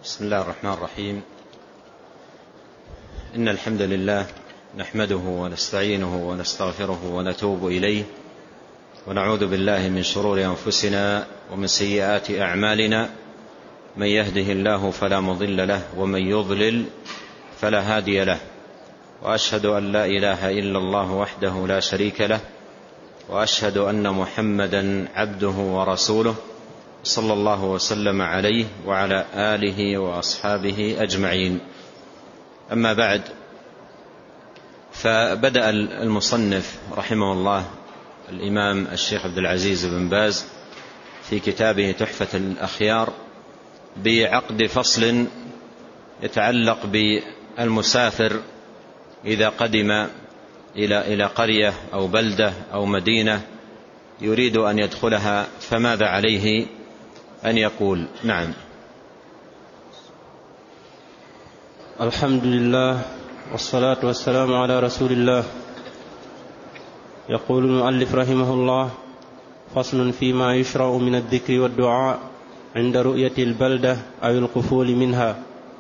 بسم الله الرحمن الرحيم. إن الحمد لله نحمده ونستعينه ونستغفره ونتوب إليه، ونعوذ بالله من شرور أنفسنا ومن سيئات أعمالنا. من يهده الله فلا مضل له، ومن يضلل فلا هادي له. وأشهد أن لا إله إلا الله وحده لا شريك له، وأشهد أن محمدا عبده ورسوله صلى الله وسلم عليه وعلى آله وأصحابه أجمعين. أما بعد، فبدأ المصنف رحمه الله الإمام الشيخ عبد العزيز بن باز في كتابه تحفة الأخيار بعقد فصل يتعلق بالمسافر إذا قدم إلى قرية أو بلدة أو مدينة يريد أن يدخلها، فماذا عليه أن يقول؟ نعم. الحمد لله والصلاة والسلام على رسول الله. يقول المؤلف رحمه الله: فصل فيما يشرع من الذكر والدعاء عند رؤية البلدة أو القفول منها.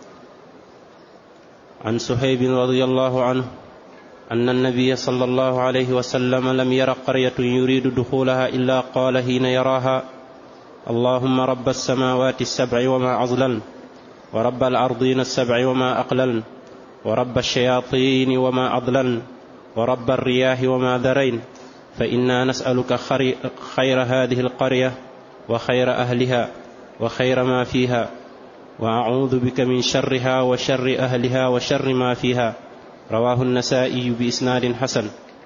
عن سهيب رضي الله عنه أن النبي صلى الله عليه وسلم لم ير قرية يريد دخولها إلا قال حين يراها: اللهم رب السماوات السبع وما أضللن، ورب الأرضين السبع وما أقللن، ورب الشياطين وما أضللن، ورب الرياح وما ذرين، فإنا نسألك خير هذه القرية وخير أهلها وخير ما فيها، وأعوذ بك من شرها وشر أهلها وشر ما فيها. رواه النسائي بإسناد حسن.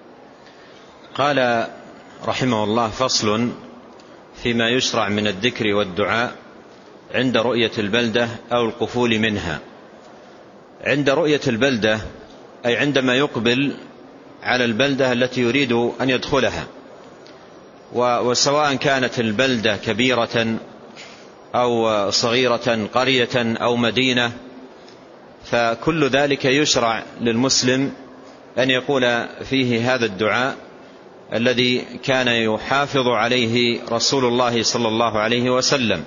قال رحمه الله: فصل فيما يشرع من الذكر والدعاء عند رؤية البلدة أو القفول منها. عند رؤية البلدة أي عندما يقبل على البلدة التي يريد أن يدخلها، وسواء كانت البلدة كبيرة أو صغيرة، قرية أو مدينة، فكل ذلك يشرع للمسلم أن يقول فيه هذا الدعاء الذي كان يحافظ عليه رسول الله صلى الله عليه وسلم،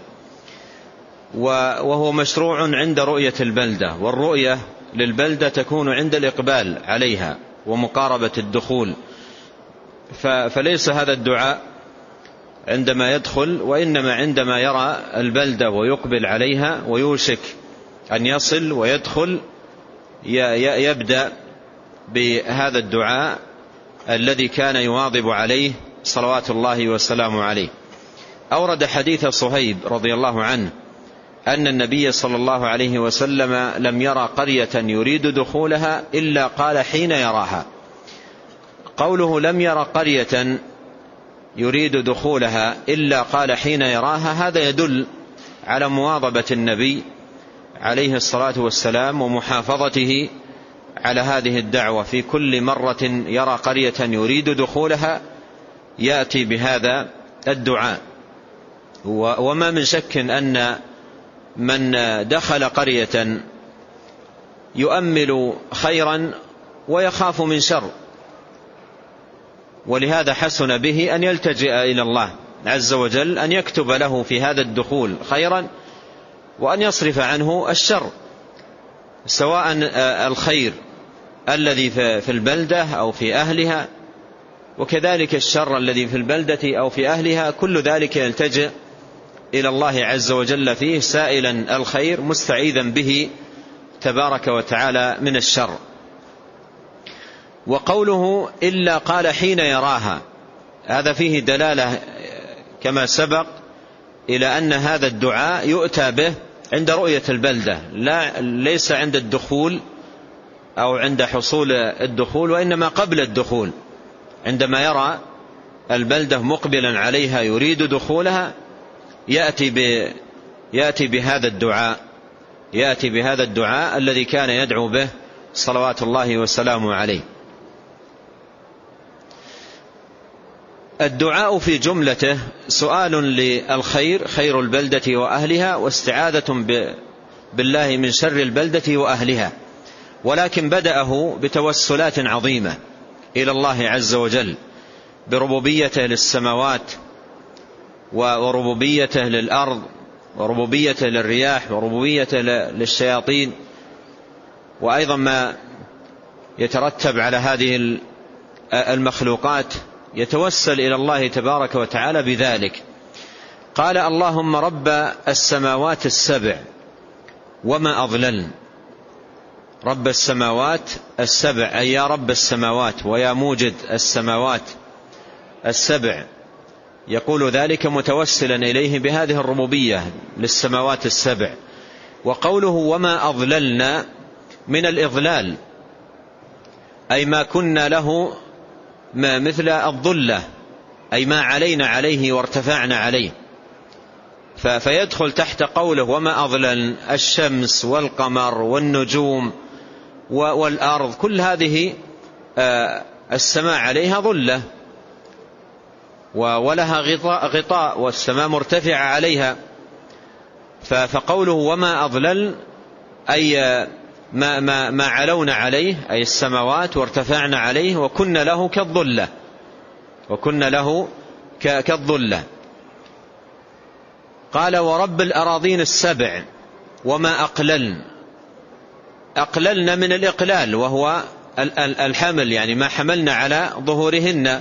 وهو مشروع عند رؤية البلدة. والرؤية للبلدة تكون عند الإقبال عليها ومقاربة الدخول، فليس هذا الدعاء عندما يدخل، وإنما عندما يرى البلدة ويقبل عليها ويوشك أن يصل ويدخل يبدأ بهذا الدعاء الذي كان يواظب عليه صلوات الله وسلامه عليه. أورد حديث صهيب رضي الله عنه أن النبي صلى الله عليه وسلم لم يرى قرية يريد دخولها إلا قال حين يراها. قوله لم يرى قرية يريد دخولها إلا قال حين يراها، هذا يدل على مواظبة النبي عليه الصلاة والسلام ومحافظته على هذه الدعوة. في كل مرة يرى قرية يريد دخولها يأتي بهذا الدعاء. وما من شك أن من دخل قرية يؤمل خيرا ويخاف من شر، ولهذا حسن به أن يلتجئ إلى الله عز وجل أن يكتب له في هذا الدخول خيرا، وأن يصرف عنه الشر، سواء الخير الذي في البلدة أو في أهلها، وكذلك الشر الذي في البلدة أو في أهلها. كل ذلك يلتجئ إلى الله عز وجل فيه، سائلا الخير مستعيذا به تبارك وتعالى من الشر. وقوله إلا قال حين يراها، هذا فيه دلالة كما سبق إلى أن هذا الدعاء يؤتى به عند رؤية البلدة، ليس عند الدخول أو عند حصول الدخول، وإنما قبل الدخول. عندما يرى البلدة مقبلا عليها يريد دخولها يأتي بهذا الدعاء الذي كان يدعو به صلوات الله وسلامه عليه. الدعاء في جملته سؤال للخير، خير البلدة وأهلها، واستعاذة بالله من شر البلدة وأهلها، ولكن بدأه بتوسلات عظيمة إلى الله عز وجل بربوبيته للسماوات وربوبيته للأرض وربوبيته للرياح وربوبيته للشياطين، وأيضا ما يترتب على هذه المخلوقات، يتوسل إلى الله تبارك وتعالى بذلك. قال: اللهم رب السماوات السبع وما أضللن. رب السماوات السبع، أي يا رب السماوات ويا موجد السماوات السبع، يقول ذلك متوسلا إليه بهذه الربوبية للسماوات السبع. وقوله وما أضللنا من الإضلال، أي ما كنا له ما مثل الضلة، أي ما علينا عليه وارتفعنا عليه، فيدخل تحت قوله وما أضلل الشمس والقمر والنجوم والأرض، كل هذه السماء عليها ظلة ولها غطاء والسماء مرتفعة عليها. فقوله وما أضلل أي ما علونا عليه، أي السماوات وارتفعنا عليه وكنا له كالظلة، وكنا له كالظلة. قال ورب الأراضين السبع وما أقللن. أقللنا من الإقلال وهو الحمل، يعني ما حملنا على ظهورهن،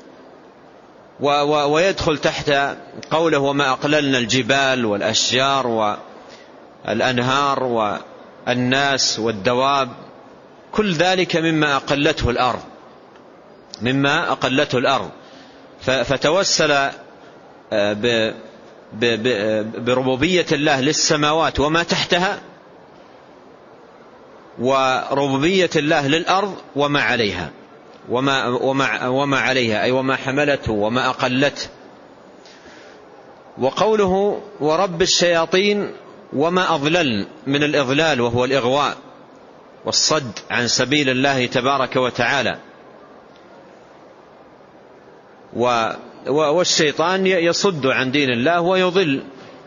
ويدخل تحت قوله وما أقللنا الجبال والأشجار والأنهار والناس والدواب، كل ذلك مما أقلته الأرض، مما أقلته الأرض. فتوسل بربوبية الله للسماوات وما تحتها، وربوبية الله للأرض وما عليها، وما عليها أي وما حملته وما أقلته. وقوله ورب الشياطين وما أضلل من الإضلال وهو الإغواء والصد عن سبيل الله تبارك وتعالى. والشيطان يصد عن دين الله ويضل،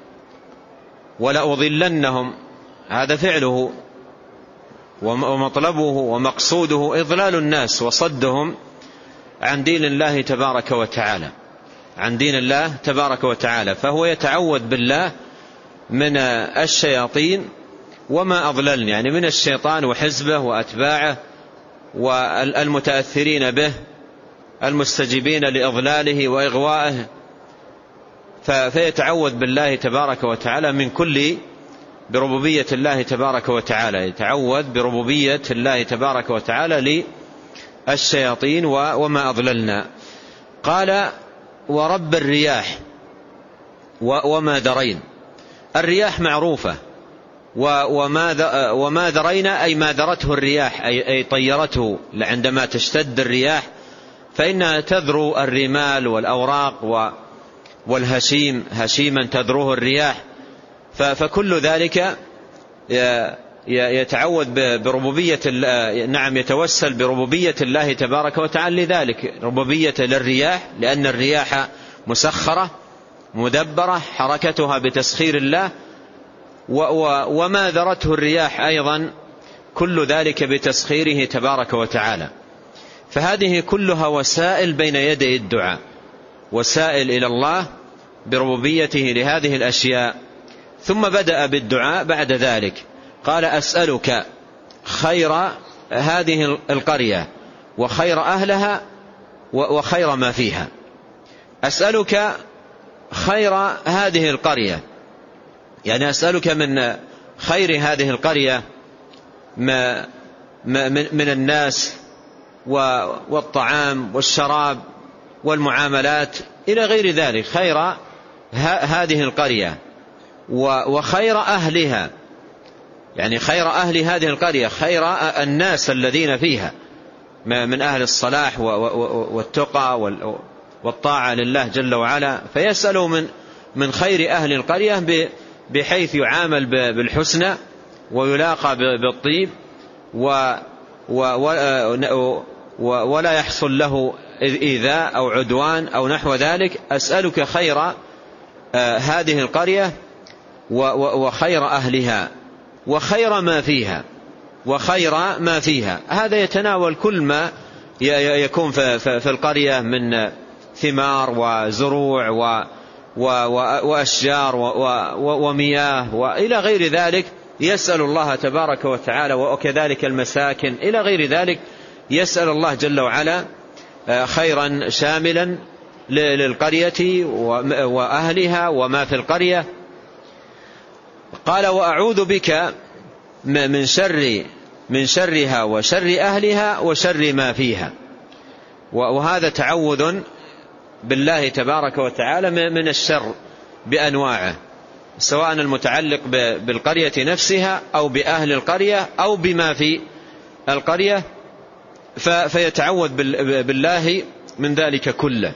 ولأضلنهم هذا فعله ومطلبه ومقصوده إضلال الناس وصدهم عن دين الله تبارك وتعالى، عن دين الله تبارك وتعالى. فهو يتعوذ بالله من الشياطين وما أضللن، يعني من الشيطان وحزبه وأتباعه والمتأثرين به المستجيبين لإضلاله وإغوائه. فيتعوذ بالله تبارك وتعالى من كل بربوبية الله تبارك وتعالى، يتعوذ بربوبية الله تبارك وتعالى للشياطين وما أضللنا. قال ورب الرياح وما ذرين. الرياح معروفة، وما ذرينا أي ما ذرته الرياح، أي طيرته. عندما تشتد الرياح فإنها تذرو الرمال والأوراق والهشيم، هشيما تذروه الرياح. فكل ذلك يتعوذ بربوبية، نعم يتوسل بربوبية الله تبارك وتعالى لذلك، ربوبية للرياح لأن الرياح مسخرة مدبرة حركتها بتسخير الله، وما ذرته الرياح أيضا كل ذلك بتسخيره تبارك وتعالى. فهذه كلها وسائل بين يدي الدعاء، وسائل إلى الله بربوبيته لهذه الأشياء. ثم بدأ بالدعاء بعد ذلك، قال أسألك خير هذه القرية وخير أهلها وخير ما فيها. أسألك خير هذه القرية، يعني أسألك من خير هذه القرية من الناس والطعام والشراب والمعاملات إلى غير ذلك، خير هذه القرية وخير أهلها، يعني خير أهل هذه القرية، خير الناس الذين فيها من أهل الصلاح والتقى والطاعة لله جل وعلا. فيسأل من خير أهل القرية بحيث يعامل بالحسنى ويلاقى بالطيب ولا يحصل له إيذاء أو عدوان أو نحو ذلك. أسألك خير هذه القرية وخير أهلها وخير ما فيها، وخير ما فيها. هذا يتناول كل ما يكون في القرية من ثمار وزروع وأشجار ومياه وإلى غير ذلك، يسأل الله تبارك وتعالى، وكذلك المساكن إلى غير ذلك، يسأل الله جل وعلا خيرا شاملا للقرية وأهلها وما في القرية. قال وأعوذ بك من شرها وشر أهلها وشر ما فيها. وهذا تعوذ بالله تبارك وتعالى من الشر بأنواعه، سواء المتعلق بالقرية نفسها أو بأهل القرية أو بما في القرية، فيتعوذ بالله من ذلك كله.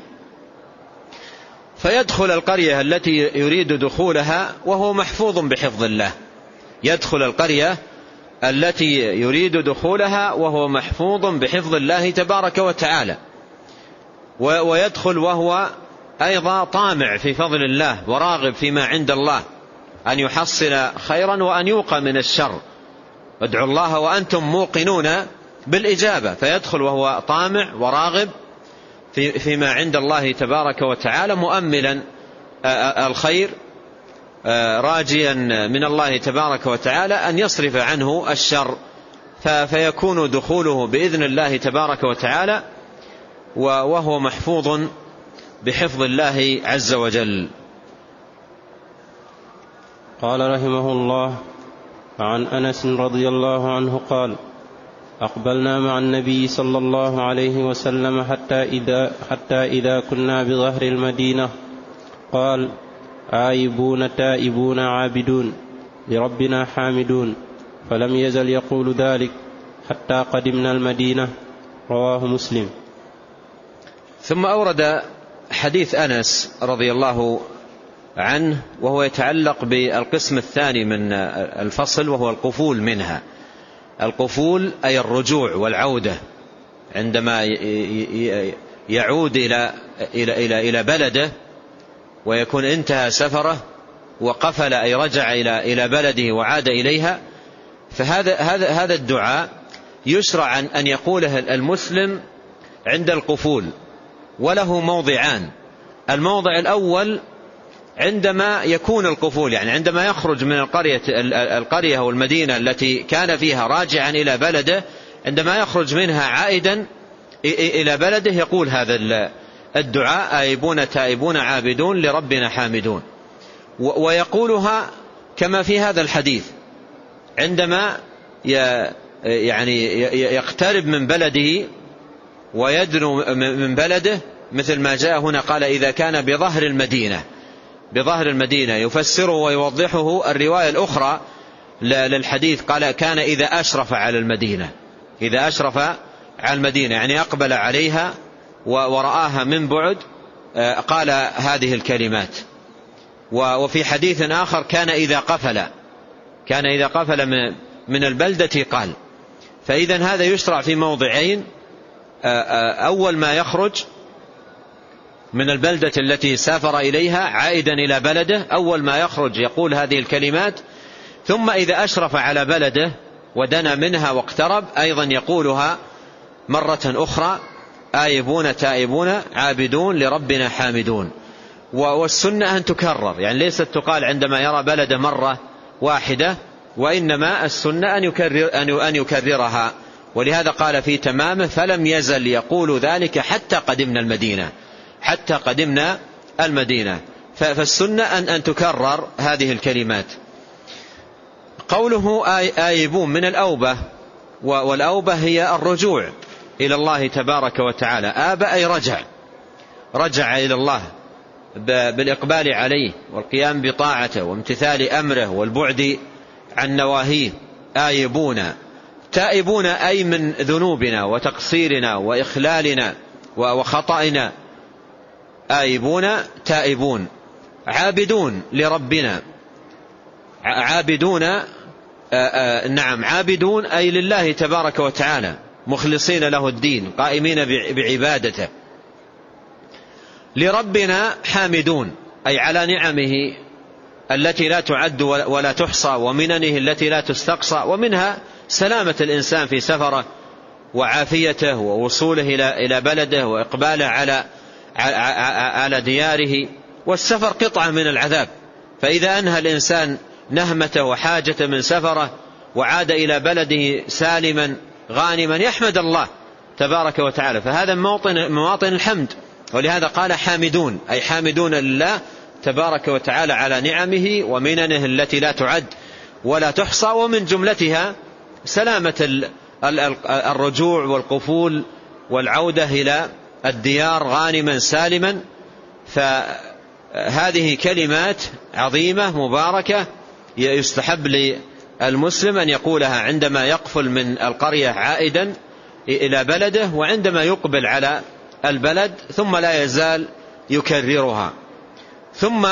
فيدخل القرية التي يريد دخولها وهو محفوظ بحفظ الله، يدخل القرية التي يريد دخولها وهو محفوظ بحفظ الله تبارك وتعالى، ويدخل وهو أيضا طامع في فضل الله وراغب فيما عند الله أن يحصل خيرا وأن يوقى من الشر. ادعوا الله وأنتم موقنون بالإجابة، فيدخل وهو طامع وراغب فيما عند الله تبارك وتعالى، مؤملا الخير، راجيا من الله تبارك وتعالى أن يصرف عنه الشر، فيكون دخوله بإذن الله تبارك وتعالى وهو محفوظ بحفظ الله عز وجل. قال رحمه الله: عن أنس رضي الله عنه قال: أقبلنا مع النبي صلى الله عليه وسلم حتى إذا كنا بظهر المدينة قال: آيبون تائبون عابدون لربنا حامدون، فلم يزل يقول ذلك حتى قدمنا المدينة. رواه مسلم. ثم أورد حديث أنس رضي الله عنه، وهو يتعلق بالقسم الثاني من الفصل، وهو القفول منها. القفول أي الرجوع والعودة، عندما يعود إلى بلده ويكون انتهى سفره وقفل أي رجع إلى بلده وعاد إليها. فهذا الدعاء يشرع أن يقوله المسلم عند القفول، وله موضعان. الموضع الأول عندما يكون القفول، يعني عندما يخرج من القرية أو المدينة التي كان فيها راجعا إلى بلده، عندما يخرج منها عائدا إلى بلده يقول هذا الدعاء: آيبون تائبون عابدون لربنا حامدون. ويقولها كما في هذا الحديث عندما يعني يقترب من بلده ويدنو من بلده، مثل ما جاء هنا قال: إذا كان بظهر المدينة. يفسره ويوضحه الرواية الأخرى للحديث، قال: كان إذا أشرف على المدينة، يعني أقبل عليها ورآها من بعد، قال هذه الكلمات. وفي حديث آخر: كان إذا قفل من البلدة قال. فإذا هذا يشرع في موضعين: أول ما يخرج من البلدة التي سافر إليها عائدا إلى بلده، أول ما يخرج يقول هذه الكلمات. ثم إذا أشرف على بلده ودنا منها واقترب أيضا يقولها مرة أخرى: آيبون تائبون عابدون لربنا حامدون. والسنة أن تكرر، يعني ليست تقال عندما يرى بلده مرة واحدة، وإنما السنة أن يكررها. ولهذا قال في تمامه: فلم يزل يقول ذلك حتى قدمنا المدينة. فالسنة أن تكرر هذه الكلمات. قوله آيبون من الأوبة، والأوبة هي الرجوع إلى الله تبارك وتعالى. آب أي رجع إلى الله بالإقبال عليه والقيام بطاعته وامتثال أمره والبعد عن نواهيه. آيبون تائبون أي من ذنوبنا وتقصيرنا وإخلالنا وخطأنا. آيبون تائبون. عابدون لربنا، عابدون أي لله تبارك وتعالى، مخلصين له الدين، قائمين بعبادته. لربنا حامدون أي على نعمه التي لا تعد ولا تحصى، ومننه التي لا تستقصى، ومنها سلامة الإنسان في سفره وعافيته ووصوله إلى بلده وإقباله على دياره والسفر قطعة من العذاب. فإذا أنهى الإنسان نهمته وحاجة من سفره وعاد إلى بلده سالما غانما يحمد الله تبارك وتعالى، فهذا مواطن الحمد. ولهذا قال حامدون، أي حامدون لله تبارك وتعالى على نعمه ومننه التي لا تعد ولا تحصى، ومن جملتها سلامة الرجوع والقفول والعودة إلى الديار غانما سالما. فهذه كلمات عظيمة مباركة يستحب للمسلم أن يقولها عندما يقفل من القرية عائدا إلى بلده، وعندما يقبل على البلد، ثم لا يزال يكررها. ثم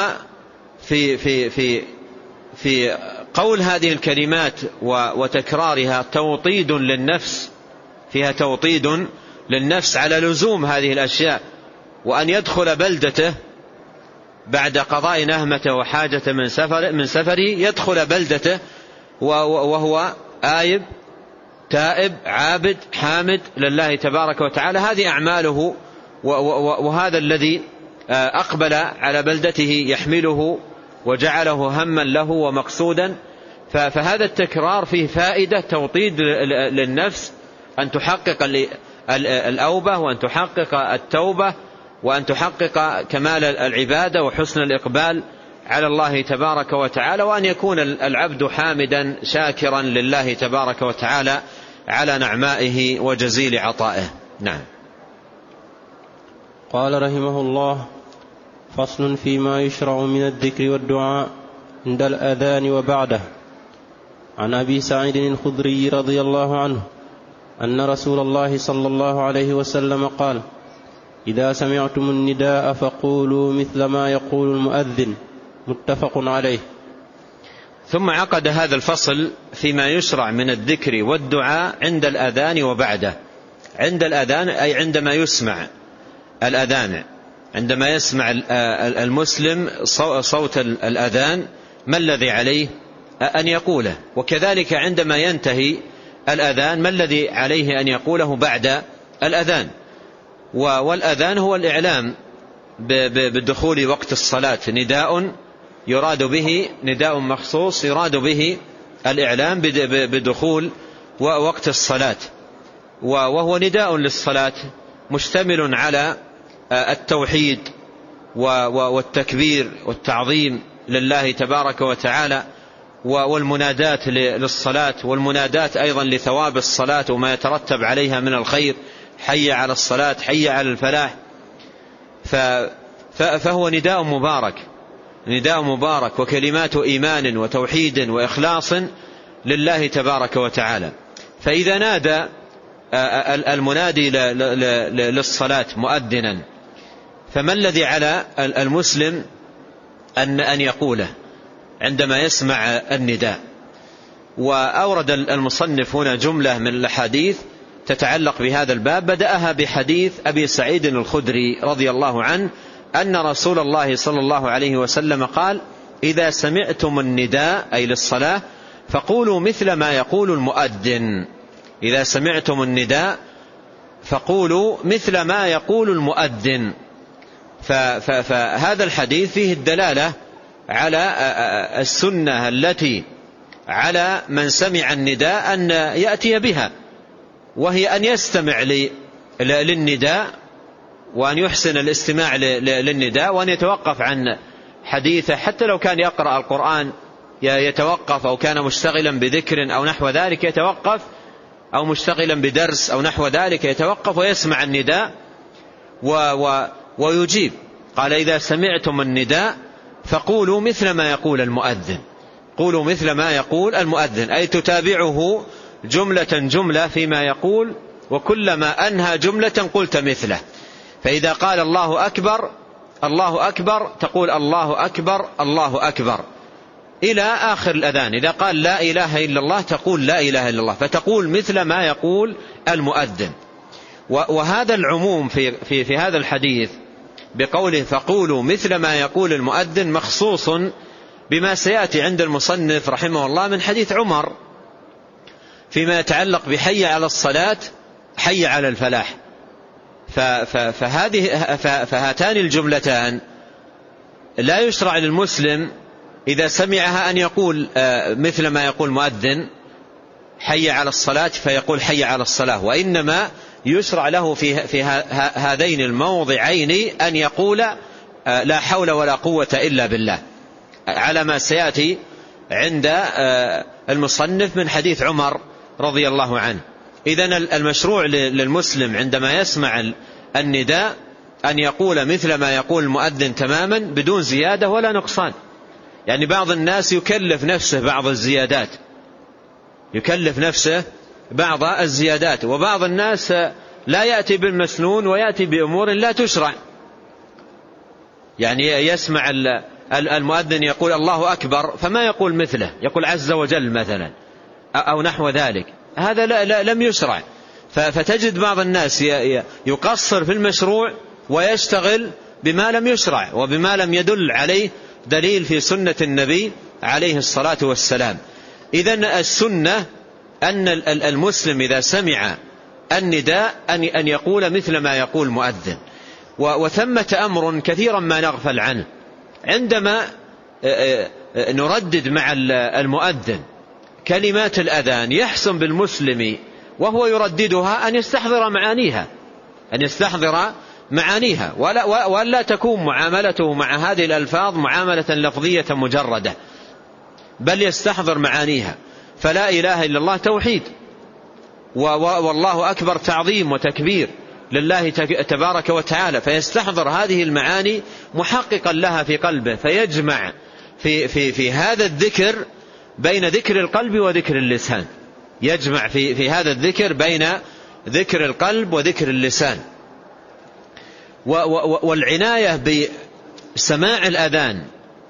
في قول هذه الكلمات وتكرارها توطيد للنفس، فيها توطيد للنفس على لزوم هذه الأشياء، وأن يدخل بلدته بعد قضاء نهمته وحاجة من سفره، يدخل بلدته وهو آيب تائب عابد حامد لله تبارك وتعالى. هذه أعماله، وهذا الذي أقبل على بلدته يحمله وجعله هما له ومقصودا. فهذا التكرار فيه فائدة توطيد للنفس، أن تحقق الأوبة، وأن تحقق التوبة، وأن تحقق كمال العبادة وحسن الإقبال على الله تبارك وتعالى، وأن يكون العبد حامدا شاكرا لله تبارك وتعالى على نعمائه وجزيل عطائه. نعم. قال رحمه الله: فصل فيما يشرع من الذكر والدعاء عند الأذان وبعده. عن أبي سعيد الخدري رضي الله عنه أن رسول الله صلى الله عليه وسلم قال: إذا سمعتم النداء فقولوا مثل ما يقول المؤذن. متفق عليه. ثم عقد هذا الفصل فيما يشرع من الذكر والدعاء عند الأذان وبعده. عند الأذان أي عندما يسمع الأذان، عندما يسمع المسلم صوت الأذان ما الذي عليه أن يقوله، وكذلك عندما ينتهي الأذان ما الذي عليه أن يقوله بعد الأذان. والأذان هو الإعلام بدخول وقت الصلاة، نداء يراد به نداء مخصوص يراد به الإعلام بدخول وقت الصلاة، وهو نداء للصلاة مشتمل على التوحيد والتكبير والتعظيم لله تبارك وتعالى، والمنادات للصلاة، والمنادات أيضا لثواب الصلاة وما يترتب عليها من الخير، حي على الصلاة حي على الفلاح. فهو نداء مبارك، نداء مبارك وكلمات إيمان وتوحيد وإخلاص لله تبارك وتعالى. فإذا نادى المنادي للصلاة مؤذنا، فما الذي على المسلم أن يقوله عندما يسمع النداء؟ وأورد المصنف هنا جملة من الأحاديث تتعلق بهذا الباب، بدأها بحديث أبي سعيد الخدري رضي الله عنه أن رسول الله صلى الله عليه وسلم قال: إذا سمعتم النداء أي للصلاة فقولوا مثل ما يقول المؤذن. إذا سمعتم النداء فقولوا مثل ما يقول المؤذن. فهذا الحديث فيه الدلالة على السنة التي على من سمع النداء أن يأتي بها، وهي أن يستمع للنداء، وأن يحسن الاستماع للنداء، وأن يتوقف عن حديثه حتى لو كان يقرأ القرآن يتوقف، أو كان مشتغلا بذكر أو نحو ذلك يتوقف، أو مشتغلا بدرس أو نحو ذلك يتوقف ويسمع النداء ويجيب. قال: إذا سمعتم النداء فقولوا مثل ما يقول المؤذن. قولوا مثل ما يقول المؤذن أي تتابعه جملة فيما يقول، وكلما أنهى جملة قلت مثله. فإذا قال الله أكبر الله أكبر تقول الله أكبر الله أكبر إلى آخر الأذان. إذا قال لا إله إلا الله تقول لا إله إلا الله، فتقول مثل ما يقول المؤذن. وهذا العموم في هذا الحديث بقوله فقولوا مثل ما يقول المؤذن مخصوص بما سيأتي عند المصنف رحمه الله من حديث عمر فيما يتعلق بحي على الصلاة حي على الفلاح. فهاتان الجملتان لا يشرع للمسلم إذا سمعها أن يقول مثل ما يقول مؤذن حي على الصلاة فيقول حي على الصلاة، وإنما يشرع له في هذين الموضعين أن يقول لا حول ولا قوة إلا بالله، على ما سيأتي عند المصنف من حديث عمر رضي الله عنه. إذن المشروع للمسلم عندما يسمع النداء أن يقول مثل ما يقول المؤذن تماما بدون زيادة ولا نقصان. يعني بعض الناس يكلف نفسه بعض الزيادات، بعض الزيادات، وبعض الناس لا يأتي بالمسنون ويأتي بأمور لا تشرع. يعني يسمع المؤذن يقول الله أكبر فما يقول مثله، يقول عز وجل مثلا أو نحو ذلك، هذا لا لم يشرع. فتجد بعض الناس يقصر في المشروع ويشتغل بما لم يشرع وبما لم يدل عليه دليل في سنة النبي عليه الصلاة والسلام. إذن السنة أن المسلم إذا سمع النداء أن يقول مثل ما يقول مؤذن. وثمة أمر كثيرا ما نغفل عنه عندما نردد مع المؤذن كلمات الأذان، يحسن بالمسلم وهو يرددها أن يستحضر معانيها ولا تكون معاملته مع هذه الألفاظ معاملة لفظية مجردة، بل يستحضر معانيها. فلا إله إلا الله توحيد، والله أكبر تعظيم وتكبير لله تبارك وتعالى، فيستحضر هذه المعاني محققا لها في قلبه، فيجمع في هذا الذكر بين ذكر القلب وذكر اللسان، يجمع في هذا الذكر بين ذكر القلب وذكر اللسان. والعناية بسماع الأذان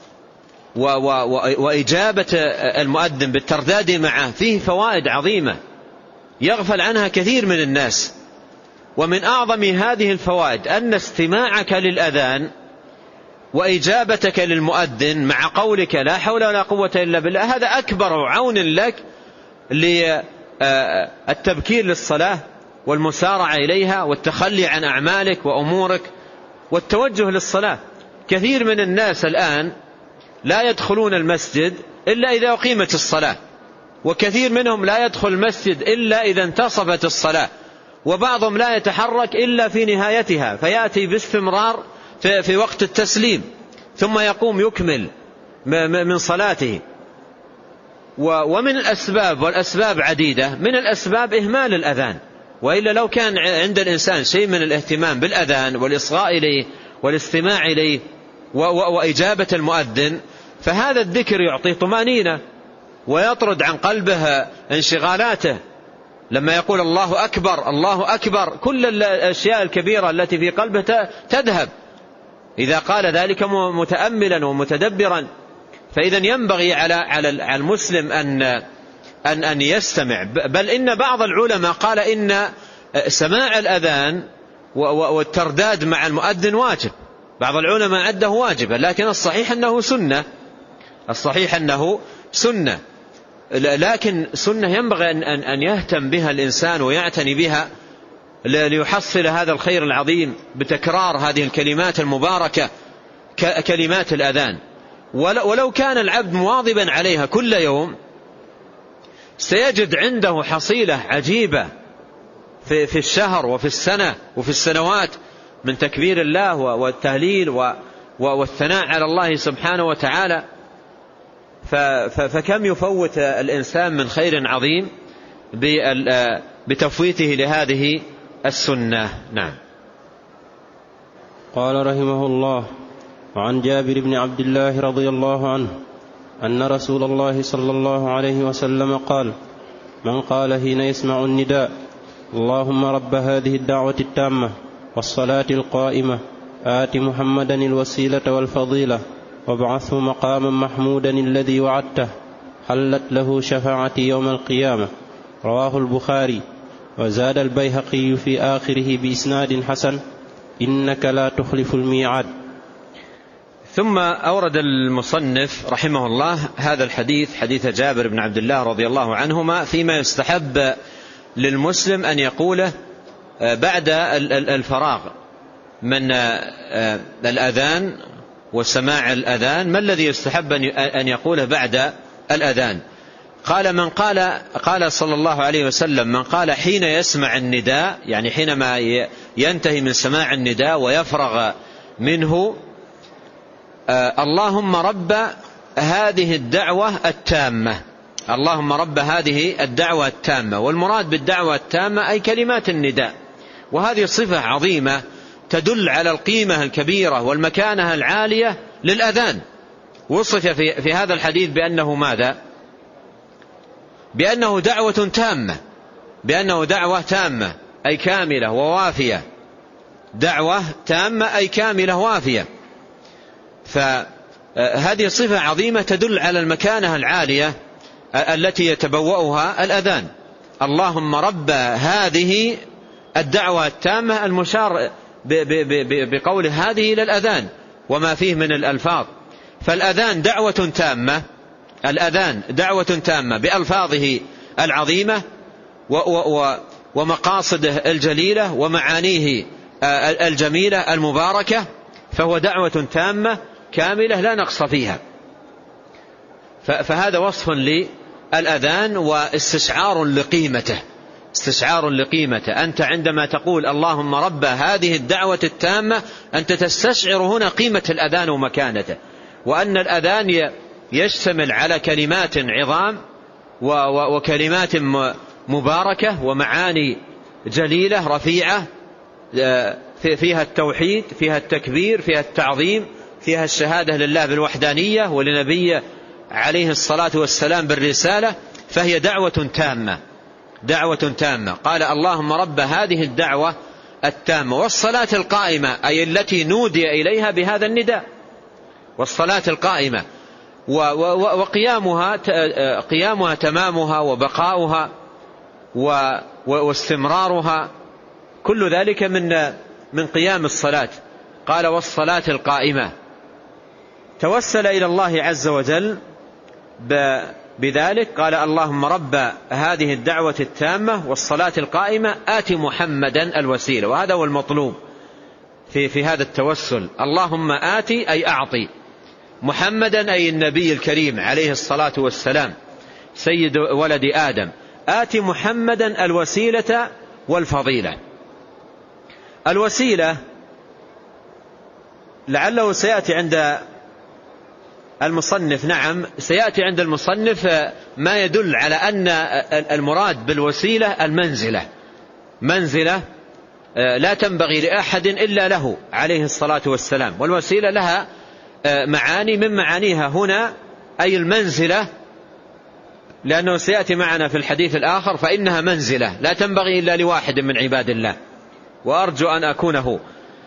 وإجابة المؤذن بالترداد معه فيه فوائد عظيمة يغفل عنها كثير من الناس. ومن أعظم هذه الفوائد أن استماعك للأذان وإجابتك للمؤذن مع قولك لا حول ولا قوة إلا بالله هذا أكبر عون لك للتبكير للصلاة والمسارعة إليها والتخلي عن أعمالك وأمورك والتوجه للصلاة. كثير من الناس الآن لا يدخلون المسجد إلا إذا أقيمت الصلاة، وكثير منهم لا يدخل المسجد إلا إذا انتصفت الصلاة، وبعضهم لا يتحرك إلا في نهايتها، فيأتي باستمرار في وقت التسليم ثم يقوم يكمل من صلاته. ومن الأسباب، والأسباب عديدة، من الأسباب إهمال الأذان، وإلا لو كان عند الإنسان شيء من الاهتمام بالأذان والإصغاء إليه والاستماع إليه وإجابة المؤذن فهذا الذكر يعطي طمأنينة ويطرد عن قلبه انشغالاته. لما يقول الله أكبر الله أكبر كل الأشياء الكبيرة التي في قلبه تذهب إذا قال ذلك متأملا ومتدبرا. فإذا ينبغي على المسلم أن يستمع. بل إن بعض العلماء قال إن سماع الأذان والترداد مع المؤذن واجب، بعض العلماء عده واجبا، لكن الصحيح أنه سنة، لكن سنة ينبغي أن يهتم بها الإنسان ويعتني بها ليحصل هذا الخير العظيم بتكرار هذه الكلمات المباركة كلمات الأذان. ولو كان العبد مواظبا عليها كل يوم سيجد عنده حصيلة عجيبة في الشهر وفي السنة وفي السنوات من تكبير الله والتهليل والثناء على الله سبحانه وتعالى. فكم يفوت الإنسان من خير عظيم بتفويته لهذه السنة. نعم. قال رحمه الله: وعن جابر بن عبد الله رضي الله عنه أن رسول الله صلى الله عليه وسلم قال: من قال حين يسمع النداء اللهم رب هذه الدعوة التامة والصلاة القائمة آت محمدا الوسيلة والفضيلة وابعثه مقاما محمودا الذي وعدته حلت له شفاعتي يوم القيامة. رواه البخاري. وزاد البيهقي في آخره بإسناد حسن: إنك لا تخلف الميعاد. ثم أورد المصنف رحمه الله هذا الحديث، حديث جابر بن عبد الله رضي الله عنهما، فيما يستحب للمسلم أن يقوله بعد الفراغ من الأذان وسماع الأذان، ما الذي يستحب أن يقوله بعد الأذان؟ قال صلى الله عليه وسلم: من قال حين يسمع النداء، يعني حينما ينتهي من سماع النداء ويفرغ منه: اللهم رب هذه الدعوة التامة. اللهم رب هذه الدعوة التامة. والمراد بالدعوة التامة أي كلمات النداء، وهذه صفة عظيمة تدل على القيمة الكبيرة والمكانة العالية للأذان. وصف في هذا الحديث بأنه ماذا؟ بأنه دعوة تامة، بأنه دعوة تامة أي كاملة ووافية، دعوة تامة أي كاملة وافية. فهذه صفة عظيمة تدل على المكانة العالية التي يتبوأها الأذان. اللهم رب هذه الدعوة التامة، المشار بقول هذه إلى الأذان وما فيه من الألفاظ. فالأذان دعوة تامة، الأذان دعوة تامة بألفاظه العظيمة ومقاصده الجليلة ومعانيه الجميلة المباركة، فهو دعوة تامة كاملة لا نقص فيها. فهذا وصف للأذان واستشعار لقيمته، استشعار لقيمته. أنت عندما تقول اللهم رب هذه الدعوة التامة، أنت تستشعر هنا قيمة الأذان ومكانته، وأن الأذان يشتمل على كلمات عظام وكلمات مباركة ومعاني جليلة رفيعة، فيها التوحيد، فيها التكبير، فيها التعظيم، فيها الشهادة لله بالوحدانية ولنبيه عليه الصلاة والسلام بالرسالة. فهي دعوة تامة، دعوة تامة. قال اللهم رب هذه الدعوة التامة. والصلاة القائمة أي التي نودي إليها بهذا النداء، والصلاة القائمة وقيامها تمامها وبقاؤها واستمرارها، كل ذلك من قيام الصلاة. قال والصلاة القائمة. توسل إلى الله عز وجل بذلك، قال اللهم رب هذه الدعوة التامة والصلاة القائمة آت محمدا الوسيلة. وهذا هو المطلوب في هذا التوسل. اللهم آتي أي أعطي، محمدا أي النبي الكريم عليه الصلاة والسلام سيد ولد آدم، آت محمدا الوسيلة والفضيلة. الوسيلة لعله سيأتي عند المصنف، نعم سيأتي عند المصنف ما يدل على أن المراد بالوسيلة المنزلة، منزلة لا تنبغي لأحد إلا له عليه الصلاة والسلام. والوسيلة لها معاني، من معانيها هنا أي المنزلة، لأنه سيأتي معنا في الحديث الآخر فإنها منزلة لا تنبغي إلا لواحد من عباد الله، وأرجو أن أكونه.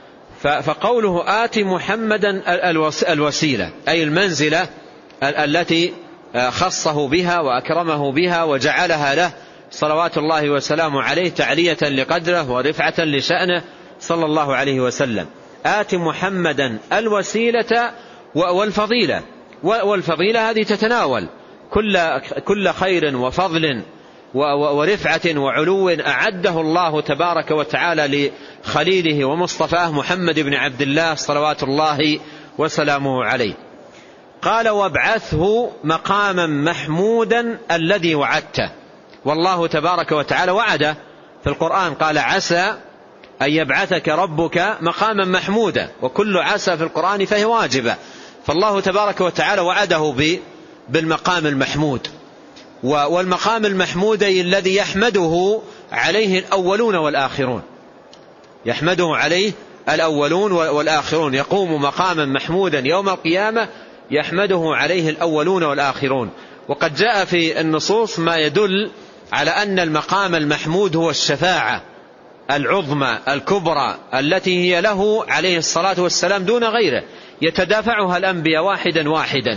فقوله آت محمدا الوسيلة أي المنزلة التي خصه بها وأكرمه بها وجعلها له صلوات الله وسلامه عليه تعلية لقدره ورفعة لشأنه صلى الله عليه وسلم. آت محمدا الوسيلة والفضيلة. والفضيلة هذه تتناول كل خير وفضل ورفعة وعلو أعده الله تبارك وتعالى لخليله ومصطفاه محمد بن عبد الله صلوات الله وسلامه عليه. قال وابعثه مقاما محمودا الذي وعدته. والله تبارك وتعالى وعده في القرآن، قال عسى أن يبعثك ربك مقاما محمودا، وكل عسى في القرآن فهي واجبة. فالله تبارك وتعالى وعده بالمقام المحمود، والمقام المحمود الذي يحمده عليه الأولون والآخرون، يحمده عليه الأولون والآخرون. يقوم مقاما محمودا يوم القيامة يحمده عليه الأولون والآخرون. وقد جاء في النصوص ما يدل على أن المقام المحمود هو الشفاعة العظمى الكبرى التي هي له عليه الصلاة والسلام دون غيره، يتدافعها الأنبياء واحدا واحدا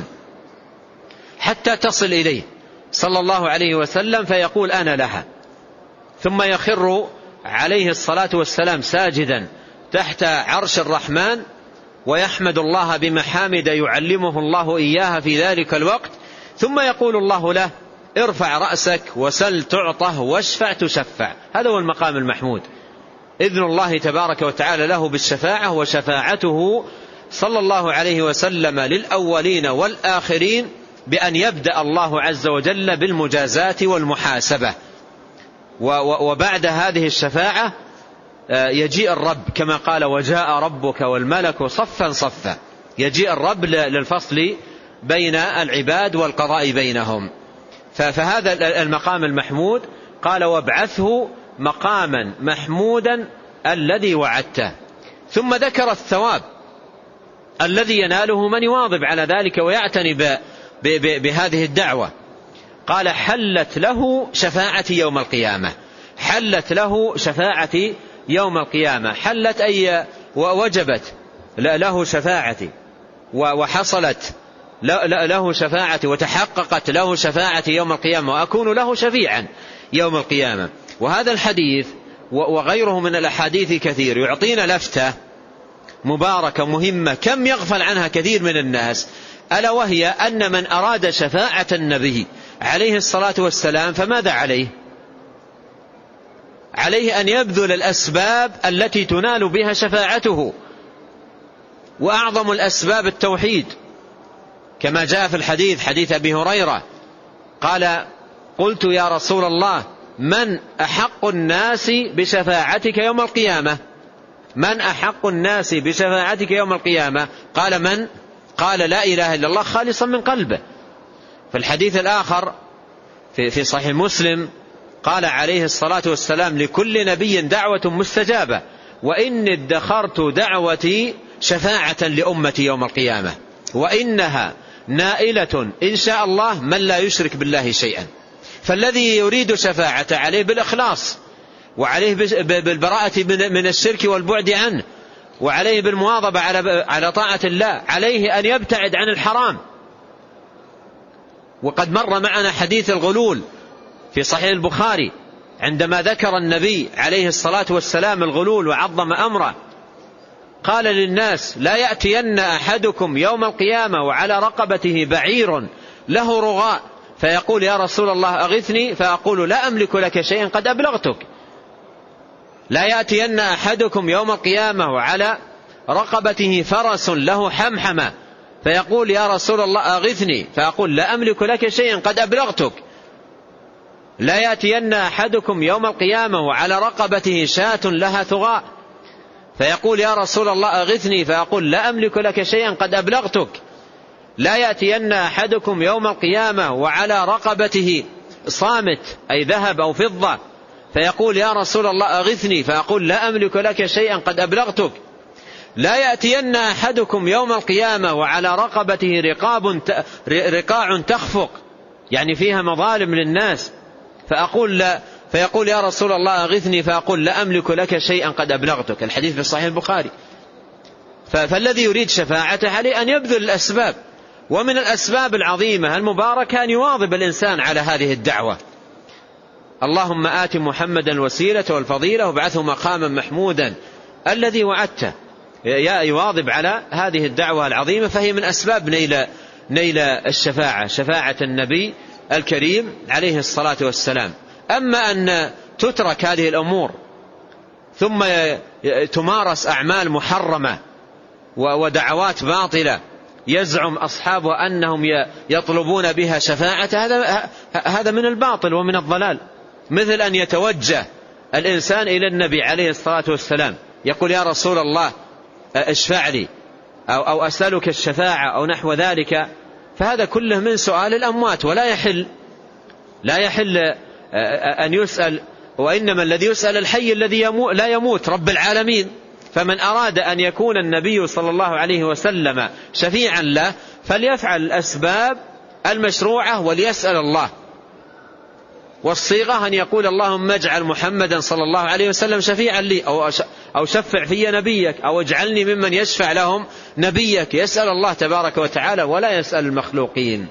حتى تصل إليه صلى الله عليه وسلم فيقول أنا لها، ثم يخر عليه الصلاة والسلام ساجدا تحت عرش الرحمن ويحمد الله بمحامد يعلمه الله إياها في ذلك الوقت، ثم يقول الله له ارفع رأسك وسل تعطه واشفع تشفع. هذا هو المقام المحمود، إذن الله تبارك وتعالى له بالشفاعة، وشفاعته صلى الله عليه وسلم للأولين والآخرين بأن يبدأ الله عز وجل بالمجازاة والمحاسبة، وبعد هذه الشفاعة يجيء الرب كما قال وجاء ربك والملك صفا صفا، يجيء الرب للفصل بين العباد والقضاء بينهم. فهذا المقام المحمود قال وابعثه مقاما محمودا الذي وعدته، ثم ذكر الثواب الذي يناله من يواظب على ذلك ويعتني بهذه الدعوة. قال حلت له شفاعتي يوم القيامة، حلت له شفاعتي يوم القيامة، حلت أي ووجبت له شفاعتي وحصلت له شفاعتي وتحققت له شفاعتي يوم القيامة وأكون له شفيعا يوم القيامة. وهذا الحديث وغيره من الأحاديث كثير يعطينا لفتة مباركة مهمة كم يغفل عنها كثير من الناس، ألا وهي أن من أراد شفاعة النبي عليه الصلاة والسلام فماذا عليه؟ عليه أن يبذل الأسباب التي تنال بها شفاعته، وأعظم الأسباب التوحيد كما جاء في الحديث حديث أبي هريرة قال قلت يا رسول الله من أحق الناس بشفاعتك يوم القيامة؟ من أحق الناس بشفاعتك يوم القيامة؟ قال من؟ قال لا إله إلا الله خالصا من قلبه. في الحديث الآخر في صحيح مسلم قال عليه الصلاة والسلام لكل نبي دعوة مستجابة وإني ادخرت دعوتي شفاعة لأمتي يوم القيامة وإنها نائلة إن شاء الله من لا يشرك بالله شيئا. فالذي يريد شفاعة عليه بالإخلاص، وعليه بالبراءة من الشرك والبعد عنه، وعليه بالمواظبة على طاعة الله، عليه أن يبتعد عن الحرام. وقد مر معنا حديث الغلول في صحيح البخاري عندما ذكر النبي عليه الصلاة والسلام الغلول وعظم أمره قال للناس لا يأتين أحدكم يوم القيامة وعلى رقبته بعير له رغاء فيقول يا رسول الله أغثني فأقول لا أملك لك شيئا قد أبلغتك. لا يأتين أحدكم يوم القيامة وعلى رقبته فرس له حمحمة فيقول يا رسول الله أغثني فأقول لا أملك لك شيئا قد أبلغتك. لا يأتين أحدكم يوم القيامة وعلى رقبته شاة لها ثغاء فيقول يا رسول الله أغثني فأقول لا أملك لك شيئا قد أبلغتك. لا يأتين أحدكم يوم القيامة وعلى رقبته صامت أي ذهب أو فضة فيقول يا رسول الله أغثني فأقول لا أملك لك شيئا قد أبلغتك. لا يأتين أحدكم يوم القيامة وعلى رقبته رقاع تخفق يعني فيها مظالم للناس فيقول يا رسول الله أغثني فأقول لا أملك لك شيئا قد أبلغتك. الحديث في صحيح البخاري. فالذي يريد شفاعته عليه أن يبذل الأسباب، ومن الأسباب العظيمة المباركة أن يواظب الإنسان على هذه الدعوة. اللهم آت محمدا الوسيلة والفضيلة وابعثه مقاما محمودا الذي وعدته، يواظب على هذه الدعوة العظيمة، فهي من أسباب نيل الشفاعة، شفاعة النبي الكريم عليه الصلاة والسلام. أما أن تترك هذه الأمور ثم تمارس أعمال محرمة ودعوات باطلة يزعم أصحابها أنهم يطلبون بها شفاعة، هذا من الباطل ومن الضلال. مثل أن يتوجه الإنسان إلى النبي عليه الصلاة والسلام يقول يا رسول الله اشفع لي أو أسألك الشفاعة أو نحو ذلك، فهذا كله من سؤال الأموات، ولا يحل أن يسأل، وإنما الذي يسأل الحي الذي لا يموت رب العالمين. فمن أراد أن يكون النبي صلى الله عليه وسلم شفيعا له فليفعل الأسباب المشروعة وليسأل الله. والصيغة أن يقول اللهم اجعل محمدا صلى الله عليه وسلم شفيعا لي أو شفع في نبيك أو اجعلني ممن يشفع لهم نبيك، يسأل الله تبارك وتعالى ولا يسأل المخلوقين.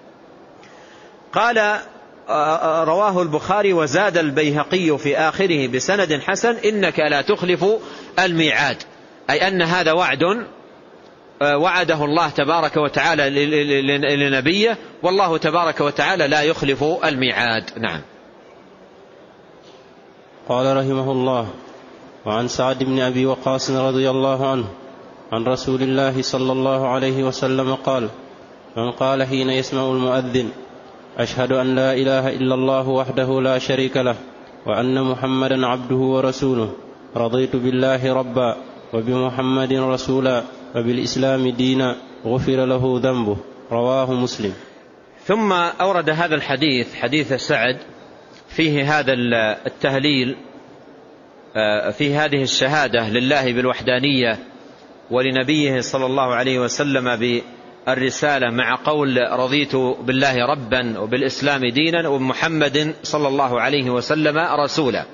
قال رواه البخاري وزاد البيهقي في آخره بسند حسن إنك لا تخلف الميعاد، أي أن هذا وعد وعده الله تبارك وتعالى لنبيه، والله تبارك وتعالى لا يخلف الميعاد. نعم. قال رحمه الله: وعن سعد بن أبي وقاص رضي الله عنه عن رسول الله صلى الله عليه وسلم قال: من قال حين يسمع المؤذن: أشهد أن لا إله إلا الله وحده لا شريك له وأن محمدا عبده ورسوله، رضيت بالله ربا وبمحمد رسولا وبالإسلام دينا، غفر له ذنبه. رواه مسلم. ثم أورد هذا الحديث، حديث سعد، فيه هذا التهليل، في هذه الشهادة لله بالوحدانية ولنبيه صلى الله عليه وسلم بالرسالة، مع قول رضيت بالله ربا وبالإسلام دينا وبمحمد صلى الله عليه وسلم رسولا.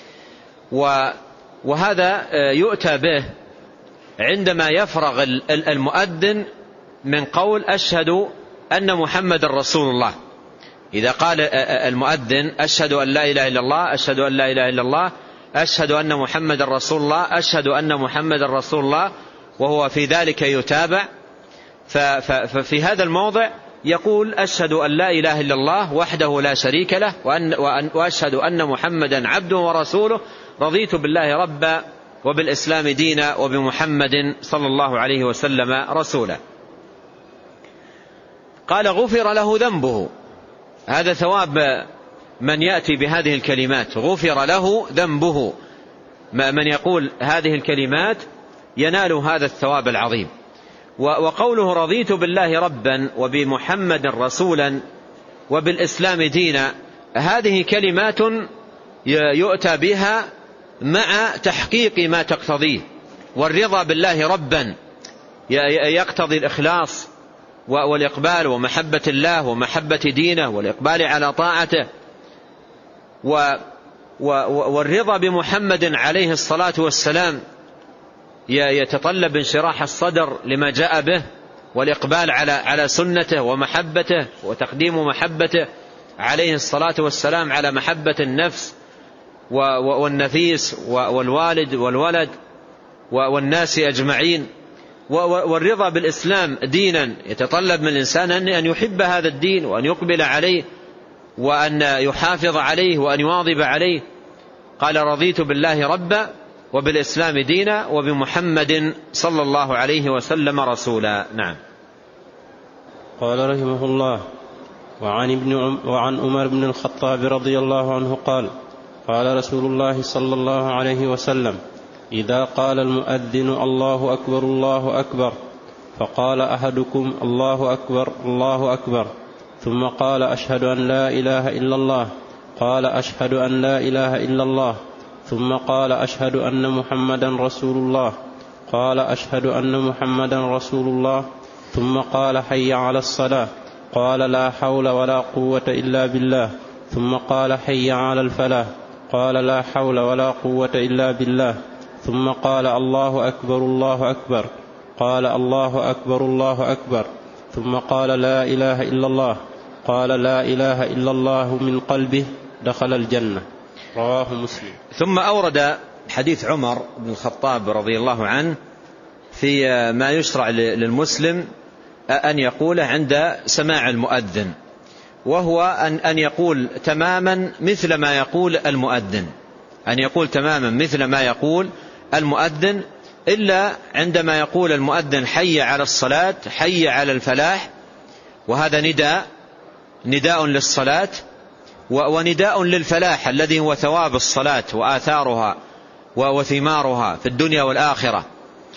وهذا يؤتى به عندما يفرغ المؤذن من قول أشهد أن محمد رسول الله. إذا قال المؤذن أشهد أن لا إله إلا الله، أشهد أن لا إله إلا الله، أشهد أن محمد رسول الله، أشهد أن محمد رسول الله، وهو في ذلك يتابع، ففي هذا الموضع يقول أشهد أن لا إله إلا الله وحده لا شريك له وأشهد أن محمدا عبده ورسوله، رضيت بالله ربا وبالإسلام دينا وبمحمد صلى الله عليه وسلم رسولا. قال غفر له ذنبه. هذا ثواب من يأتي بهذه الكلمات، غفر له ذنبه. من يقول هذه الكلمات ينال هذا الثواب العظيم. وقوله رضيت بالله ربا وبمحمد رسولا وبالإسلام دينا، هذه كلمات يؤتى بها مع تحقيق ما تقتضيه. والرضا بالله ربا يقتضي الإخلاص والإقبال ومحبة الله ومحبة دينه والإقبال على طاعته. والرضا بمحمد عليه الصلاة والسلام يتطلب انشراح الصدر لما جاء به، والإقبال على سنته ومحبته، وتقديم محبته عليه الصلاة والسلام على محبة النفس والنفيس والوالد والولد والناس أجمعين. والرضا بالإسلام دينا يتطلب من الإنسان أن يحب هذا الدين وأن يقبل عليه وأن يحافظ عليه وأن يواظب عليه. قال رضيت بالله ربا وبالإسلام دينا وبمحمد صلى الله عليه وسلم رسولا. نعم. قال رحمه الله: وعن عمر بن الخطاب رضي الله عنه قال: قال رسول الله صلى الله عليه وسلم: إذا قال المؤذن الله أكبر الله أكبر، فقال أحدكم الله أكبر الله أكبر، ثم قال أشهد أن لا إله إلا الله، قال أشهد أن لا إله إلا الله، ثم قال أشهد أن محمدا رسول الله، قال أشهد أن محمدا رسول الله، ثم قال حي على الصلاة، قال لا حول ولا قوة إلا بالله، ثم قال حي على الفلاح، قال لا حول ولا قوة إلا بالله، ثم قال الله أكبر الله أكبر، قال الله أكبر الله أكبر، ثم قال لا إله إلا الله، قال لا إله إلا الله من قلبه، دخل الجنة. رواه مسلم. ثم أورد حديث عمر بن الخطاب رضي الله عنه في ما يشرع للمسلم أن يقوله عند سماع المؤذن، وهو أن يقول تماما مثل ما يقول المؤذن، أن يقول تماما مثل ما يقول المؤذن، إلا عندما يقول المؤذن حي على الصلاة، حي على الفلاح، وهذا نداء للصلاة ونداء للفلاح الذي هو ثواب الصلاة وآثارها وثمارها في الدنيا والآخرة.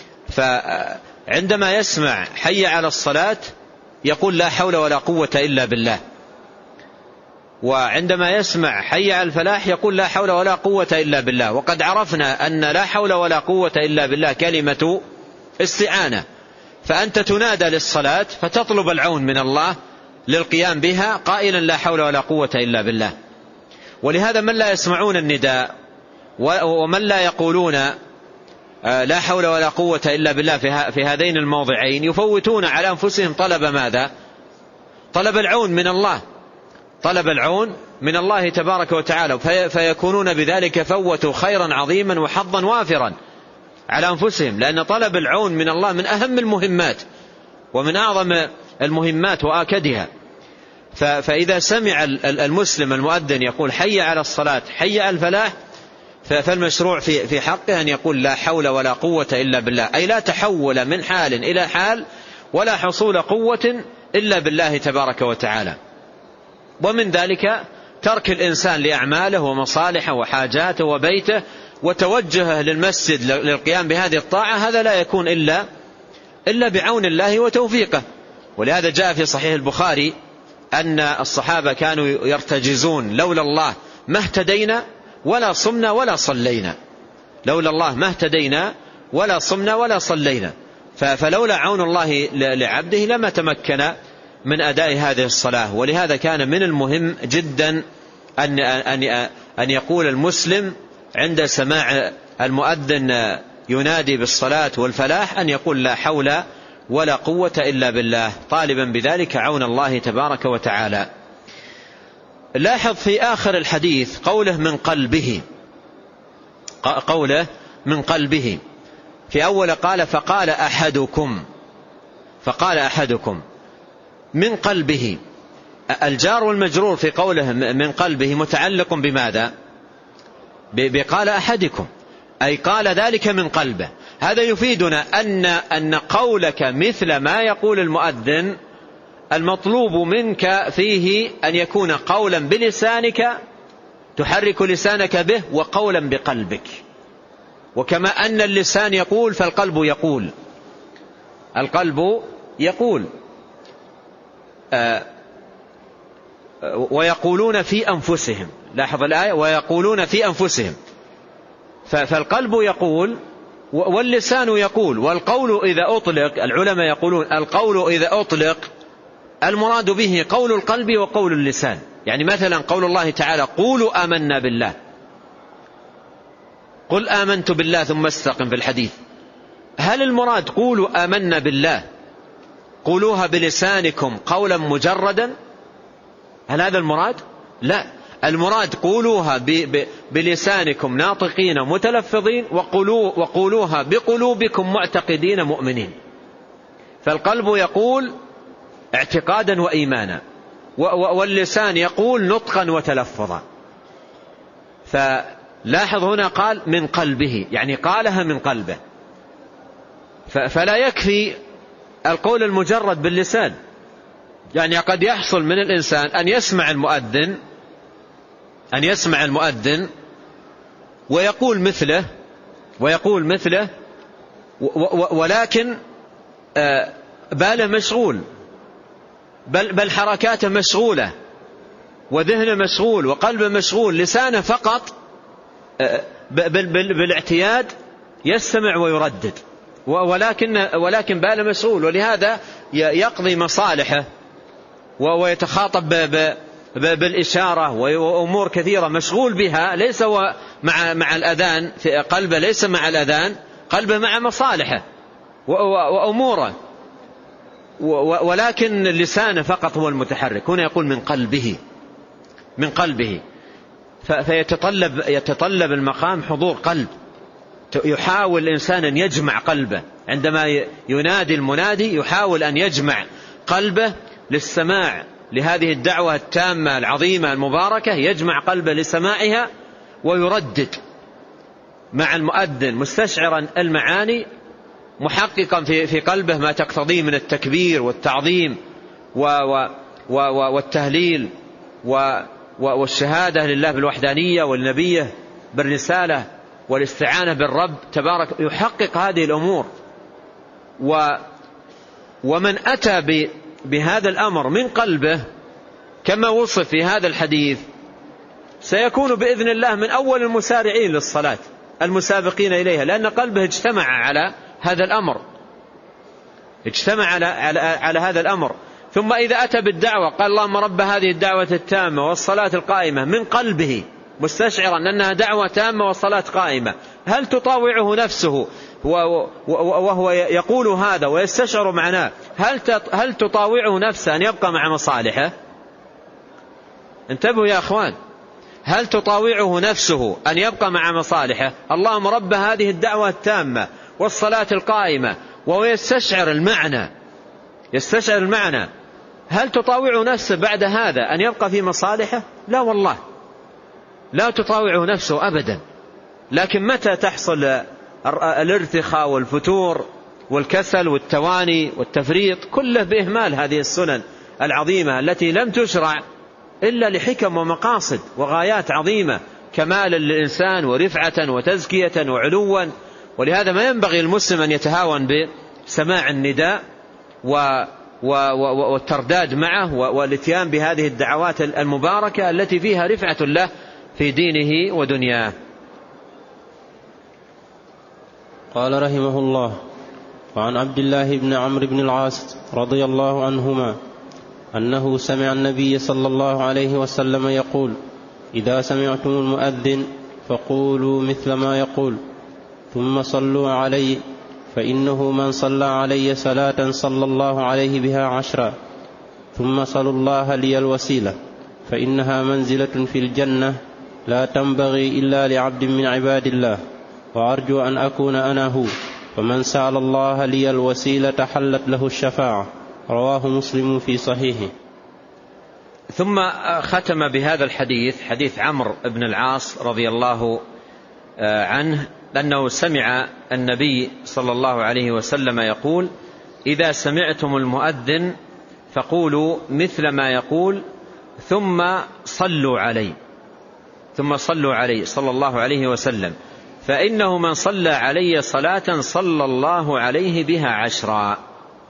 فعندما يسمع حي على الصلاة يقول لا حول ولا قوة إلا بالله، وعندما يسمع حي على الفلاح يقول لا حول ولا قوة إلا بالله. وقد عرفنا أن لا حول ولا قوة إلا بالله كلمة استعانة، فأنت تنادى للصلاة فتطلب العون من الله للقيام بها قائلا لا حول ولا قوة إلا بالله. ولهذا من لا يسمعون النداء ومن لا يقولون لا حول ولا قوة إلا بالله في هذين الموضعين يفوتون على أنفسهم طلب ماذا؟ طلب العون من الله، طلب العون من الله تبارك وتعالى، فيكونون بذلك فوتوا خيرا عظيما وحظا وافرا على أنفسهم، لأن طلب العون من الله من أهم المهمات ومن أعظم المهمات وآكدها. فإذا سمع المسلم المؤذن يقول حي على الصلاة، حي على الفلاح، فالمشروع في حقه أن يقول لا حول ولا قوة إلا بالله، أي لا تحول من حال إلى حال ولا حصول قوة إلا بالله تبارك وتعالى. ومن ذلك ترك الإنسان لأعماله ومصالحه وحاجاته وبيته وتوجهه للمسجد للقيام بهذه الطاعة، هذا لا يكون إلا بعون الله وتوفيقه. ولهذا جاء في صحيح البخاري أن الصحابة كانوا يرتجزون: لولا الله ما اهتدينا ولا صمنا ولا صلينا، لولا الله ما اهتدينا ولا صمنا ولا صلينا. فلولا عون الله لعبده لما تمكن من أداء هذه الصلاة. ولهذا كان من المهم جدا أن يقول المسلم عند سماع المؤذن ينادي بالصلاة والفلاح أن يقول لا حول ولا قوة إلا بالله، طالبا بذلك عون الله تبارك وتعالى. لاحظ في آخر الحديث قوله من قلبه، قوله من قلبه. في أول قال فقال أحدكم، فقال أحدكم من قلبه. الجار والمجرور في قوله من قلبه متعلق بماذا؟ بقال أحدكم، أي قال ذلك من قلبه. هذا يفيدنا أن قولك مثل ما يقول المؤذن المطلوب منك فيه أن يكون قولا بلسانك تحرك لسانك به وقولا بقلبك. وكما أن اللسان يقول فالقلب يقول، القلب يقول. ويقولون في أنفسهم، لاحظ الآية ويقولون في أنفسهم، فالقلب يقول واللسان يقول. والقول إذا أطلق، العلماء يقولون القول إذا أطلق المراد به قول القلب وقول اللسان. يعني مثلا قول الله تعالى قولوا آمنا بالله، قل آمنت بالله ثم استقم في الحديث، هل المراد قولوا آمنا بالله قولوها بلسانكم قولا مجردا؟ هل هذا المراد؟ لا، المراد قولوها بلسانكم ناطقين متلفظين وقولوها بقلوبكم معتقدين مؤمنين. فالقلب يقول اعتقادا وإيمانا، واللسان يقول نطقا وتلفظا. فلاحظ هنا قال من قلبه، يعني قالها من قلبه. فلا يكفي القول المجرد باللسان، يعني قد يحصل من الإنسان أن يسمع المؤذن ويقول مثله ولكن باله مشغول، بل حركاته مشغولة وذهنه مشغول وقلبه مشغول، لسانه فقط بالاعتياد يستمع ويردد، ولكن باله مشغول. ولهذا يقضي مصالحه ويتخاطب بالإشارة وأمور كثيرة مشغول بها، ليس مع الأذان في قلبه، ليس مع الأذان قلبه مع مصالحه وأموره، ولكن لسانه فقط هو المتحرك. هنا يقول من قلبه. فيتطلب المقام حضور قلب. يحاول الإنسان أن يجمع قلبه عندما ينادي المنادي، يحاول أن يجمع قلبه للسماع لهذه الدعوة التامة العظيمة المباركة، يجمع قلبه لسماعها ويردد مع المؤذن مستشعرا المعاني، محققا في قلبه ما تقتضيه من التكبير والتعظيم والتهليل والشهادة لله بالوحدانية والنبيه بالرسالة والاستعانة بالرب تبارك. يحقق هذه الأمور. ومن أتى بهذا الأمر من قلبه كما وصف في هذا الحديث سيكون بإذن الله من أول المسارعين للصلاة المسابقين إليها، لأن قلبه اجتمع على هذا الأمر، اجتمع على هذا الأمر. ثم إذا أتى بالدعوة قال اللهم رب هذه الدعوة التامة والصلاة القائمة، من قلبه مستشعرا أنها دعوة تامة والصلاة قائمة. هل تطاوعه نفسه وهو يقول هذا ويستشعر معناه؟ هل تطاوعه نفسه أن يبقى مع مصالحه؟ انتبهوا يا أخوان، هل تطاوعه نفسه أن يبقى مع مصالحه؟ اللهم رب هذه الدعوة التامة والصلاة القائمة، وهو يستشعر المعنى. هل تطاوع نفسه بعد هذا أن يبقى في مصالحه؟ لا والله، لا تطاوع نفسه أبدا. لكن متى تحصل الارتخاء والفتور والكسل والتواني والتفريط؟ كله بإهمال هذه السنن العظيمة التي لم تشرع إلا لحكم ومقاصد وغايات عظيمة، كمالا للإنسان ورفعة وتزكية وعلوا. ولهذا ما ينبغي المسلم أن يتهاون بسماع النداء والترداد معه والاتيان بهذه الدعوات المباركة التي فيها رفعة له في دينه ودنياه. قال رحمه الله: وعن عبد الله بن عمرو بن العاص رضي الله عنهما أنه سمع النبي صلى الله عليه وسلم يقول: إذا سمعتم المؤذن فقولوا مثل ما يقول، ثم صلوا علي، فإنه من صلى علي صلاة صلى الله عليه بها 10. ثم صلوا الله لي الوسيلة، فإنها منزلة في الجنة لا تنبغي إلا لعبد من عباد الله، وأرجو أن أكون أنا هو. فمن سأل الله لي الوسيلة حلت له الشفاعة. رواه مسلم في صحيحه. ثم ختم بهذا الحديث، حديث عمرو بن العاص رضي الله عنه، أنه سمع النبي صلى الله عليه وسلم يقول: إذا سمعتم المؤذن فقولوا مثل ما يقول، ثم صلوا عليه صلى الله عليه وسلم، فإنه من صلى علي صلاة صلى الله عليه بها 10.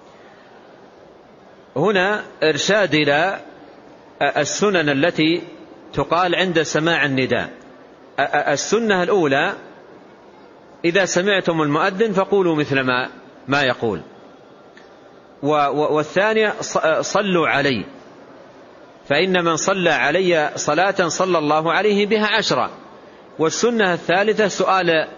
هنا إرشاد إلى السنن التي تقال عند سماع النداء. السنة الأولى: إذا سمعتم المؤذن فقولوا مثل ما يقول. والثانية: صلوا علي، فإن من صلى علي صلاة صلى الله عليه بها 10. والسنة الثالثة: سؤال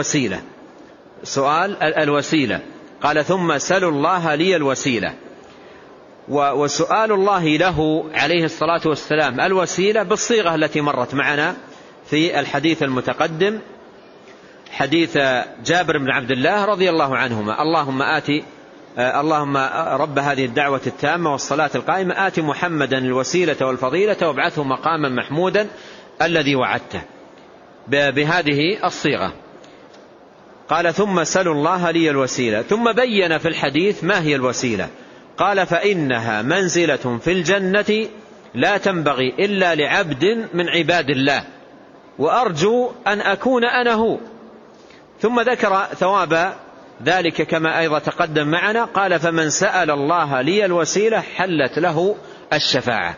الوسيلة. قال: ثم سلوا الله لي الوسيلة. وسؤال الله له عليه الصلاة والسلام الوسيلة بالصيغة التي مرت معنا في الحديث المتقدم، حديث جابر بن عبد الله رضي الله عنهما: اللهم رب هذه الدعوة التامة والصلاة القائمة آت محمدا الوسيلة والفضيلة وابعثه مقاما محمودا الذي وعدته، بهذه الصيغة. قال: ثم سلوا الله لي الوسيلة. ثم بين في الحديث ما هي الوسيلة، قال: فإنها منزلة في الجنة لا تنبغي إلا لعبد من عباد الله، وأرجو أن أكون أنا هو. ثم ذكر ثواب ذلك كما أيضا تقدم معنا. قال: فمن سأل الله لي الوسيلة حلت له الشفاعة.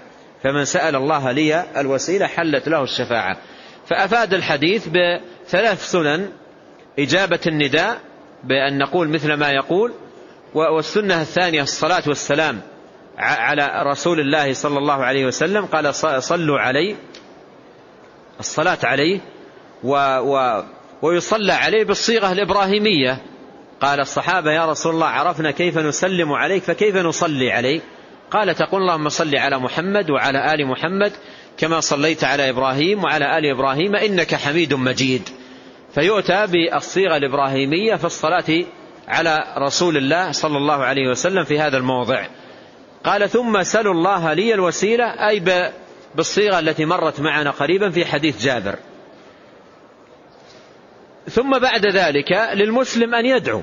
فأفاد الحديث بثلاث سنن: إجابة النداء بأن نقول مثل ما يقول، والسنة الثانية الصلاة والسلام على رسول الله صلى الله عليه وسلم، قال: صلوا عليه، الصلاة عليه، ويصلى عليه بالصيغة الإبراهيمية. قال الصحابة: يا رسول الله عرفنا كيف نسلم عليك، فكيف نصلي عليك؟ قال: تقول اللهم صل على محمد وعلى آل محمد كما صليت على إبراهيم وعلى آل إبراهيم إنك حميد مجيد. فيؤتى بالصيغة الإبراهيمية في الصلاة على رسول الله صلى الله عليه وسلم في هذا الموضع. قال: ثم سلوا الله لي الوسيلة، أي بالصيغة التي مرت معنا قريبا في حديث جابر. ثم بعد ذلك للمسلم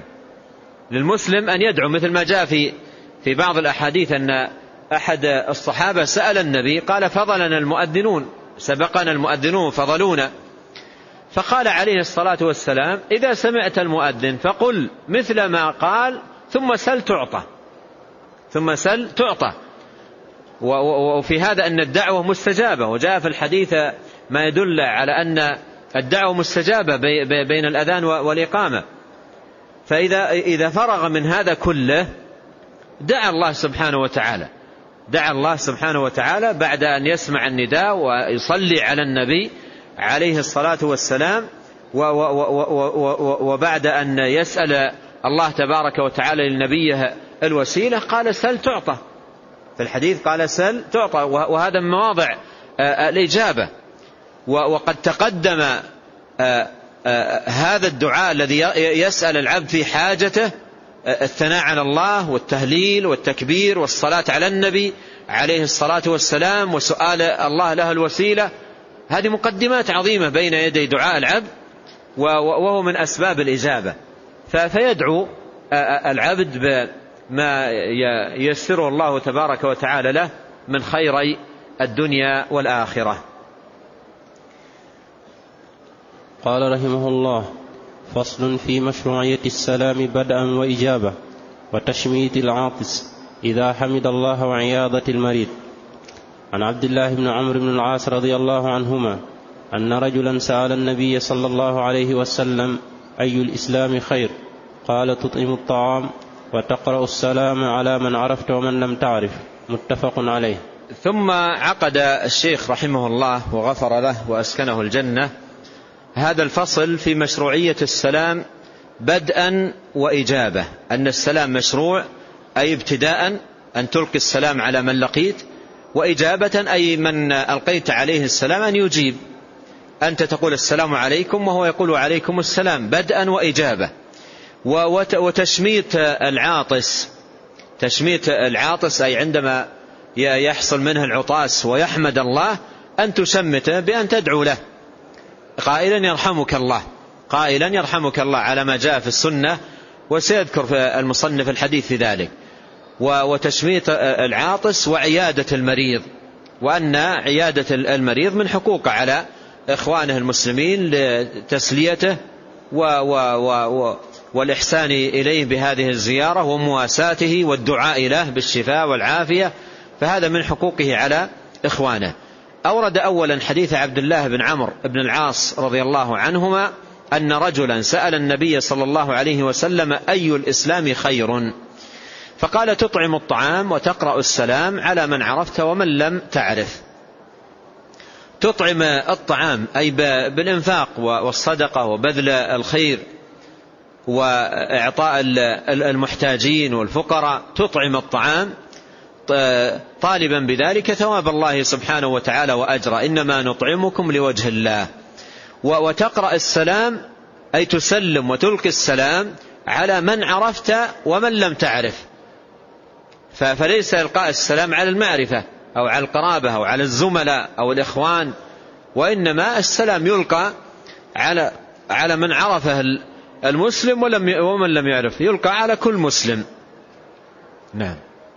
أن يدعو، مثل ما جاء في بعض الأحاديث أن أحد الصحابة سأل النبي قال: فضلنا المؤذنون، سبقنا المؤذنون فضلونا. فقال عليه الصلاة والسلام: إذا سمعت المؤذن فقل مثل ما قال، ثم سل تعطى. وفي هذا أن الدعوة مستجابة، وجاء في الحديث ما يدل على أن الدعوة مستجابة بين الأذان والإقامة. فإذا فرغ من هذا كله دعا الله سبحانه وتعالى بعد أن يسمع النداء ويصلي على النبي عليه الصلاة والسلام، وبعد أن يسأل الله تبارك وتعالى لنبيه الوسيلة قال: سل تعطى. في الحديث قال: سل تعطى، وهذا من مواضع الإجابة. وقد تقدم هذا الدعاء الذي يسأل العبد في حاجته، الثناء على الله والتهليل والتكبير والصلاة على النبي عليه الصلاة والسلام وسؤال الله له الوسيلة. هذه مقدمات عظيمة بين يدي دعاء العبد، وهو من أسباب الإجابة. فيدعو العبد بما ييسره الله تبارك وتعالى له من خيري الدنيا والآخرة. قال رحمه الله: فصل في مشروعية السلام بدءا وإجابة وتشميت العاطس إذا حمد الله وعياضة المريض. عن عبد الله بن عمرو بن العاص رضي الله عنهما أن رجلا سأل النبي صلى الله عليه وسلم: أي الإسلام خير؟ قال: تطعم الطعام وتقرأ السلام على من عرفت ومن لم تعرف. متفق عليه. ثم عقد الشيخ رحمه الله وغفر له وأسكنه الجنة هذا الفصل في مشروعية السلام بدءا وإجابة، أن السلام مشروع أي ابتداء أن تلقي السلام على من لقيت، وإجابة أي من ألقيت عليه السلام أن يجيب، أنت تقول السلام عليكم وهو يقول عليكم السلام، بدءا وإجابة. وتشميت العاطس، تشميت العاطس أي عندما يحصل منه العطاس ويحمد الله أن تشمته بأن تدعو له قائلا يرحمك الله، قائلا يرحمك الله على ما جاء في السنة، وسيذكر في المصنف الحديث في ذلك. وتشميت العاطس وعيادة المريض، وأن عيادة المريض من حقوق على إخوانه المسلمين لتسليته والإحسان إليه بهذه الزيارة ومواساته والدعاء له بالشفاء والعافية، فهذا من حقوقه على إخوانه. أورد أولا حديث عبد الله بن عمرو بن العاص رضي الله عنهما أن رجلا سأل النبي صلى الله عليه وسلم: أي الإسلام خير؟ فقال: تطعم الطعام وتقرأ السلام على من عرفت ومن لم تعرف. تطعم الطعام أي بالإنفاق والصدقة وبذل الخير وإعطاء المحتاجين والفقراء، تطعم الطعام طالبا بذلك ثواب الله سبحانه وتعالى وأجره، إنما نطعمكم لوجه الله. وتقرأ السلام أي تسلم وتلقي السلام على من عرفت ومن لم تعرف، فليس إلقاء السلام على المعرفة أو على القرابة أو على الزملاء أو الإخوان، وإنما السلام يلقى على من عرفه المسلم ومن لم يعرف، يلقى على كل مسلم. نعم.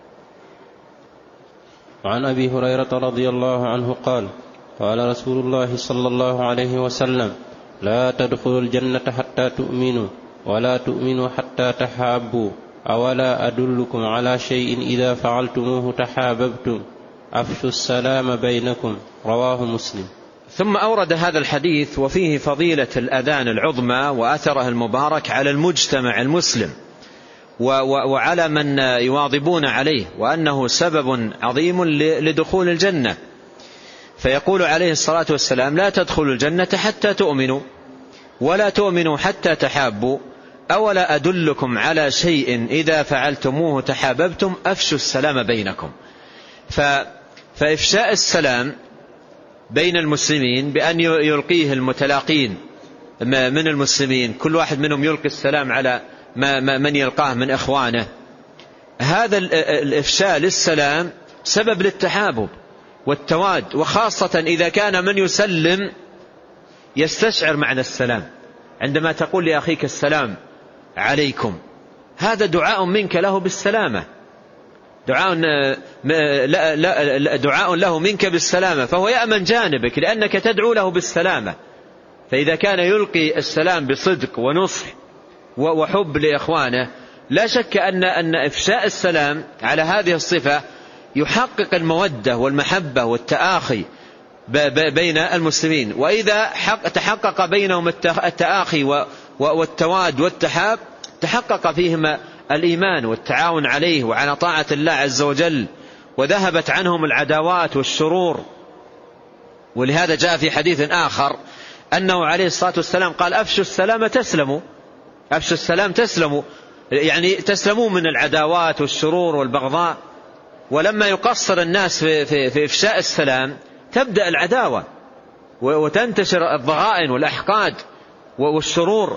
وعن أبي هريرة رضي الله عنه قال: قال رسول الله صلى الله عليه وسلم: لا تدخلوا الجنة حتى تؤمنوا ولا تؤمنوا حتى تحابوا، أولا أدلكم على شيء إذا فعلتموه تحاببتم، أفشوا السلام بينكم. رواه مسلم. ثم أورد هذا الحديث وفيه فضيلة الأذان العظمى وأثره المبارك على المجتمع المسلم وعلى من يواظبون عليه، وأنه سبب عظيم لدخول الجنة. فيقول عليه الصلاة والسلام: لا تدخلوا الجنة حتى تؤمنوا ولا تؤمنوا حتى تحابوا، أولا أدلكم على شيء إذا فعلتموه تحاببتم، أفشوا السلام بينكم. فإفشاء السلام بين المسلمين بأن يلقيه المتلاقين من المسلمين، كل واحد منهم يلقي السلام على من يلقاه من إخوانه، هذا الإفشاء للسلام سبب للتحابب والتواد، وخاصة إذا كان من يسلم يستشعر معنى السلام. عندما تقول لأخيك السلام عليكم، هذا دعاء منك له بالسلامة، دعاء له منك بالسلامة، فهو يأمن جانبك لأنك تدعو له بالسلامة. فإذا كان يلقي السلام بصدق ونصح وحب لإخوانه، لا شك أن إفشاء السلام على هذه الصفة يحقق المودة والمحبة والتآخي بين المسلمين. وإذا تحقق بينهم التآخي والتواد والتحاب، تحقق فيهم الإيمان والتعاون عليه وعلى طاعة الله عز وجل، وذهبت عنهم العداوات والشرور. ولهذا جاء في حديث آخر أنه عليه الصلاة والسلام قال: أفشوا السلام تسلموا، أفشوا السلام تسلموا، يعني تسلموا من العداوات والشرور والبغضاء. ولما يقصر الناس في إفشاء السلام تبدأ العداوة وتنتشر الضغائن والأحقاد والشرور.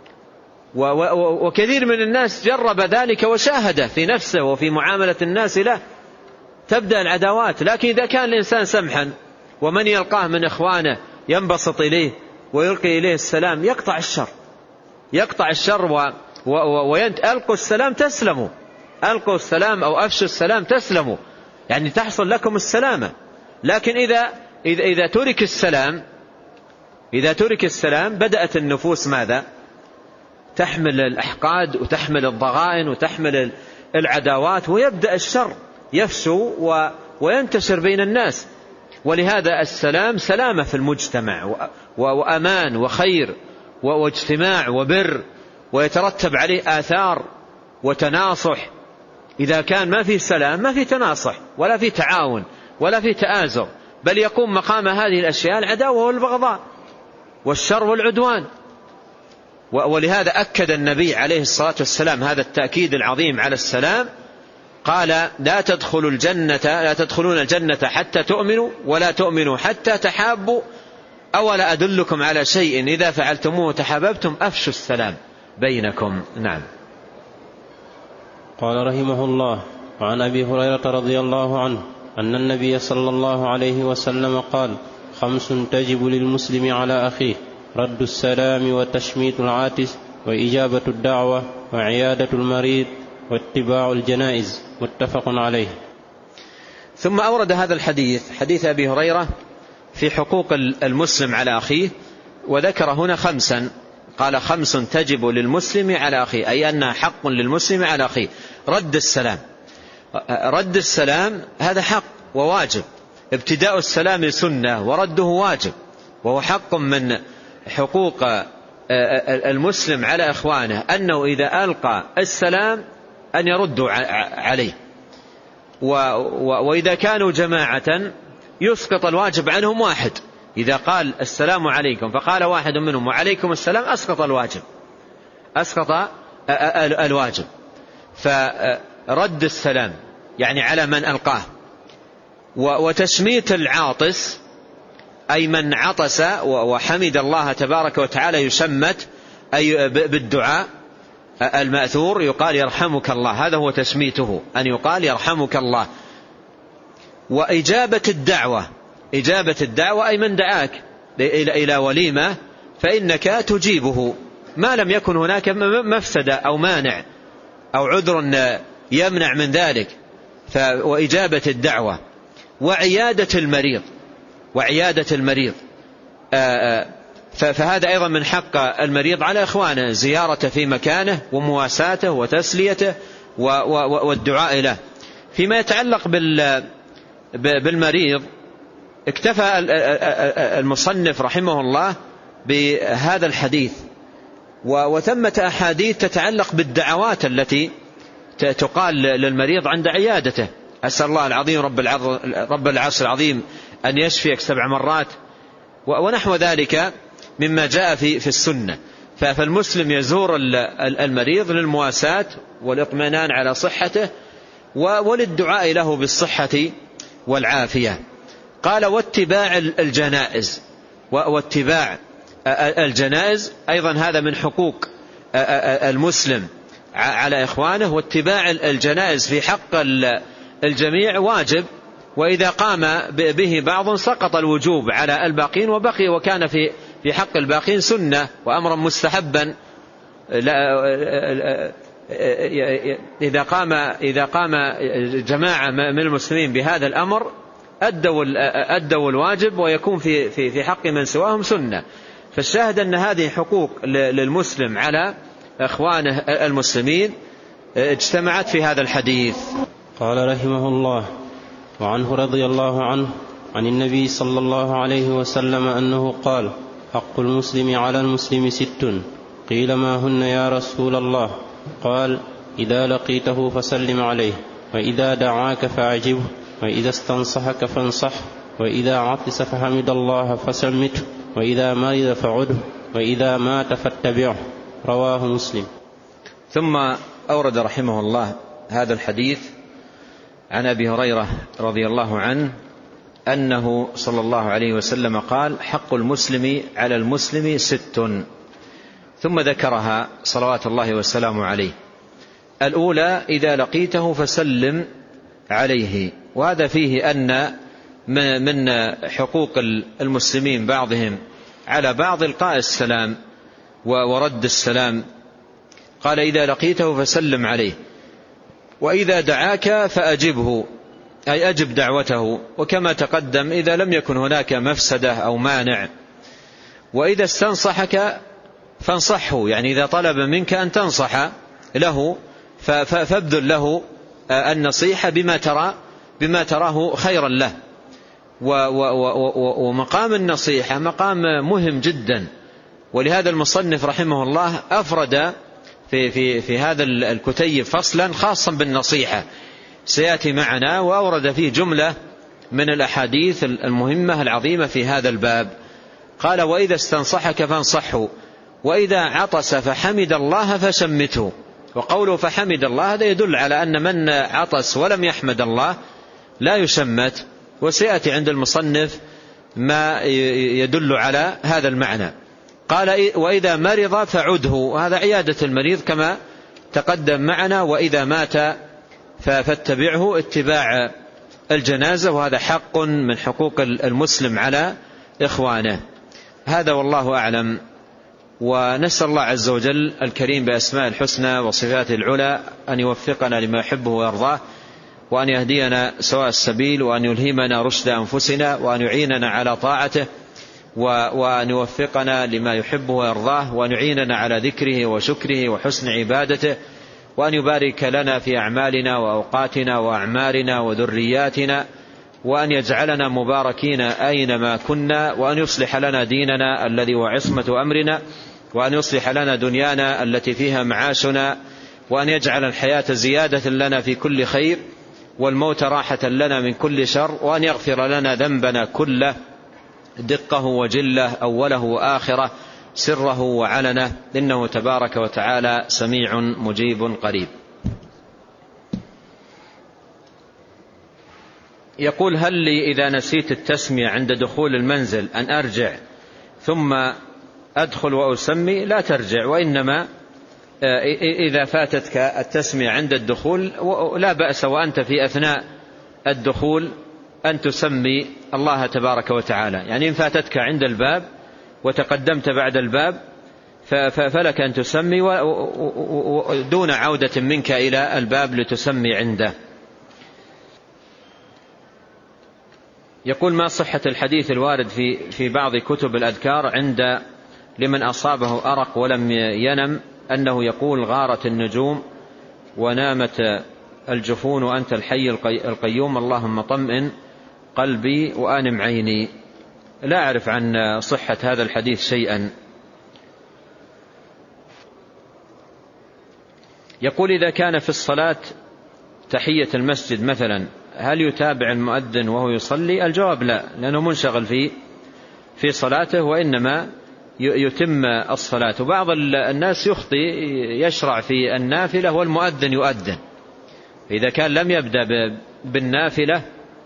وكثير من الناس جرب ذلك وشاهده في نفسه وفي معاملة الناس له، تبدأ العداوات. لكن إذا كان الإنسان سمحا ومن يلقاه من إخوانه ينبسط إليه ويلقي إليه السلام يقطع الشر ألقوا السلام تسلموا، ألقوا السلام أو أفشوا السلام تسلموا، يعني تحصل لكم السلامة. لكن إذا ترك السلام بدأت النفوس ماذا؟ تحمل الأحقاد وتحمل الضغائن وتحمل العداوات، ويبدأ الشر يفشو وينتشر بين الناس. ولهذا السلام سلامة في المجتمع وأمان وخير واجتماع وبر، ويترتب عليه آثار وتناصح. إذا كان ما في سلام ما في تناصح ولا في تعاون ولا في تآزر، بل يقوم مقام هذه الأشياء العداوة والبغضاء والشر والعدوان. ولهذا أكد النبي عليه الصلاة والسلام هذا التأكيد العظيم على السلام، قال لا تدخلون الجنة حتى تؤمنوا ولا تؤمنوا حتى تحابوا، أولا أدلكم على شيء إذا فعلتموه تحاببتم أفشوا السلام بينكم. نعم. قال رحمه الله: وعن أبي هريرة رضي الله عنه أن النبي صلى الله عليه وسلم قال: 5 تجب للمسلم على أخيه: رد السلام وتشميت العاتس وإجابة الدعوة وعيادة المريض واتباع الجنائز. متفق عليه. ثم أورد هذا الحديث، حديث أبي هريرة، في حقوق المسلم على أخيه، وذكر هنا 5. قال: 5 تجب للمسلم على أخيه، أي أنها حق للمسلم على أخيه. رد السلام هذا حق وواجب، ابتداء السلام سنة ورده واجب، وهو حق من حقوق المسلم على إخوانه، أنه إذا ألقى السلام أن يردوا عليه، وإذا كانوا جماعة يسقط الواجب عنهم واحد. إذا قال السلام عليكم فقال واحد منهم وعليكم السلام أسقط الواجب. فرد السلام يعني على من ألقاه. وتشميت العاطس أي من عطس وحمد الله تبارك وتعالى يشمت، أي بالدعاء المأثور يقال يرحمك الله، هذا هو تشميته، أن يقال يرحمك الله. وإجابة الدعوة أي من دعاك إلى وليمة فإنك تجيبه ما لم يكن هناك مفسدة أو مانع أو عذر يمنع من ذلك. وإجابة الدعوة وعيادة المريض فهذا أيضا من حق المريض على إخوانه، زيارته في مكانه ومواساته وتسليته والدعاء له. فيما يتعلق بالمريض اكتفى المصنف رحمه الله بهذا الحديث، وثمة أحاديث تتعلق بالدعوات التي تقال للمريض عند عيادته. أسأل الله العظيم رب العرش العظيم أن يشفيك 7 مرات ونحو ذلك مما جاء في السنة. فالمسلم يزور المريض للمواساة والإطمئنان على صحته وللدعاء له بالصحة والعافية. قال: واتباع الجنائز أيضا هذا من حقوق المسلم على إخوانه، واتباع الجنائز في حق الجميع واجب، وإذا قام به بعض سقط الوجوب على الباقين وبقي، وكان في حق الباقين سنة وأمرا مستحبا. إذا قام جماعة من المسلمين بهذا الأمر أدوا الواجب، ويكون في حق من سواهم سنة. فالشاهد أن هذه حقوق للمسلم على إخوانه المسلمين اجتمعت في هذا الحديث. قال رحمه الله: وعنه رضي الله عنه عن النبي صلى الله عليه وسلم أنه قال: حق المسلم على المسلم 6. قيل: ما هن يا رسول الله؟ قال: إذا لقيته فسلم عليه، وإذا دعاك فأعجبه، وإذا استنصحك فانصح، وإذا عطس فحمد الله فسمته، وإذا مرض فعده، وإذا مات فاتبعه. رواه مسلم. ثم أورد رحمه الله هذا الحديث عن أبي هريرة رضي الله عنه أنه صلى الله عليه وسلم قال: حق المسلم على المسلم 6. ثم ذكرها صلوات الله والسلام عليه. الأولى: إذا لقيته فسلم عليه. وهذا فيه أن من حقوق المسلمين بعضهم على بعض إلقاء السلام ورد السلام. قال إذا لقيته فسلم عليه، وإذا دعاك فأجبه، أي أجب دعوته، وكما تقدم إذا لم يكن هناك مفسدة أو مانع. وإذا استنصحك فانصحه، يعني إذا طلب منك أن تنصح له فابذل له النصيحة بما تراه خيرا له. ومقام النصيحة مقام مهم جدا، ولهذا المصنف رحمه الله أفرد في هذا الكتيب فصلا خاصا بالنصيحة سيأتي معنا، وأورد فيه جملة من الأحاديث المهمة العظيمة في هذا الباب. قال وإذا استنصحك فانصحه، وإذا عطس فحمد الله فشمته. وقوله فحمد الله هذا يدل على أن من عطس ولم يحمد الله لا يشمت، وسيأتي عند المصنف ما يدل على هذا المعنى. قال وإذا مرض فعده، وهذا عيادة المريض كما تقدم معنا. وإذا مات فاتبعه، اتباع الجنازة، وهذا حق من حقوق المسلم على إخوانه. هذا والله أعلم. ونسأل الله عز وجل الكريم بأسماء الحسنى وصفاته العلى أن يوفقنا لما يحبه ويرضاه، وأن يهدينا سواء السبيل، وأن يلهمنا رشد أنفسنا، وأن يعيننا على طاعته، وأن يوفقنا لما يحبه ويرضاه، وأن يعيننا على ذكره وشكره وحسن عبادته، وأن يبارك لنا في أعمالنا وأوقاتنا وأعمارنا وذرياتنا، وأن يجعلنا مباركين أينما كنا، وأن يصلح لنا ديننا الذي هو عصمة أمرنا، وأن يصلح لنا دنيانا التي فيها معاشنا، وأن يجعل الحياة زيادة لنا في كل خير، والموت راحة لنا من كل شر، وأن يغفر لنا ذنبنا كله دقه وجله، أوله وآخره، سره وعلنه، إنه تبارك وتعالى سميع مجيب قريب. يقول هل لي إذا نسيت التسمية عند دخول المنزل أن أرجع ثم أدخل وأسمي؟ لا ترجع، وإنما إذا فاتتك التسمية عند الدخول لا بأس وأنت في أثناء الدخول أن تسمي الله تبارك وتعالى. يعني إن فاتتك عند الباب وتقدمت بعد الباب فلك أن تسمي دون عودة منك إلى الباب لتسمي عنده. يقول ما صحة الحديث الوارد في بعض كتب الأذكار عند لمن أصابه أرق ولم ينم أنه يقول غارت النجوم ونامت الجفون وأنت الحي القيوم اللهم طمئن قلبي وآنم عيني؟ لا أعرف عن صحة هذا الحديث شيئا. يقول إذا كان في الصلاة تحية المسجد مثلا هل يتابع المؤذن وهو يصلي؟ الجواب لا، لأنه منشغل في صلاته، وإنما يتم الصلاة. وبعض الناس يخطئ يشرع في النافلة والمؤذن يؤذن، إذا كان لم يبدأ بالنافلة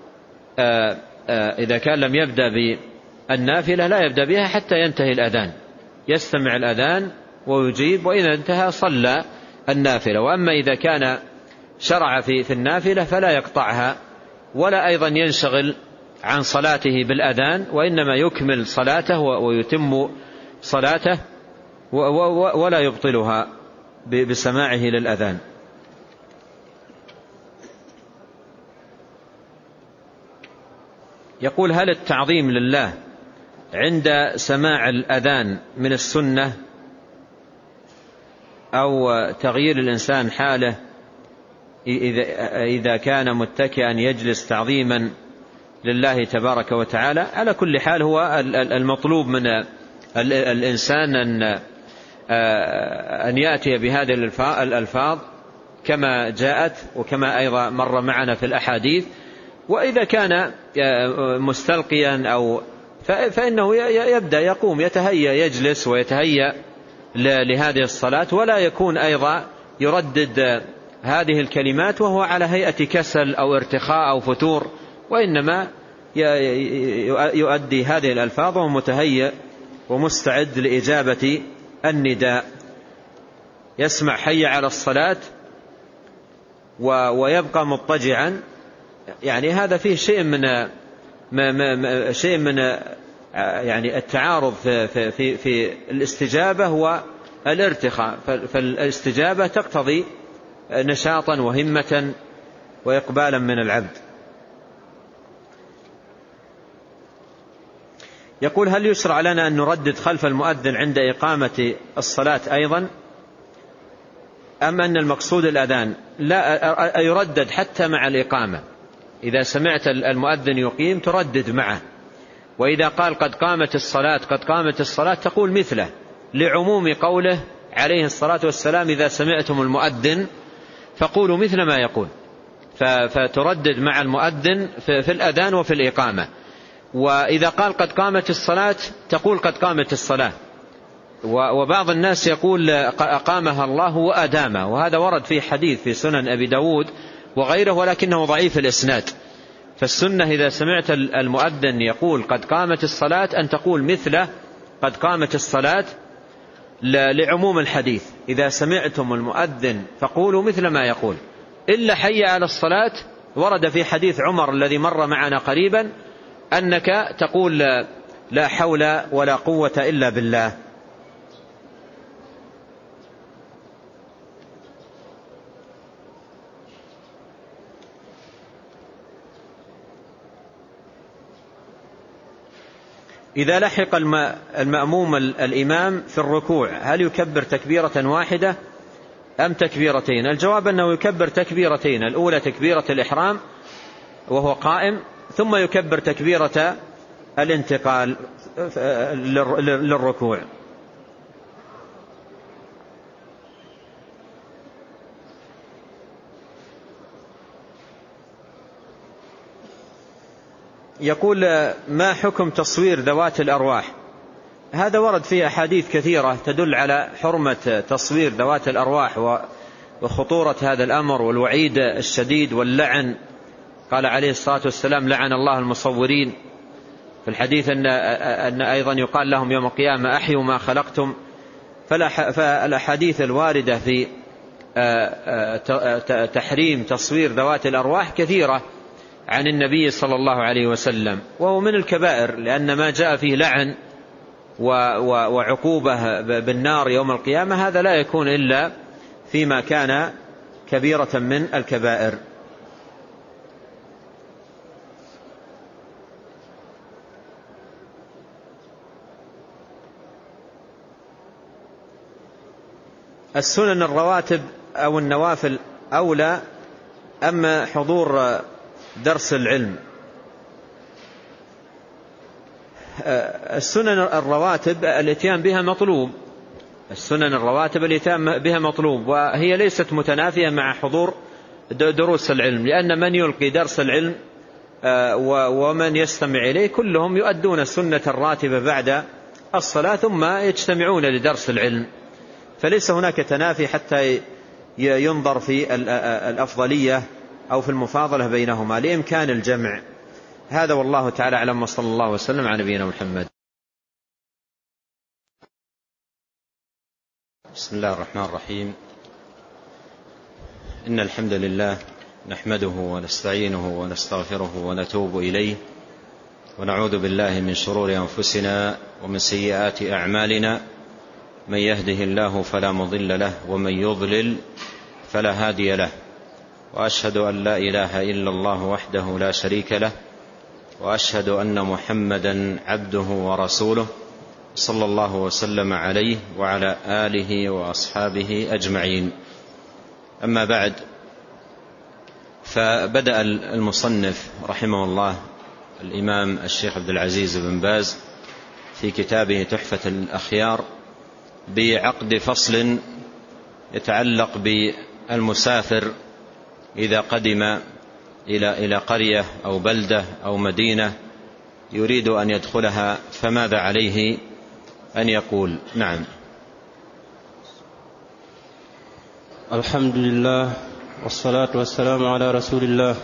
إذا كان لم يبدأ بالنافلة لا يبدأ بها حتى ينتهي الأذان، يستمع الأذان ويجيب، وإذا انتهى صلى النافلة. وأما إذا كان شرع في النافلة فلا يقطعها ولا أيضا ينشغل عن صلاته بالأذان، وإنما يكمل صلاته ويتم صلاته ولا يبطلها بسماعه للأذان. يقول هل التعظيم لله عند سماع الأذان من السنة أو تغيير الإنسان حاله إذا كان متكئا يجلس تعظيما لله تبارك وتعالى؟ على كل حال هو المطلوب من الإنسان أن يأتي بهذه الألفاظ كما جاءت وكما أيضا مر معنا في الأحاديث. وإذا كان مستلقيا فإنه يبدأ يقوم يتهيأ يجلس ويتهيأ لهذه الصلاة، ولا يكون أيضا يردد هذه الكلمات وهو على هيئة كسل أو ارتخاء أو فتور، وإنما يؤدي هذه الألفاظ ومتهيأ ومستعد لإجابة النداء، يسمع حي على الصلاة ويبقى مضطجعا. يعني هذا فيه شيء من يعني التعارض في الاستجابة والارتخاء، فالاستجابة تقتضي نشاطا وهمة وإقبالا من العبد. يقول: هل يشرع لنا أن نردد خلف المؤذن عند إقامة الصلاة أيضا، أم أن المقصود الأذان؟ لا، يردد حتى مع الإقامة. إذا سمعت المؤذن يقيم تردد معه، وإذا قال قد قامت الصلاة قد قامت الصلاة تقول مثله، لعموم قوله عليه الصلاة والسلام: إذا سمعتم المؤذن فقولوا مثل ما يقول. فتردد مع المؤذن في الأذان وفي الإقامة. وإذا قال قد قامت الصلاة تقول قد قامت الصلاة. وبعض الناس يقول أقامها الله وأدامها، وهذا ورد في حديث في سنن أبي داود وغيره، ولكنه ضعيف الإسناد. فالسنة إذا سمعت المؤذن يقول قد قامت الصلاة أن تقول مثله قد قامت الصلاة، لعموم الحديث: إذا سمعتم المؤذن فقولوا مثل ما يقول. إلا حي على الصلاة ورد في حديث عمر الذي مر معنا قريبا أنك تقول لا حول ولا قوة إلا بالله. إذا لحق المأموم الإمام في الركوع هل يكبر تكبيرة واحدة أم تكبيرتين؟ الجواب أنه يكبر تكبيرتين: الأولى تكبيرة الإحرام وهو قائم، ثم يكبر تكبيرة الانتقال للركوع. يقول: ما حكم تصوير ذوات الأرواح؟ هذا ورد فيه أحاديث كثيرة تدل على حرمة تصوير ذوات الأرواح وخطورة هذا الأمر والوعيد الشديد واللعن. قال عليه الصلاة والسلام: لعن الله المصورين. في الحديث أن أيضا يقال لهم يوم القيامة: أحيوا ما خلقتم. فالأحاديث الواردة في تحريم تصوير ذوات الأرواح كثيرة عن النبي صلى الله عليه وسلم، وهو من الكبائر، لأن ما جاء فيه لعن وعقوبة بالنار يوم القيامة هذا لا يكون إلا فيما كان كبيرة من الكبائر. السنن الرواتب أو النوافل أولى أما حضور درس العلم؟ السنن الرواتب الاتيان بها مطلوب، السنن الرواتب الاتيان بها مطلوب، وهي ليست متنافية مع حضور دروس العلم، لأن من يلقي درس العلم ومن يستمع إليه كلهم يؤدون السنة الراتبة بعد الصلاة ثم يجتمعون لدرس العلم، فليس هناك تنافي حتى ينظر في الأفضلية أو في المفاضلة بينهما لإمكان الجمع. هذا والله تعالى أعلم، وصلى الله وسلم على نبينا محمد. بسم الله الرحمن الرحيم. إن الحمد لله نحمده ونستعينه ونستغفره ونتوب إليه، ونعوذ بالله من شرور أنفسنا ومن سيئات أعمالنا، من يهده الله فلا مضل له ومن يضلل فلا هادي له، وأشهد أن لا إله إلا الله وحده لا شريك له، وأشهد أن محمدا عبده ورسوله صلى الله وسلم عليه وعلى آله وأصحابه أجمعين. أما بعد، فبدأ المصنف رحمه الله الإمام الشيخ عبد العزيز بن باز في كتابه تحفة الأخيار بعقد فصل يتعلق بالمسافر إذا قدم إلى قرية أو بلدة أو مدينة يريد أن يدخلها، فماذا عليه أن يقول؟ نعم. الحمد لله والصلاة والسلام على رسول الله.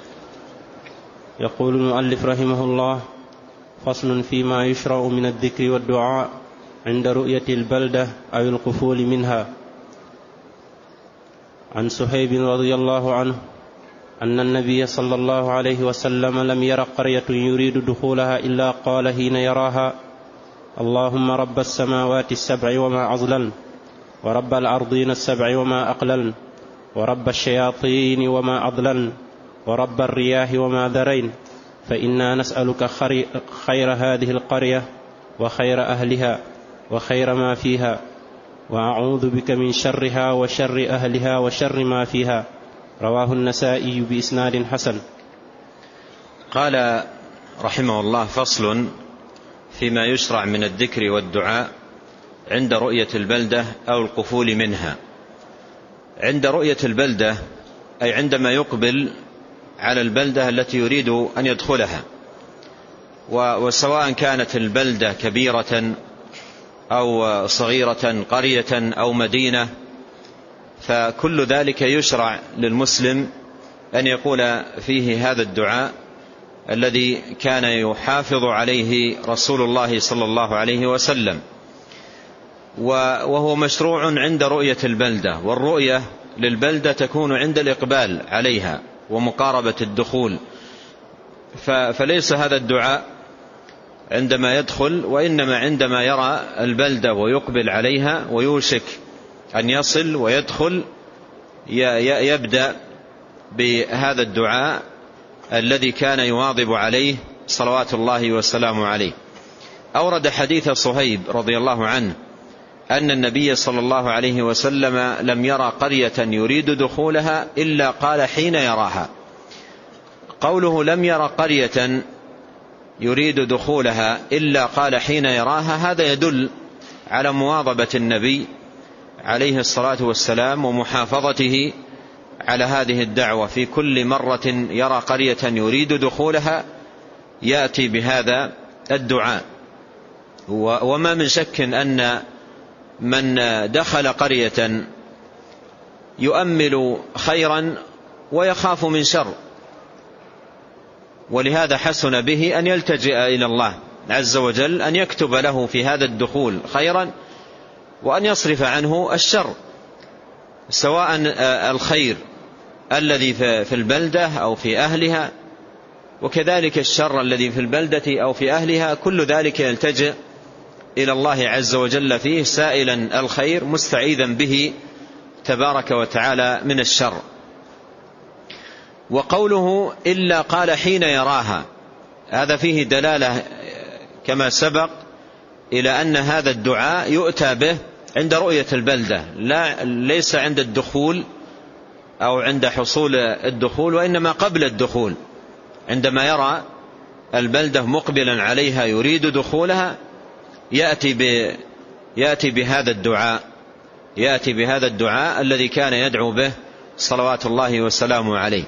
يقول المؤلف رحمه الله: فصل فيما يشرع من الذكر والدعاء عند رؤية البلدة أو القفول منها. عن سهيب رضي الله عنه أن النبي صلى الله عليه وسلم لم ير قرية يريد دخولها إلا قال حين يراها: اللهم رب السماوات السبع وما أضللن، ورب الأرضين السبع وما أقللن، ورب الشياطين وما أضللن، ورب الرياح وما ذرين، فإنا نسألك خير هذه القرية وخير أهلها وخير ما فيها، وأعوذ بك من شرها وشر أهلها وشر ما فيها. رواه النسائي بإسناد حسن. قال رحمه الله: فصل فيما يشرع من الذكر والدعاء عند رؤية البلدة أو القفول منها. عند رؤية البلدة أي عندما يقبل على البلدة التي يريد أن يدخلها، وسواء كانت البلدة كبيرة أو صغيرة، قرية أو مدينة، فكل ذلك يشرع للمسلم أن يقول فيه هذا الدعاء الذي كان يحافظ عليه رسول الله صلى الله عليه وسلم، وهو مشروع عند رؤية البلدة. والرؤية للبلدة تكون عند الإقبال عليها ومقاربة الدخول، فليس هذا الدعاء عندما يدخل، وإنما عندما يرى البلدة ويقبل عليها ويوشك أن يصل ويدخل يبدأ بهذا الدعاء الذي كان يواظب عليه صلوات الله وسلامه عليه. أورد حديث صهيب رضي الله عنه أن النبي صلى الله عليه وسلم لم يرى قرية يريد دخولها إلا قال حين يراها. قوله لم يرى قرية يريد دخولها إلا قال حين يراها، هذا يدل على مواظبة النبي عليه الصلاة والسلام ومحافظته على هذه الدعوة. في كل مرة يرى قرية يريد دخولها يأتي بهذا الدعاء. وما من شك أن من دخل قرية يؤمل خيرا ويخاف من شر، ولهذا حسن به أن يلتجئ إلى الله عز وجل أن يكتب له في هذا الدخول خيرا وأن يصرف عنه الشر، سواء الخير الذي في البلدة أو في أهلها، وكذلك الشر الذي في البلدة أو في أهلها، كل ذلك يلتجئ إلى الله عز وجل فيه سائلا الخير مستعيذا به تبارك وتعالى من الشر. وقوله إلا قال حين يراها، هذا فيه دلالة كما سبق إلى أن هذا الدعاء يؤتى به عند رؤية البلدة، ليس عند الدخول أو عند حصول الدخول، وإنما قبل الدخول. عندما يرى البلدة مقبلا عليها يريد دخولها يأتي بهذا الدعاء الذي كان يدعو به صلوات الله وسلامه عليه.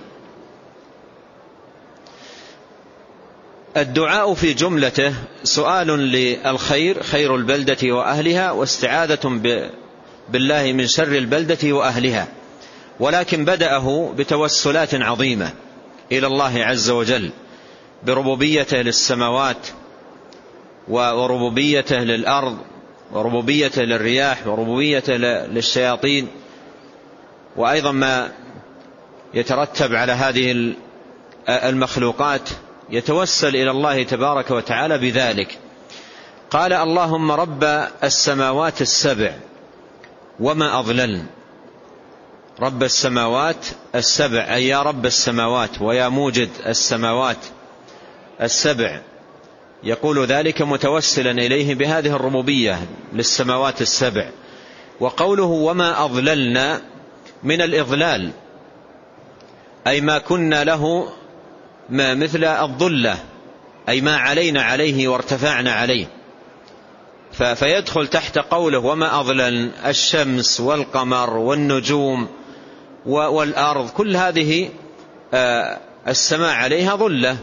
الدعاء في جملته سؤال للخير، خير البلدة وأهلها، واستعاذة بالله من شر البلدة وأهلها، ولكن بدأه بتوسلات عظيمة إلى الله عز وجل بربوبيته للسماوات وربوبيته للأرض وربوبيته للرياح وربوبيته للشياطين، وأيضا ما يترتب على هذه المخلوقات، يتوسل إلى الله تبارك وتعالى بذلك. قال اللهم رب السماوات السبع وما أضللن. رب السماوات السبع أي يا رب السماوات ويا موجد السماوات السبع، يقول ذلك متوسلا إليه بهذه الربوبية للسماوات السبع. وقوله وما أضللنا من الإضلال، أي ما كنا له ما مثل الضلة، أي ما علينا عليه وارتفعنا عليه، فيدخل تحت قوله وما أضلل الشمس والقمر والنجوم والأرض، كل هذه السماء عليها ضلة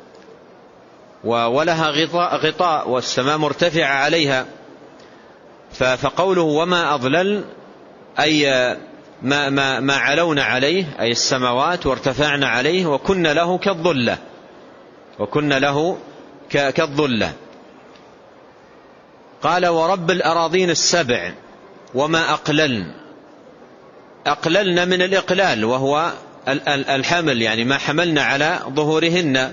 ولها غطاء والسماء مرتفعة عليها. فقوله وما أضلل أي ما علونا عليه، أي السماوات وارتفعنا عليه وكنا له كالظلة. قال ورب الأراضين السبع وما أقللن من الإقلال، وهو الحمل، يعني ما حملنا على ظهورهن،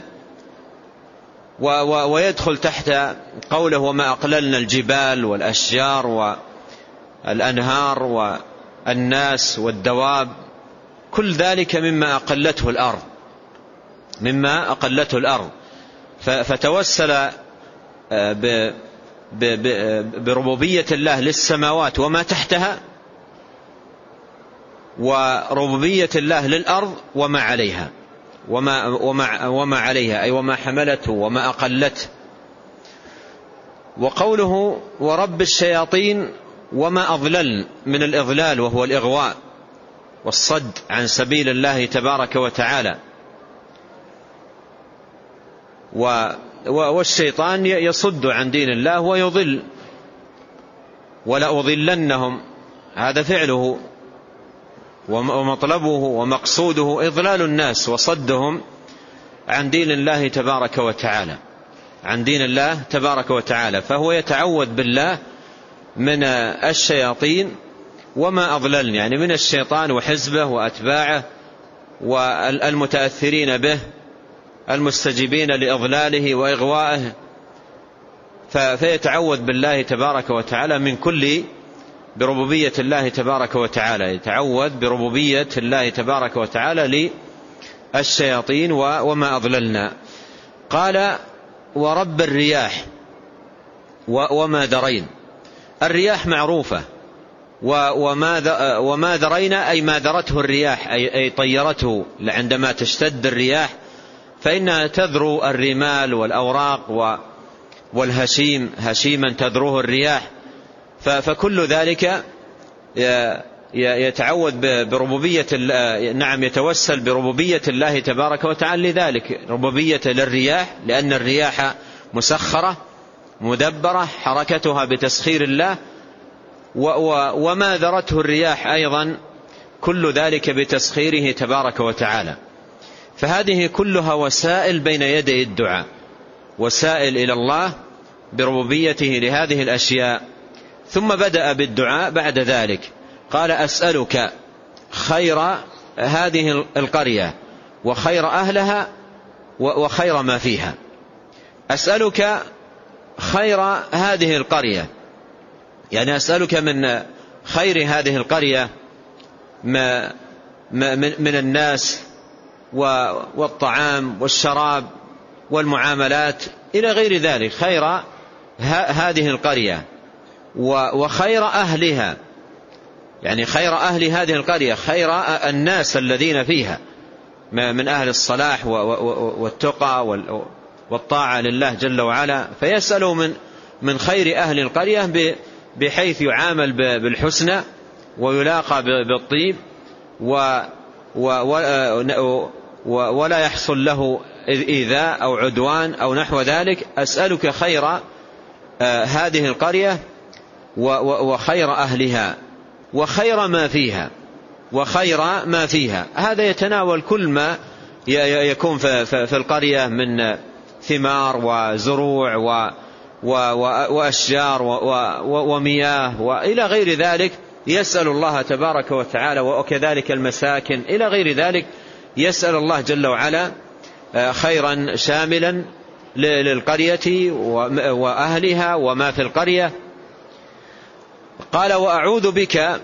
ويدخل تحت قوله وما أقللنا الجبال والأشجار والأنهار والناس والدواب، كل ذلك مما أقلته الأرض. فتوسل بربوبية الله للسماوات وما تحتها، وربوبية الله للأرض وما عليها وما عليها أي وما حملته وما أقلته. وقوله ورب الشياطين وما أضلل من الإضلال، وهو الإغواء والصد عن سبيل الله تبارك وتعالى. والشيطان يصد عن دين الله ويضل، ولأضلنهم هذا فعله ومطلبه ومقصوده إضلال الناس وصدهم عن دين الله تبارك وتعالى، فهو يتعوذ بالله من الشياطين وما أضلل، يعني من الشيطان وحزبه وأتباعه والمتأثرين به المستجيبين لإضلاله وإغوائه. فيتعوذ بالله تبارك وتعالى من كل بربوبية الله تبارك وتعالى، يتعوذ بربوبية الله تبارك وتعالى للشياطين وما أضللنا. قال ورب الرياح وما ذرين. الرياح معروفة، وما ذرينا أي ما ذرته الرياح أي طيرته. عندما تشتد الرياح فإنها تذرو الرمال والأوراق والهشيم، هشيما تذروه الرياح. فكل ذلك يتعوذ بربوبية، نعم يتوسل بربوبية الله تبارك وتعالى لذلك، ربوبية للرياح لأن الرياح مسخرة مدبرة حركتها بتسخير الله، وما ذرته الرياح أيضا كل ذلك بتسخيره تبارك وتعالى. فهذه كلها وسائل بين يدي الدعاء، وسائل إلى الله بربوبيته لهذه الأشياء. ثم بدأ بالدعاء بعد ذلك، قال أسألك خير هذه القرية وخير أهلها وخير ما فيها. أسألك خير هذه القرية، يعني أسألك من خير هذه القرية من الناس والطعام والشراب والمعاملات إلى غير ذلك، خير هذه القرية وخير أهلها، يعني خير أهل هذه القرية، خير الناس الذين فيها من أهل الصلاح والتقى والطاعة لله جل وعلا. فيسأل من خير أهل القرية بحيث يعامل بالحسنى ويلاقى بالطيب ولا يحصل له إيذاء أو عدوان أو نحو ذلك. أسألك خير هذه القرية وخير أهلها وخير ما فيها. هذا يتناول كل ما يكون في القرية من ثمار وزروع وأشجار ومياه وإلى غير ذلك. يسأل الله تبارك وتعالى، وكذلك المساكن إلى غير ذلك، يسأل الله جل وعلا خيرا شاملا للقرية وأهلها وما في القرية. قال وأعوذ بك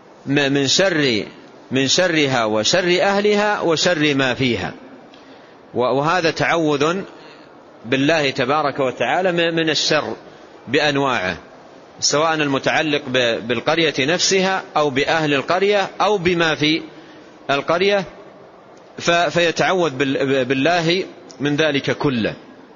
من شرها وشر أهلها وشر ما فيها. وهذا تعوذ بالله تبارك وتعالى من الشر بأنواعه، سواء المتعلق بالقرية نفسها أو بأهل القرية أو بما في القرية، فيتعوذ بالله من ذلك كله.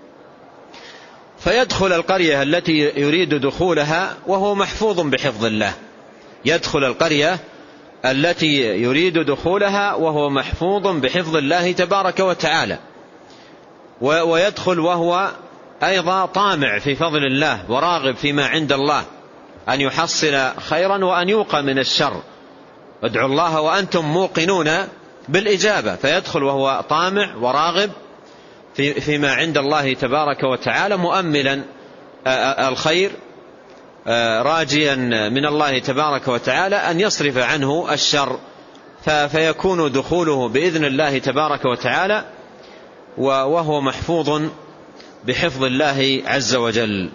فيدخل القرية التي يريد دخولها وهو محفوظ بحفظ الله، يدخل القرية التي يريد دخولها وهو محفوظ بحفظ الله تبارك وتعالى، ويدخل وهو أيضا طامع في فضل الله وراغب فيما عند الله أن يحصل خيرا وأن يوقى من الشر. ادعوا الله وأنتم موقنون بالإجابة. فيدخل وهو طامع وراغب فيما عند الله تبارك وتعالى، مؤملا الخير، راجيا من الله تبارك وتعالى أن يصرف عنه الشر. فيكون دخوله بإذن الله تبارك وتعالى وهو محفوظ بحفظ الله عز وجل.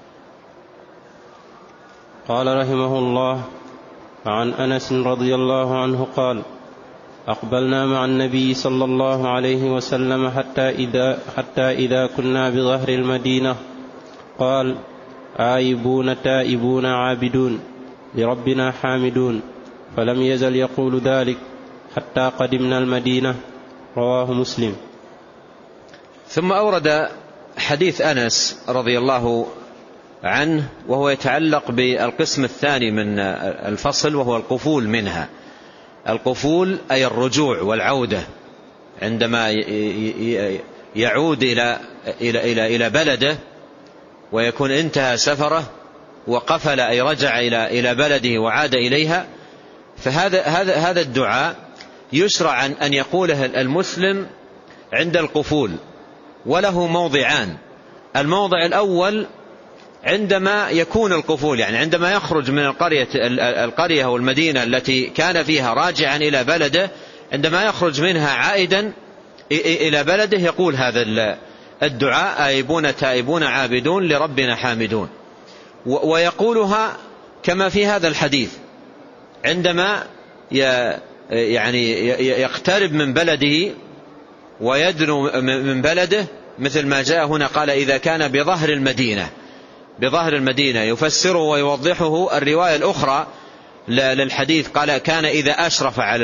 قال رحمه الله: عن أنس رضي الله عنه قال: أقبلنا مع النبي صلى الله عليه وسلم حتى إذا كنا بظهر المدينة قال: آيبون تائبون عابدون لربنا حامدون، فلم يزل يقول ذلك حتى قدمنا المدينة. رواه مسلم. ثم أورد حديث أنس رضي الله عنه وهو يتعلق بالقسم الثاني من الفصل، وهو القفول منها. القفول أي الرجوع والعودة، عندما يعود إلى بلده ويكون انتهى سفره وقفل أي رجع إلى بلده وعاد إليها. فهذا الدعاء يشرع أن يقوله المسلم عند القفول، وله موضعان. الموضع الأول عندما يكون القفول، يعني عندما يخرج من القرية أو المدينة التي كان فيها راجعا إلى بلده، عندما يخرج منها عائدا إلى بلده يقول هذا الدعاء: آيبون تائبون عابدون لربنا حامدون. ويقولها كما في هذا الحديث عندما يعني يقترب من بلده ويدنو من بلده، مثل ما جاء هنا قال: إذا كان بظهر المدينة. يفسره ويوضحه الرواية الأخرى للحديث، قال: كان إذا أشرف على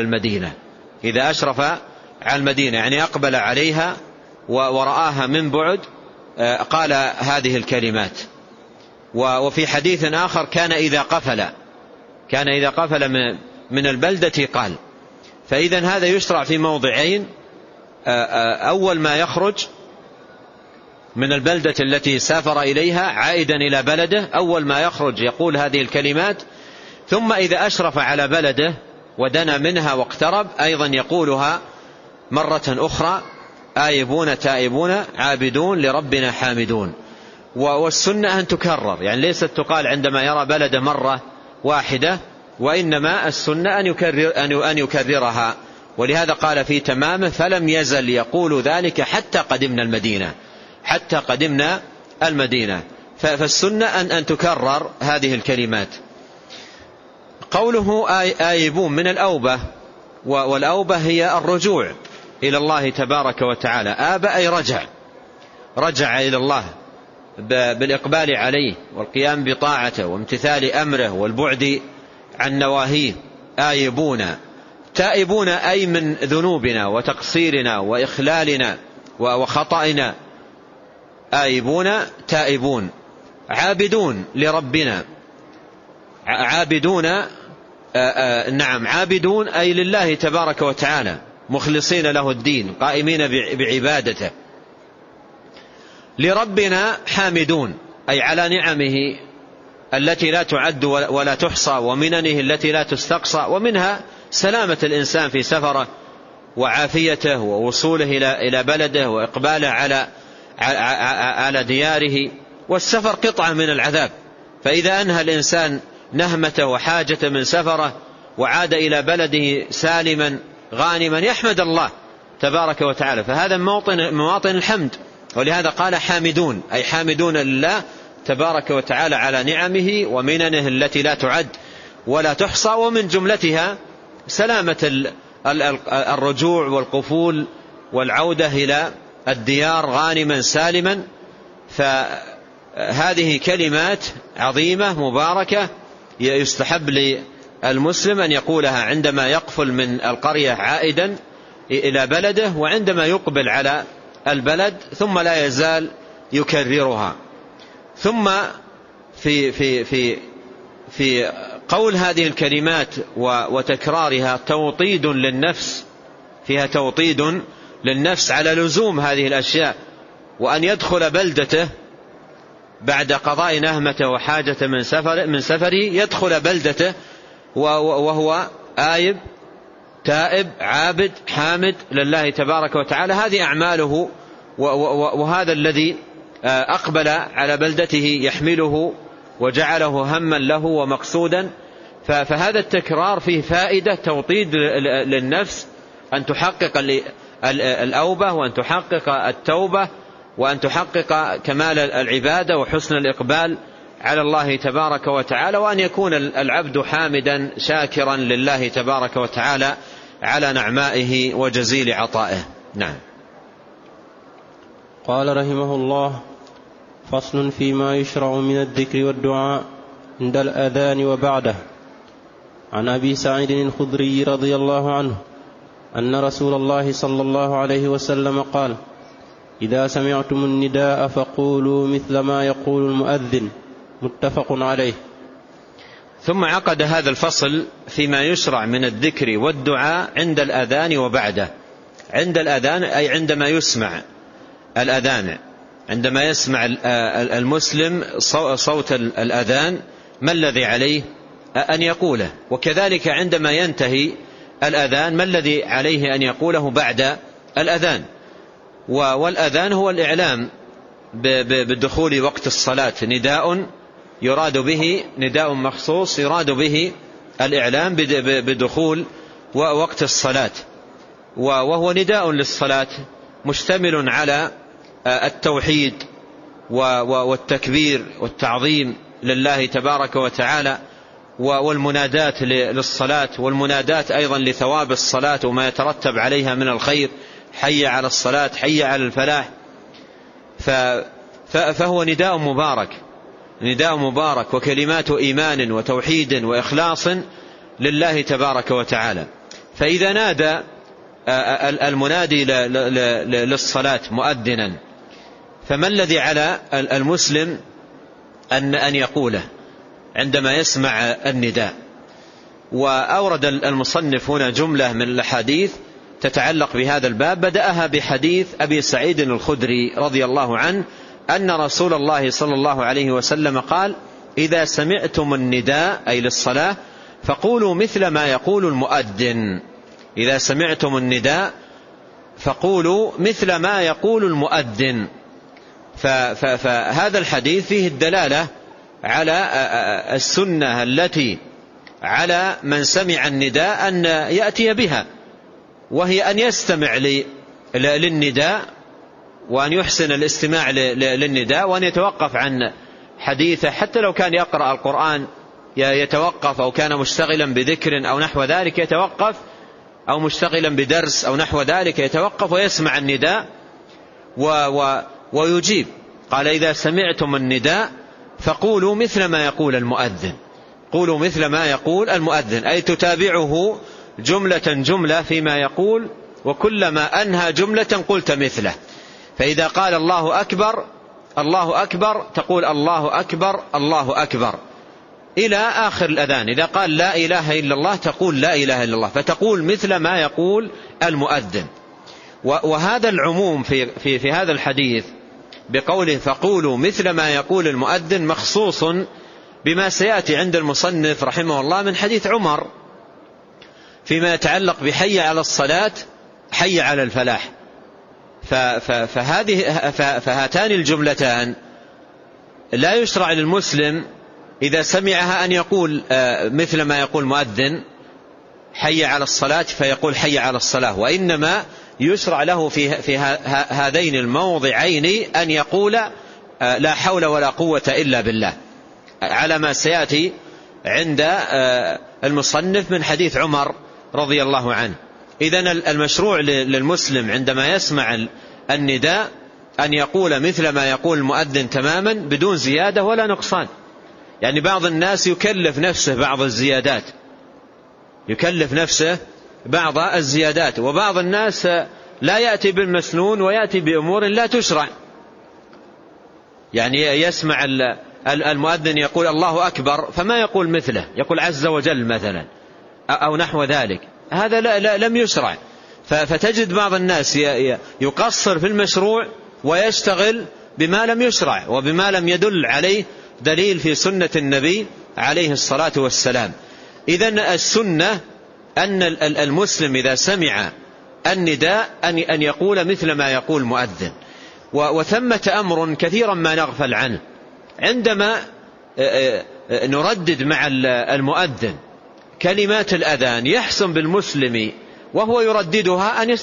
المدينة، يعني أقبل عليها ورآها من بعد قال هذه الكلمات. وفي حديث آخر: كان إذا قفل من البلدة قال. فإذن هذا يشرع في موضعين: أول ما يخرج من البلدة التي سافر إليها عائدا إلى بلده، أول ما يخرج يقول هذه الكلمات. ثم إذا أشرف على بلده ودنا منها واقترب أيضا يقولها مرة أخرى: آيبون تائبون عابدون لربنا حامدون. والسنة أن تكرر، يعني ليست تقال عندما يرى بلده مرة واحدة، وإنما السنة أن يكررها. ولهذا قال في تمامه: فلم يزل يقول ذلك حتى قدمنا المدينة. فالسنة أن تكرر هذه الكلمات. قوله آيبون من الأوبة، والأوبة هي الرجوع إلى الله تبارك وتعالى. آب أي رجع إلى الله بالإقبال عليه والقيام بطاعته وامتثال أمره والبعد عن نواهيه. آيبون تائبون أي من ذنوبنا وتقصيرنا وإخلالنا وخطأنا. آيبون تائبون. عابدون لربنا، عابدون أي لله تبارك وتعالى، مخلصين له الدين، قائمين بعبادته. لربنا حامدون أي على نعمه التي لا تعد ولا تحصى، ومننه التي لا تستقصى، ومنها سلامة الإنسان في سفره وعافيته ووصوله إلى بلده وإقباله على دياره. والسفر قطعة من العذاب، فإذا أنهى الإنسان نهمته وحاجته من سفره وعاد إلى بلده سالما غانما يحمد الله تبارك وتعالى، فهذا مواطن الحمد. ولهذا قال حامدون أي حامدون لله تبارك وتعالى على نعمه ومننه التي لا تعد ولا تحصى، ومن جملتها سلامة الرجوع والقفول والعودة إلى الديار غانما سالما. فهذه كلمات عظيمة مباركة يستحب للمسلم أن يقولها عندما يقفل من القرية عائدا إلى بلده، وعندما يقبل على البلد، ثم لا يزال يكررها. ثم في قول هذه الكلمات وتكرارها توطيد للنفس، فيها توطيد للنفس على لزوم هذه الأشياء، وأن يدخل بلدته بعد قضاء نهمته وحاجة من سفره، يدخل بلدته وهو آيب تائب عابد حامد لله تبارك وتعالى. هذه أعماله، وهذا الذي أقبل على بلدته يحمله وجعله هما له ومقصودا. فهذا التكرار فيه فائدة توطيد للنفس أن تحقق الأوبة، وأن تحقق التوبة، وأن تحقق كمال العبادة وحسن الإقبال على الله تبارك وتعالى، وأن يكون العبد حامدا شاكرا لله تبارك وتعالى على نعمائه وجزيل عطائه. نعم. قال رحمه الله: فصل فيما يشرع من الذكر والدعاء عند الأذان وبعده. عن أبي سعيد الخدري رضي الله عنه أن رسول الله صلى الله عليه وسلم قال: إذا سمعتم النداء فقولوا مثل ما يقول المؤذن. متفق عليه. ثم عقد هذا الفصل فيما يشرع من الذكر والدعاء عند الأذان وبعده. عند الأذان أي عندما يسمع الأذان، عندما يسمع المسلم صوت الأذان ما الذي عليه أن يقوله، وكذلك عندما ينتهي الأذان ما الذي عليه أن يقوله بعد الأذان. والأذان هو الإعلام بدخول وقت الصلاة، نداء يراد به، نداء مخصوص يراد به الإعلام بدخول وقت الصلاة، وهو نداء للصلاة مشتمل على التوحيد والتكبير والتعظيم لله تبارك وتعالى، والمنادات للصلاة، والمنادات أيضا لثواب الصلاة وما يترتب عليها من الخير، حي على الصلاة، حي على الفلاح. فهو نداء مبارك، نداء مبارك وكلمات إيمان وتوحيد وإخلاص لله تبارك وتعالى. فإذا نادى المنادي للصلاة مؤذنا، فما الذي على المسلم أن يقوله عندما يسمع النداء؟ وأورد المصنف هنا جملة من الأحاديث تتعلق بهذا الباب، بدأها بحديث أبي سعيد الخدري رضي الله عنه أن رسول الله صلى الله عليه وسلم قال: إذا سمعتم النداء أي للصلاة فقولوا مثل ما يقول المؤذن. إذا سمعتم النداء فقولوا مثل ما يقول المؤذن. فهذا الحديث فيه الدلالة على السنة التي على من سمع النداء أن يأتي بها، وهي أن يستمع للنداء، وأن يحسن الاستماع للنداء، وأن يتوقف عن حديثه، حتى لو كان يقرأ القرآن يتوقف، أو كان مشتغلا بذكر أو نحو ذلك يتوقف، أو مشتغلا بدرس أو نحو ذلك يتوقف ويسمع النداء ويجيب. قال: إذا سمعتم النداء فقولوا مثل ما يقول المؤذن. قولوا مثل ما يقول المؤذن، أي تتابعه جملة فيما يقول، وكلما أنهى جملة قلت مثله. فإذا قال الله أكبر الله أكبر تقول الله أكبر الله أكبر إلى آخر الأذان. إذا قال لا إله إلا الله تقول لا إله إلا الله، فتقول مثل ما يقول المؤذن. وهذا العموم في هذا الحديث بقوله فقولوا مثل ما يقول المؤذن مخصوص بما سيأتي عند المصنف رحمه الله من حديث عمر فيما يتعلق بحي على الصلاة حي على الفلاح. فهاتان الجملتان لا يشرع للمسلم إذا سمعها أن يقول مثل ما يقول مؤذن حي على الصلاة فيقول حي على الصلاة، وإنما يشرع له في هذين الموضعين أن يقول لا حول ولا قوة إلا بالله، على ما سيأتي عند المصنف من حديث عمر رضي الله عنه. إذن المشروع للمسلم عندما يسمع النداء أن يقول مثل ما يقول المؤذن تماما بدون زيادة ولا نقصان. يعني بعض الناس يكلف نفسه بعض الزيادات، يكلف نفسه بعض الزيادات، وبعض الناس لا يأتي بالمسنون ويأتي بأمور لا تشرع. يعني يسمع المؤذن يقول الله أكبر فما يقول مثله، يقول عز وجل مثلا أو نحو ذلك، هذا لا لم يشرع. فتجد بعض الناس يقصر في المشروع ويشتغل بما لم يشرع وبما لم يدل عليه دليل في سنة النبي عليه الصلاة والسلام. إذن السنة أن المسلم إذا سمع النداء أن يقول مثل ما يقول المؤذن. وثمة أمر كثيرا ما نغفل عنه عندما نردد مع المؤذن كلمات الأذان يحسن بالمسلم وهو يرددها أن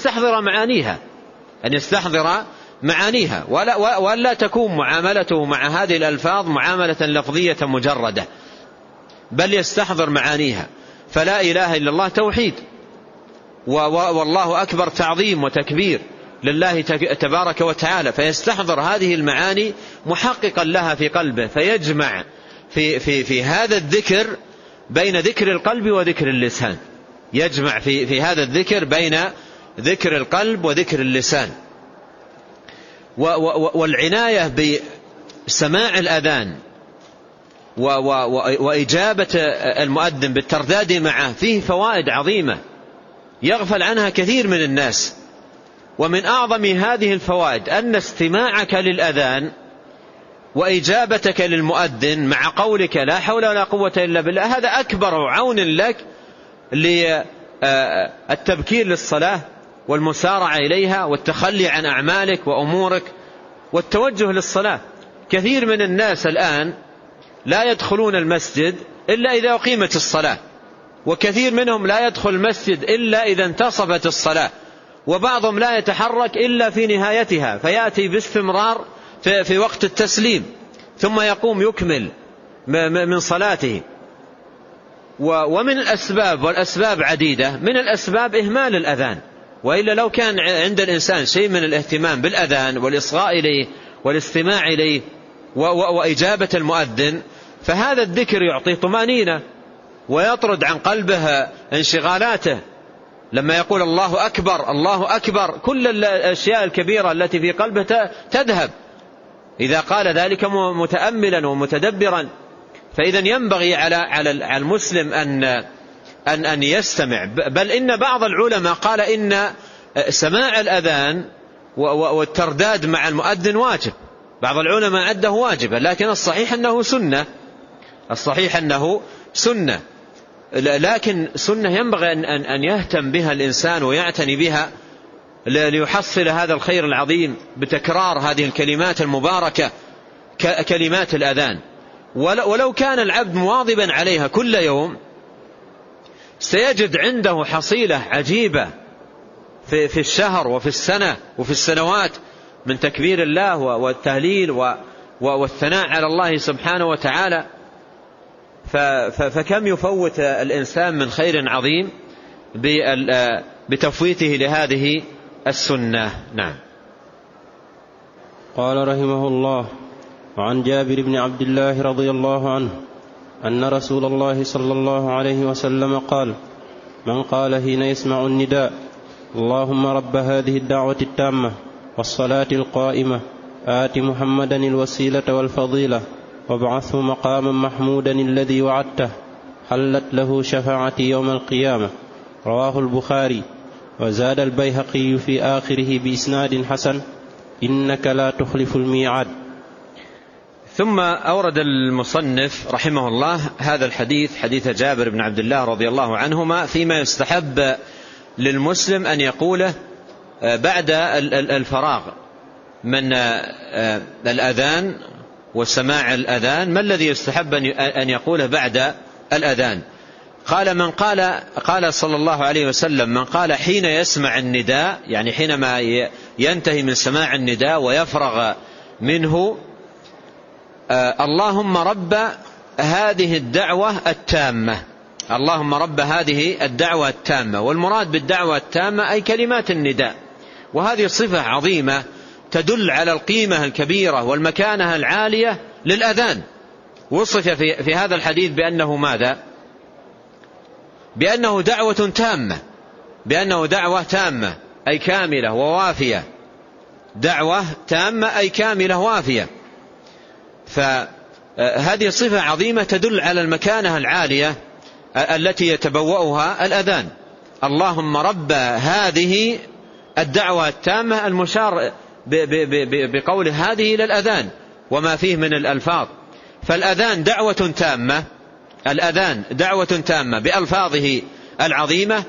يستحضر معانيها ولا تكون معاملته مع هذه الألفاظ معاملة لفظية مجردة، بل يستحضر معانيها. فلا إله إلا الله توحيد، والله أكبر تعظيم وتكبير لله تبارك وتعالى، فيستحضر هذه المعاني محققا لها في قلبه، فيجمع في هذا الذكر بين ذكر القلب وذكر اللسان، يجمع في هذا الذكر بين ذكر القلب وذكر اللسان. والعناية بسماع الأذان وإجابة المؤذن بالترداد معه فيه فوائد عظيمة يغفل عنها كثير من الناس. ومن أعظم هذه الفوائد أن استماعك للأذان وإجابتك للمؤذن مع قولك لا حول ولا قوة إلا بالله هذا أكبر عون لك للتبكير للصلاة والمسارعة إليها والتخلي عن أعمالك وأمورك والتوجه للصلاة. كثير من الناس الآن لا يدخلون المسجد إلا إذا أقيمت الصلاة، وكثير منهم لا يدخل المسجد إلا إذا انتصفت الصلاة، وبعضهم لا يتحرك إلا في نهايتها، فيأتي باستمرار في وقت التسليم ثم يقوم يكمل من صلاته. ومن الأسباب، والأسباب عديدة، من الأسباب إهمال الأذان، وإلا لو كان عند الإنسان شيء من الاهتمام بالأذان والإصغاء إليه والاستماع إليه وإجابة المؤذن فهذا الذكر يعطيه طمأنينة ويطرد عن قلبه انشغالاته. لما يقول الله أكبر الله أكبر كل الأشياء الكبيرة التي في قلبه تذهب إذا قال ذلك متأملا ومتدبرا. فإذا ينبغي على المسلم أن يستمع. بل إن بعض العلماء قال إن سماع الأذان والترداد مع المؤذن واجب، بعض العلماء عده واجبا، لكن الصحيح أنه سنة، لكن سنة ينبغي أن يهتم بها الإنسان ويعتني بها ليحصل هذا الخير العظيم بتكرار هذه الكلمات المباركة كلمات الأذان. ولو كان العبد مواظبا عليها كل يوم سيجد عنده حصيلة عجيبة في الشهر وفي السنة وفي السنوات من تكبير الله والتهليل والثناء على الله سبحانه وتعالى. فكم يفوت الإنسان من خير عظيم بتفويته لهذه السنة. نعم. قال رحمه الله: وعن جابر بن عبد الله رضي الله عنه أن رسول الله صلى الله عليه وسلم قال: من قال حين يسمع النداء اللهم رب هذه الدعوة التامة والصلاة القائمة آت محمدا الوسيلة والفضيلة وابعثه مقاما محمودا الذي وعدته حلت له شفاعتي يوم القيامة. رواه البخاري. وزاد البيهقي في آخره بإسناد حسن: إنك لا تخلف الميعاد. ثم أورد المصنف رحمه الله هذا الحديث، حديث جابر بن عبد الله رضي الله عنهما، فيما يستحب للمسلم أن يقوله بعد الفراغ من الأذان وسماع الأذان. ما الذي يستحب أن يقوله بعد الأذان؟ قال صلى الله عليه وسلم: من قال حين يسمع النداء، يعني حينما ينتهي من سماع النداء ويفرغ منه: اللهم رب هذه الدعوة التامة. اللهم رب هذه الدعوة التامة. والمراد بالدعوة التامة أي كلمات النداء، وهذه صفة عظيمة تدل على القيمة الكبيرة والمكانة العالية للأذان. وصف في هذا الحديث بأنه ماذا؟ بأنه دعوة تامة، بأنه دعوة تامة أي كاملة ووافية، دعوة تامة أي كاملة وافية. فهذه صفة عظيمة تدل على المكانة العالية التي يتبوأها الأذان. اللهم رب هذه الدعوة التامة، المشار بقول هذه إلى الأذان وما فيه من الألفاظ. فالأذان دعوة تامة، الأذان دعوة تامة بألفاظه العظيمة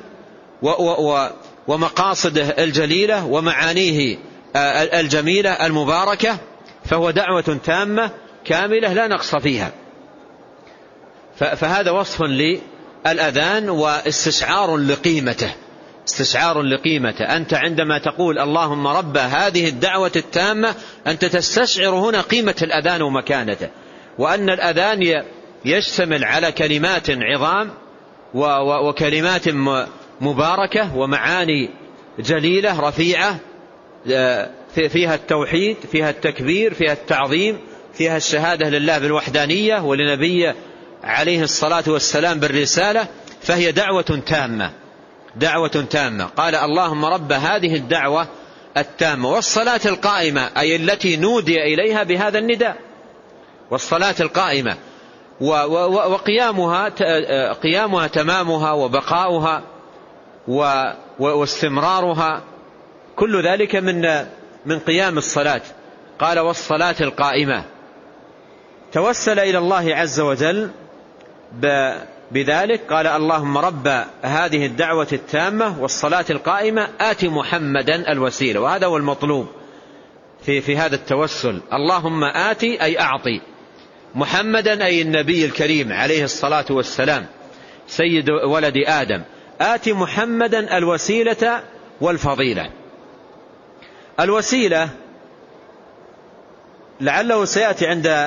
ومقاصده الجليلة ومعانيه الجميلة المباركة، فهو دعوة تامة كاملة لا نقص فيها. فهذا وصف الأذان واستشعار لقيمته، استشعار لقيمته. أنت عندما تقول اللهم رب هذه الدعوة التامة أنت تستشعر هنا قيمة الأذان ومكانته، وأن الأذان يشتمل على كلمات عظام وكلمات مباركة ومعاني جليلة رفيعة، فيها التوحيد، فيها التكبير، فيها التعظيم، فيها الشهادة لله بالوحدانية ولنبي عليه الصلاة والسلام بالرسالة، فهي دعوة تامة، دعوة تامة. قال اللهم رب هذه الدعوة التامة والصلاة القائمة، أي التي نودي إليها بهذا النداء، والصلاة القائمة وقيامها تمامها وبقاؤها واستمرارها، كل ذلك من قيام الصلاة. قال والصلاة القائمة، توسل إلى الله عز وجل بذلك، قال اللهم رب هذه الدعوة التامة والصلاة القائمة آت محمدا الوسيلة. وهذا هو المطلوب في هذا التوسل، اللهم آتي أي أعطي، محمدا أي النبي الكريم عليه الصلاة والسلام سيد ولد آدم، آت محمدا الوسيلة والفضيلة. الوسيلة لعله سيأتي عند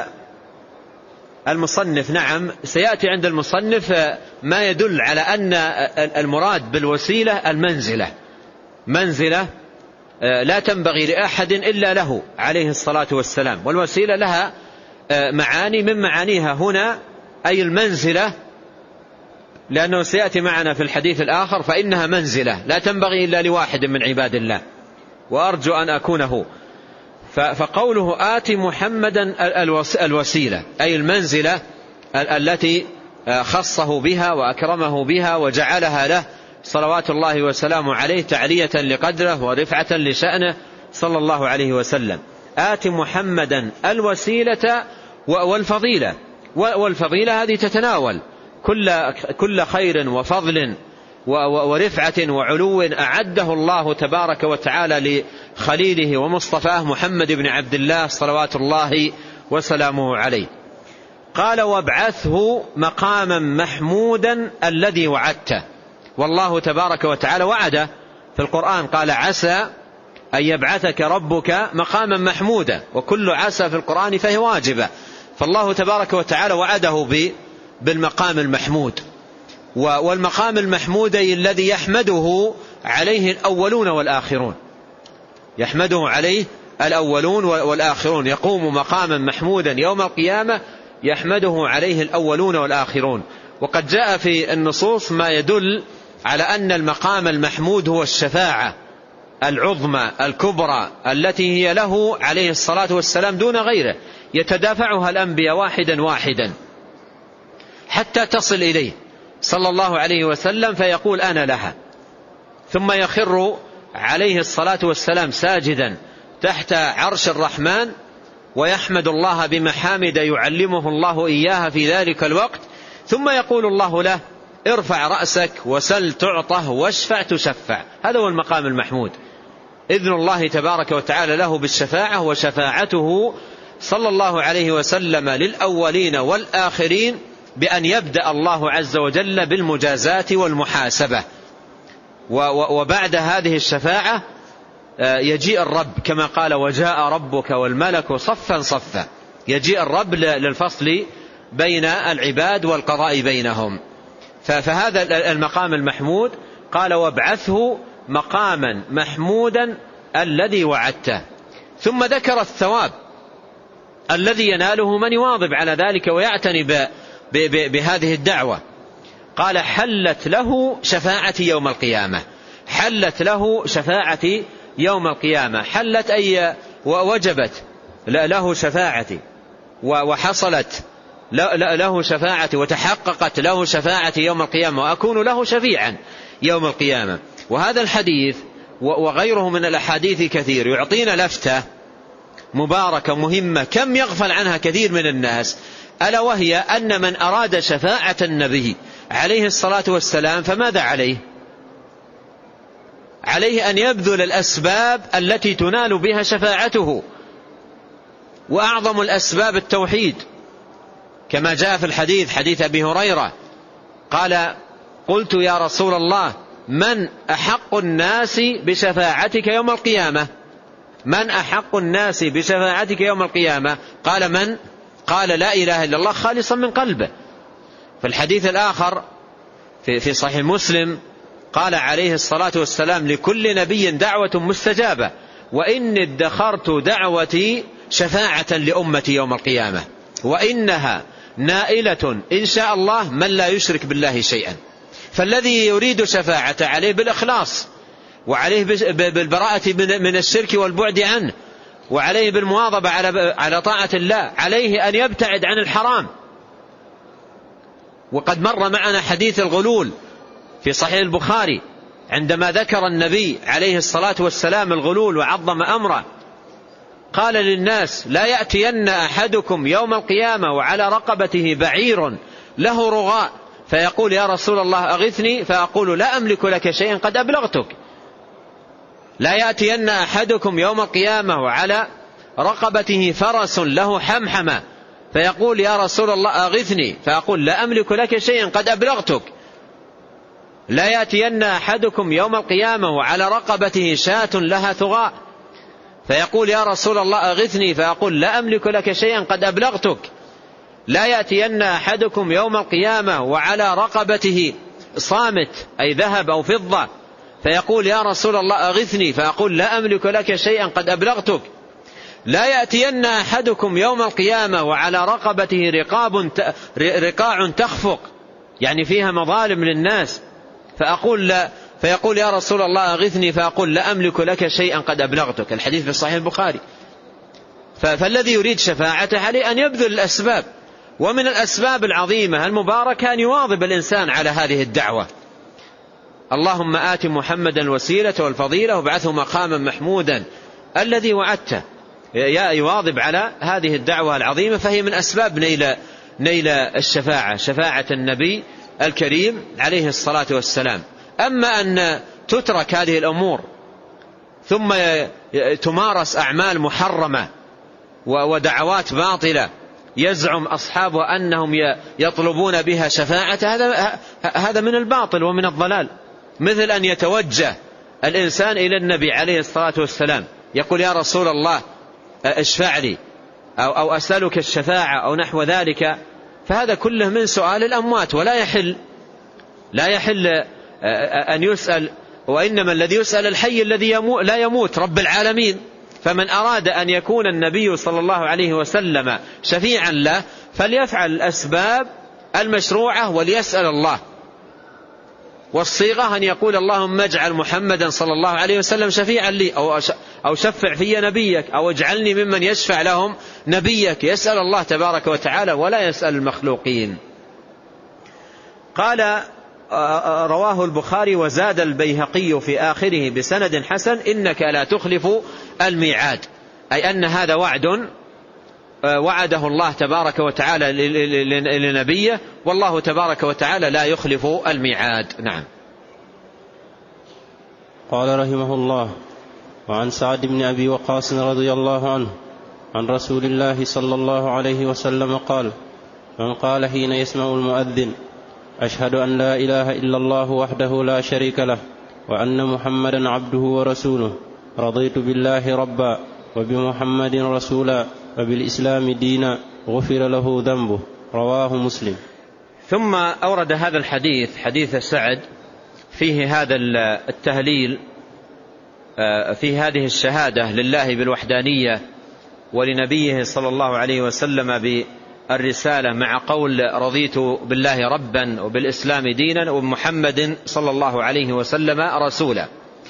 المصنف، نعم سيأتي عند المصنف ما يدل على أن المراد بالوسيلة المنزلة، منزلة لا تنبغي لأحد إلا له عليه الصلاة والسلام. والوسيلة لها معاني، من معانيها هنا أي المنزلة، لأنه سيأتي معنا في الحديث الآخر فإنها منزلة لا تنبغي إلا لواحد من عباد الله، وأرجو أن أكونه. فقوله آت محمدا الوسيلة أي المنزلة التي خصه بها وأكرمه بها وجعلها له صلوات الله وسلامه عليه تعلية لقدره ورفعة لشأنه صلى الله عليه وسلم. آت محمدا الوسيلة والفضيلة، والفضيلة هذه تتناول كل خير وفضل ورفعة وعلو أعده الله تبارك وتعالى لخليله ومصطفاه محمد بن عبد الله صلوات الله وسلامه عليه. قال وابعثه مقاما محمودا الذي وعدته. والله تبارك وتعالى وعده في القرآن، قال عسى أن يبعثك ربك مقاما محمودا، وكل عسى في القرآن فهي واجبة. فالله تبارك وتعالى وعده بالمقام المحمود، والمقام المحمود الذي يحمده عليه الأولون والآخرون، يحمده عليه الأولون والآخرون، يقوم مقاما محمودا يوم القيامة يحمده عليه الأولون والآخرون. وقد جاء في النصوص ما يدل على أن المقام المحمود هو الشفاعة العظمى الكبرى التي هي له عليه الصلاة والسلام دون غيره، يتدافعها الأنبياء واحدا واحدا حتى تصل إليه صلى الله عليه وسلم فيقول أنا لها، ثم يخر عليه الصلاة والسلام ساجدا تحت عرش الرحمن ويحمد الله بمحامد يعلمه الله إياها في ذلك الوقت، ثم يقول الله له ارفع رأسك وسل تعطه واشفع تشفع. هذا هو المقام المحمود، إذن الله تبارك وتعالى له بالشفاعة، وشفاعته صلى الله عليه وسلم للأولين والآخرين بأن يبدأ الله عز وجل بالمجازات والمحاسبة. وبعد هذه الشفاعة يجيء الرب كما قال وجاء ربك والملك صفا صفا، يجيء الرب للفصل بين العباد والقضاء بينهم. فهذا المقام المحمود قال وابعثه مقاما محمودا الذي وعدته، ثم ذكر الثواب الذي يناله من يواظب على ذلك ويعتني بهذه الدعوة. قال حلت له شفاعتي يوم القيامة، حلت له شفاعتي يوم القيامة، حلت أي ووجبت له شفاعتي وحصلت له شفاعتي وتحققت له شفاعتي يوم القيامة وأكون له شفيعا يوم القيامة. وهذا الحديث وغيره من الأحاديث كثير يعطينا لفتة مباركة مهمة كم يغفل عنها كثير من الناس، ألا وهي أن من أراد شفاعة النبي عليه الصلاة والسلام فماذا عليه؟ عليه أن يبذل الأسباب التي تنال بها شفاعته، وأعظم الأسباب التوحيد كما جاء في الحديث حديث أبي هريرة قال: قلت يا رسول الله من أحق الناس بشفاعتك يوم القيامة؟ من أحق الناس بشفاعتك يوم القيامة؟ قال: من؟ قال: لا إله إلا الله خالصا من قلبه. في الحديث الآخر في صحيح مسلم قال عليه الصلاة والسلام: لكل نبي دعوة مستجابة، وإني ادخرت دعوتي شفاعة لأمتي يوم القيامة، وإنها نائلة إن شاء الله من لا يشرك بالله شيئا. فالذي يريد شفاعة عليه بالإخلاص، وعليه بالبراءة من الشرك والبعد عنه، وعليه بالمواظبة على طاعة الله، عليه أن يبتعد عن الحرام. وقد مر معنا حديث الغلول في صحيح البخاري عندما ذكر النبي عليه الصلاة والسلام الغلول وعظم أمره، قال للناس: لا يأتين أحدكم يوم القيامة وعلى رقبته بعير له رغاء، فيقول: يا رسول الله أغثني، فأقول: لا أملك لك شيئا قد أبلغتك. لا يأتين أحدكم يوم القيامة وعلى رقبته فرس له حمحمة، فيقول: يا رسول الله أغثني، فأقول: لا أملك لك شيئا قد أبلغتك. لا يأتين أحدكم يوم القيامة وعلى رقبته شاة لها ثغاء، فيقول: يا رسول الله أغثني، فأقول: لا أملك لك شيئا قد أبلغتك. لا يأتين أحدكم يوم القيامة وعلى رقبته صامت أي ذهب أو فضة، فيقول: يا رسول الله أغثني، فأقول: لا أملك لك شيئا قد أبلغتك. لا يأتين أحدكم يوم القيامة وعلى رقبته رقاع تخفق، يعني فيها مظالم للناس، فيقول: يا رسول الله أغثني، فأقول: لا أملك لك شيئا قد أبلغتك. الحديث في صحيح البخاري. فالذي يريد شفاعته عليه أن يبذل الأسباب، ومن الأسباب العظيمة المباركة أن يواظب الإنسان على هذه الدعوة: اللهم آت محمدا الوسيلة والفضيلة وابعثه مقاما محمودا الذي وعدته. يواظب على هذه الدعوة العظيمة، فهي من أسباب نيل الشفاعة، شفاعة النبي الكريم عليه الصلاة والسلام. أما أن تترك هذه الأمور ثم تمارس أعمال محرمة ودعوات باطلة يزعم أصحابها أنهم يطلبون بها شفاعة، هذا من الباطل ومن الضلال. مثل أن يتوجه الإنسان إلى النبي عليه الصلاة والسلام يقول: يا رسول الله اشفع لي، أو أسألك الشفاعة أو نحو ذلك، فهذا كله من سؤال الأموات، ولا يحل أن يسأل، وإنما الذي يسأل الحي الذي لا يموت رب العالمين. فمن أراد أن يكون النبي صلى الله عليه وسلم شفيعا له فليفعل الأسباب المشروعة وليسأل الله. والصيغة أن يقول: اللهم اجعل محمدا صلى الله عليه وسلم شفيعا لي، أو شفع في نبيك، أو اجعلني ممن يشفع لهم نبيك. يسأل الله تبارك وتعالى ولا يسأل المخلوقين. قال رواه البخاري: وزاد البيهقي في آخره بسند حسن: إنك لا تخلف الميعاد، أي أن هذا وعد وعده الله تبارك وتعالى لنبيه، والله تبارك وتعالى لا يخلف الميعاد. نعم. قال رحمه الله: وعن سعد بن أبي وقاص رضي الله عنه عن رسول الله صلى الله عليه وسلم قال: من قال حين يسمع المؤذن: أشهد أن لا إله إلا الله وحده لا شريك له وأن محمدا عبده ورسوله، رضيت بالله ربا وبمحمد رسولا وبالإسلام دينا، غفر له ذنبه. رواه مسلم. ثم أورد هذا الحديث، حديث سعد، فيه هذا التهليل، في هذه الشهادة لله بالوحدانية ولنبيه صلى الله عليه وسلم بالرسالة، مع قول: رضيت بالله ربا وبالإسلام دينا وبمحمد صلى الله عليه وسلم رسولا.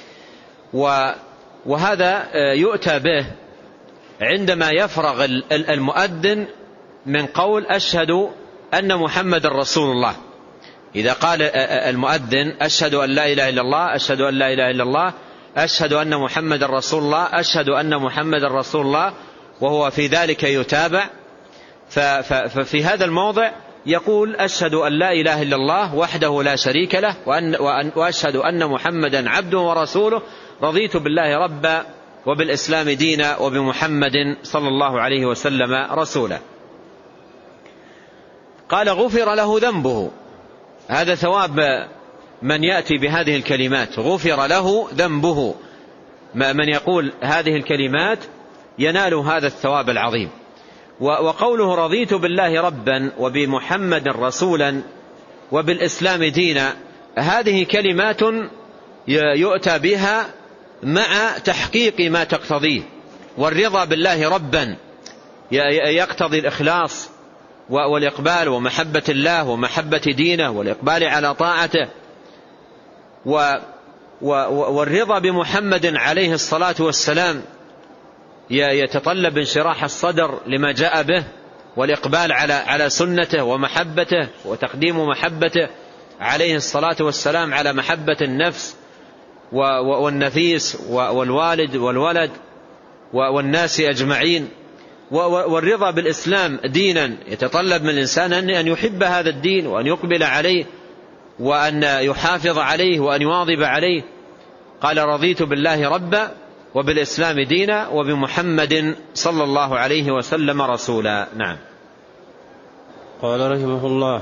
وهذا يؤتى به عندما يفرغ المؤذن من قول: أشهد أن محمد رسول الله. إذا قال المؤذن: أشهد أن لا إله إلا الله، أشهد أن لا إله إلا الله، أشهد أن محمد رسول الله، أشهد أن محمد رسول الله، وهو في ذلك يتابع، ففي هذا الموضع يقول: أشهد أن لا إله إلا الله وحده لا شريك له وأشهد أن محمدا عبده ورسوله، رضيت بالله ربا وبالإسلام دينا وبمحمد صلى الله عليه وسلم رسولا. قال: غفر له ذنبه. هذا ثواب من يأتي بهذه الكلمات، غفر له ذنبه. من يقول هذه الكلمات ينال هذا الثواب العظيم. وقوله رضيت بالله ربا وبمحمد رسولا وبالإسلام دينا، هذه كلمات يؤتى بها مع تحقيق ما تقتضيه. والرضا بالله ربا يقتضي الإخلاص والإقبال ومحبة الله ومحبة دينه والإقبال على طاعته. والرضا بمحمد عليه الصلاة والسلام يتطلب انشراح الصدر لما جاء به، والإقبال على سنته ومحبته، وتقديم محبته عليه الصلاة والسلام على محبة النفس والنفيس والوالد والولد والناس أجمعين. والرضا بالإسلام دينا يتطلب من الإنسان أن يحب هذا الدين وأن يقبل عليه وأن يحافظ عليه وأن يواظب عليه. قال رضيت بالله ربا وبالإسلام دينا وبمحمد صلى الله عليه وسلم رسولا. نعم. قال رحمه الله: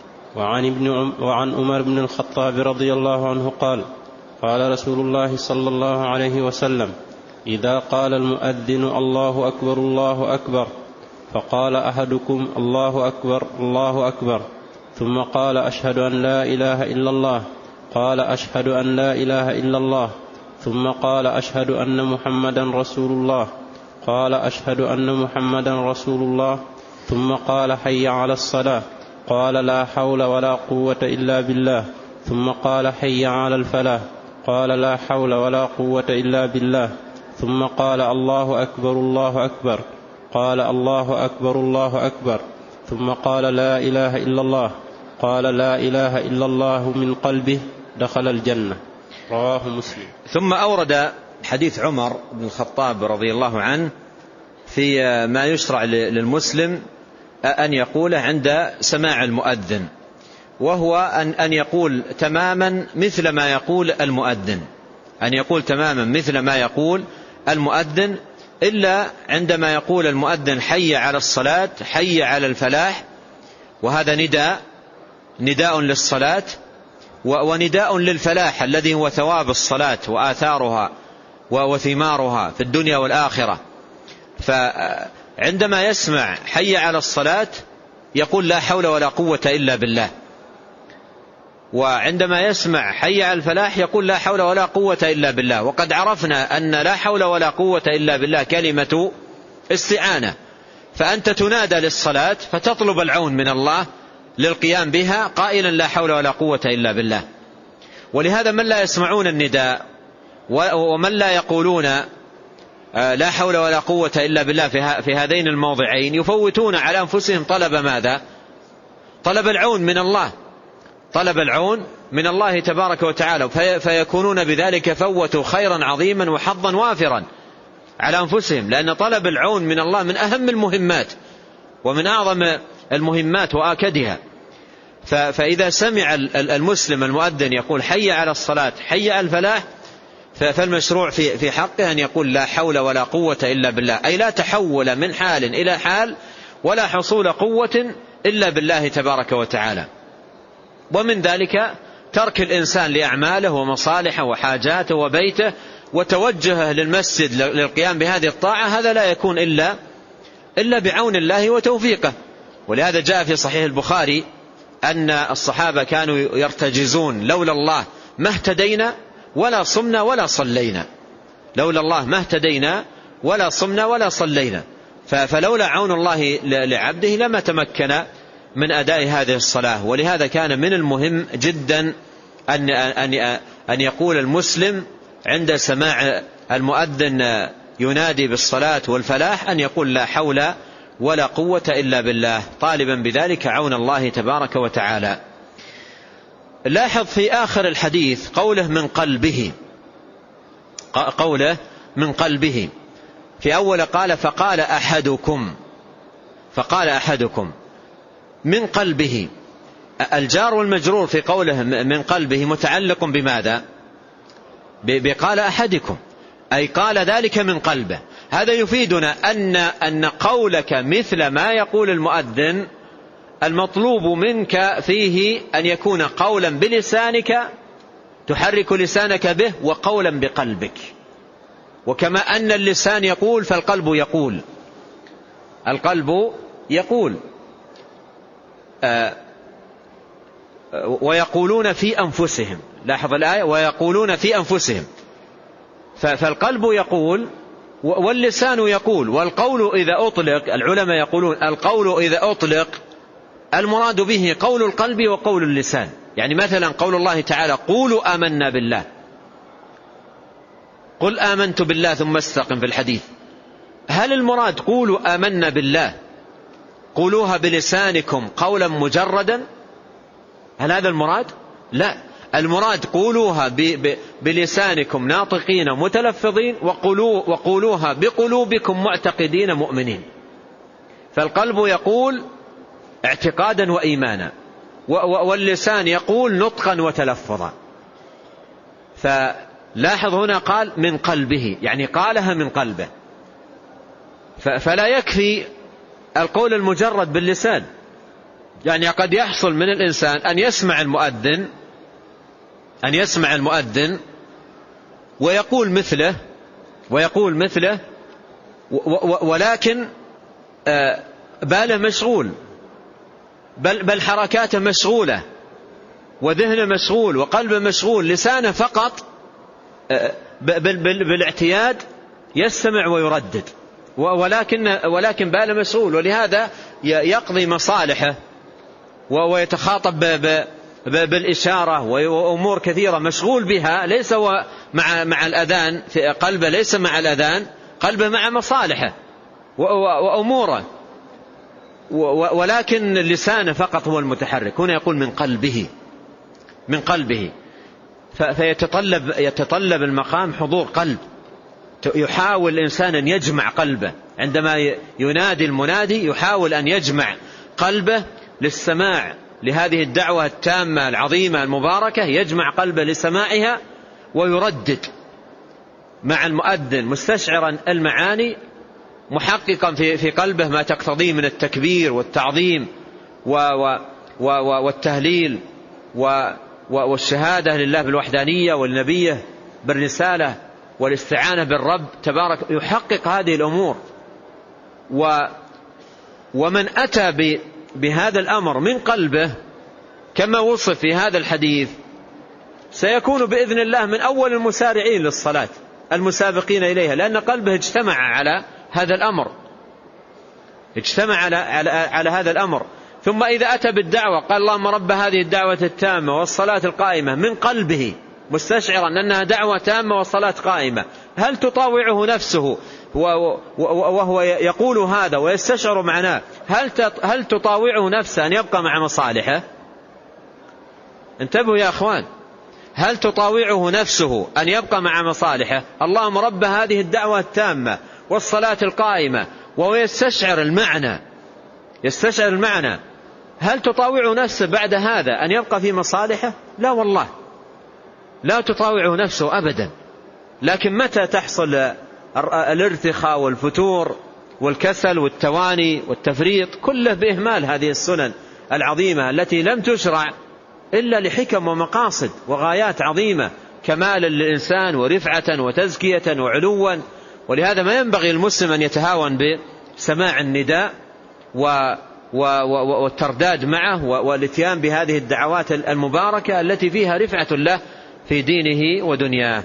وعن عمر بن الخطاب رضي الله عنه قال: قال رسول الله صلى الله عليه وسلم: إذا قال المؤذن الله أكبر الله أكبر، فقال أحدكم الله أكبر الله أكبر، ثم قال أشهد أن لا إله إلا الله، قال أشهد أن لا إله إلا الله، ثم قال أشهد أن محمدا رسول الله، قال أشهد أن محمدا رسول الله، ثم قال حي على الصلاة، قال لا حول ولا قوة إلا بالله، ثم قال حي على الفلاح، قال لا حول ولا قوة إلا بالله، ثم قال الله أكبر الله أكبر، قال الله أكبر الله أكبر، ثم قال لا إله إلا الله، قال لا إله إلا الله من قلبه، دخل الجنة. رواه مسلم. ثم أورد حديث عمر بن الخطاب رضي الله عنه في ما يشرع للمسلم أن يقوله عند سماع المؤذن، وهو أن يقول تماما مثل ما يقول المؤذن، أن يقول تماما مثل ما يقول المؤذن، إلا عندما يقول المؤذن حي على الصلاة حي على الفلاح، وهذا نداء للصلاة ونداء للفلاح الذي هو ثواب الصلاة وآثارها وثمارها في الدنيا والآخرة. فعندما يسمع حي على الصلاة يقول لا حول ولا قوة إلا بالله، وعندما يسمع حي على الفلاح يقول لا حول ولا قوة إلا بالله. وقد عرفنا أن لا حول ولا قوة إلا بالله كلمة استعانة، فأنت تنادى للصلاة فتطلب العون من الله للقيام بها قائلا لا حول ولا قوة إلا بالله. ولهذا من لا يسمعون النداء ومن لا يقولون لا حول ولا قوة إلا بالله في هذين الموضعين يفوتون على أنفسهم طلب ماذا؟ طلب العون من الله، طلب العون من الله تبارك وتعالى، فيكونون بذلك فوتوا خيرا عظيما وحظا وافرا على أنفسهم، لأن طلب العون من الله من أهم المهمات ومن أعظم المهمات وآكدها. فإذا سمع المسلم المؤذن يقول حي على الصلاة حي على الفلاح، فالمشروع في حقه أن يقول لا حول ولا قوة إلا بالله، أي لا تحول من حال إلى حال ولا حصول قوة إلا بالله تبارك وتعالى. ومن ذلك ترك الإنسان لأعماله ومصالحه وحاجاته وبيته وتوجهه للمسجد للقيام بهذه الطاعة، هذا لا يكون إلا بعون الله وتوفيقه. ولهذا جاء في صحيح البخاري أن الصحابة كانوا يرتجزون لولا الله ما اهتدينا ولا صمنا ولا صلينا، لولا الله ما اهتدينا ولا صمنا ولا صلينا. فلولا عون الله لعبده لما تمكن من أداء هذه الصلاة. ولهذا كان من المهم جدا أن يقول المسلم عند سماع المؤذن ينادي بالصلاة والفلاح أن يقول لا حول ولا قوة إلا بالله، طالبا بذلك عون الله تبارك وتعالى. لاحظ في آخر الحديث قوله من قلبه، قوله من قلبه. في أول قال فقال أحدكم، فقال أحدكم من قلبه. الجار والمجرور في قوله من قلبه متعلق بماذا؟ بقال أحدكم، أي قال ذلك من قلبه. هذا يفيدنا أن قولك مثل ما يقول المؤذن المطلوب منك فيه أن يكون قولا بلسانك تحرك لسانك به، وقولا بقلبك. وكما أن اللسان يقول فالقلب يقول. القلب يقول. ويقولون في أنفسهم، لاحظ الآية، ويقولون في أنفسهم. فالقلب يقول واللسان يقول. والقول إذا أطلق، العلماء يقولون القول إذا أطلق المراد به قول القلب وقول اللسان. يعني مثلا قول الله تعالى قولوا آمنا بالله، قل آمنت بالله ثم استقم في الحديث. هل المراد قولوا آمنا بالله قولوها بلسانكم قولا مجردا؟ هل هذا المراد؟ لا، المراد قولوها بلسانكم ناطقين متلفظين، وقولوها بقلوبكم معتقدين مؤمنين. فالقلب يقول اعتقادا وإيمانا، واللسان يقول نطقا وتلفظا. فلاحظ هنا قال من قلبه، يعني قالها من قلبه. فلا يكفي القول المجرد باللسان. يعني قد يحصل من الإنسان أن يسمع المؤذن ويقول مثله ولكن باله مشغول، بل حركاته مشغولة، وذهنه مشغول، وقلبه مشغول، لسانه فقط بالاعتياد يستمع ويردد، ولكن باله مشغول. ولهذا يقضي مصالحه ويتخاطب بالإشارة وأمور كثيرة مشغول بها، ليس مع الأذان في قلبه، ليس مع الأذان قلبه مع مصالحه وأموره، ولكن لسانه فقط هو المتحرك. هنا يقول من قلبه. فيتطلب المقام حضور قلب. يحاول الإنسان أن يجمع قلبه عندما ينادي المنادي، يحاول أن يجمع قلبه للسماع لهذه الدعوة التامة العظيمة المباركة، يجمع قلبه لسماعها ويردد مع المؤذن مستشعرا المعاني، محققا في قلبه ما تقتضيه من التكبير والتعظيم والتهليل والشهادة لله بالوحدانية والنبيه بالرسالة والاستعانة بالرب تبارك. يحقق هذه الأمور. ومن أتى بهذا الأمر من قلبه كما وصف في هذا الحديث سيكون بإذن الله من أول المسارعين للصلاة المسابقين إليها، لأن قلبه اجتمع على هذا الأمر، اجتمع على هذا الأمر. ثم إذا أتى بالدعوة قال اللهم رب هذه الدعوة التامة والصلاة القائمة، من قلبه مستشعرا أنها دعوة تامة والصلاة قائمة. هل تطاوعه نفسه وهو يقول هذا ويستشعر معناه؟ هل تطاوعه نفسه أن يبقى مع مصالحه؟ انتبهوا يا أخوان، هل تطاوعه نفسه أن يبقى مع مصالحه؟ اللهم رب هذه الدعوة التامة والصلاة القائمة، وهو يستشعر المعنى. هل تطاوع نفسه بعد هذا أن يبقى في مصالحه؟ لا والله، لا تطاوع نفسه أبدا. لكن متى تحصل الارتخاء والفتور والكسل والتواني والتفريط؟ كله بإهمال هذه السنن العظيمة التي لم تشرع إلا لحكم ومقاصد وغايات عظيمة، كمالا للإنسان ورفعة وتزكية وعلوا. ولهذا ما ينبغي المسلم أن يتهاون بسماع النداء والترداد معه والاتيان بهذه الدعوات المباركة التي فيها رفعة له في دينه ودنياه.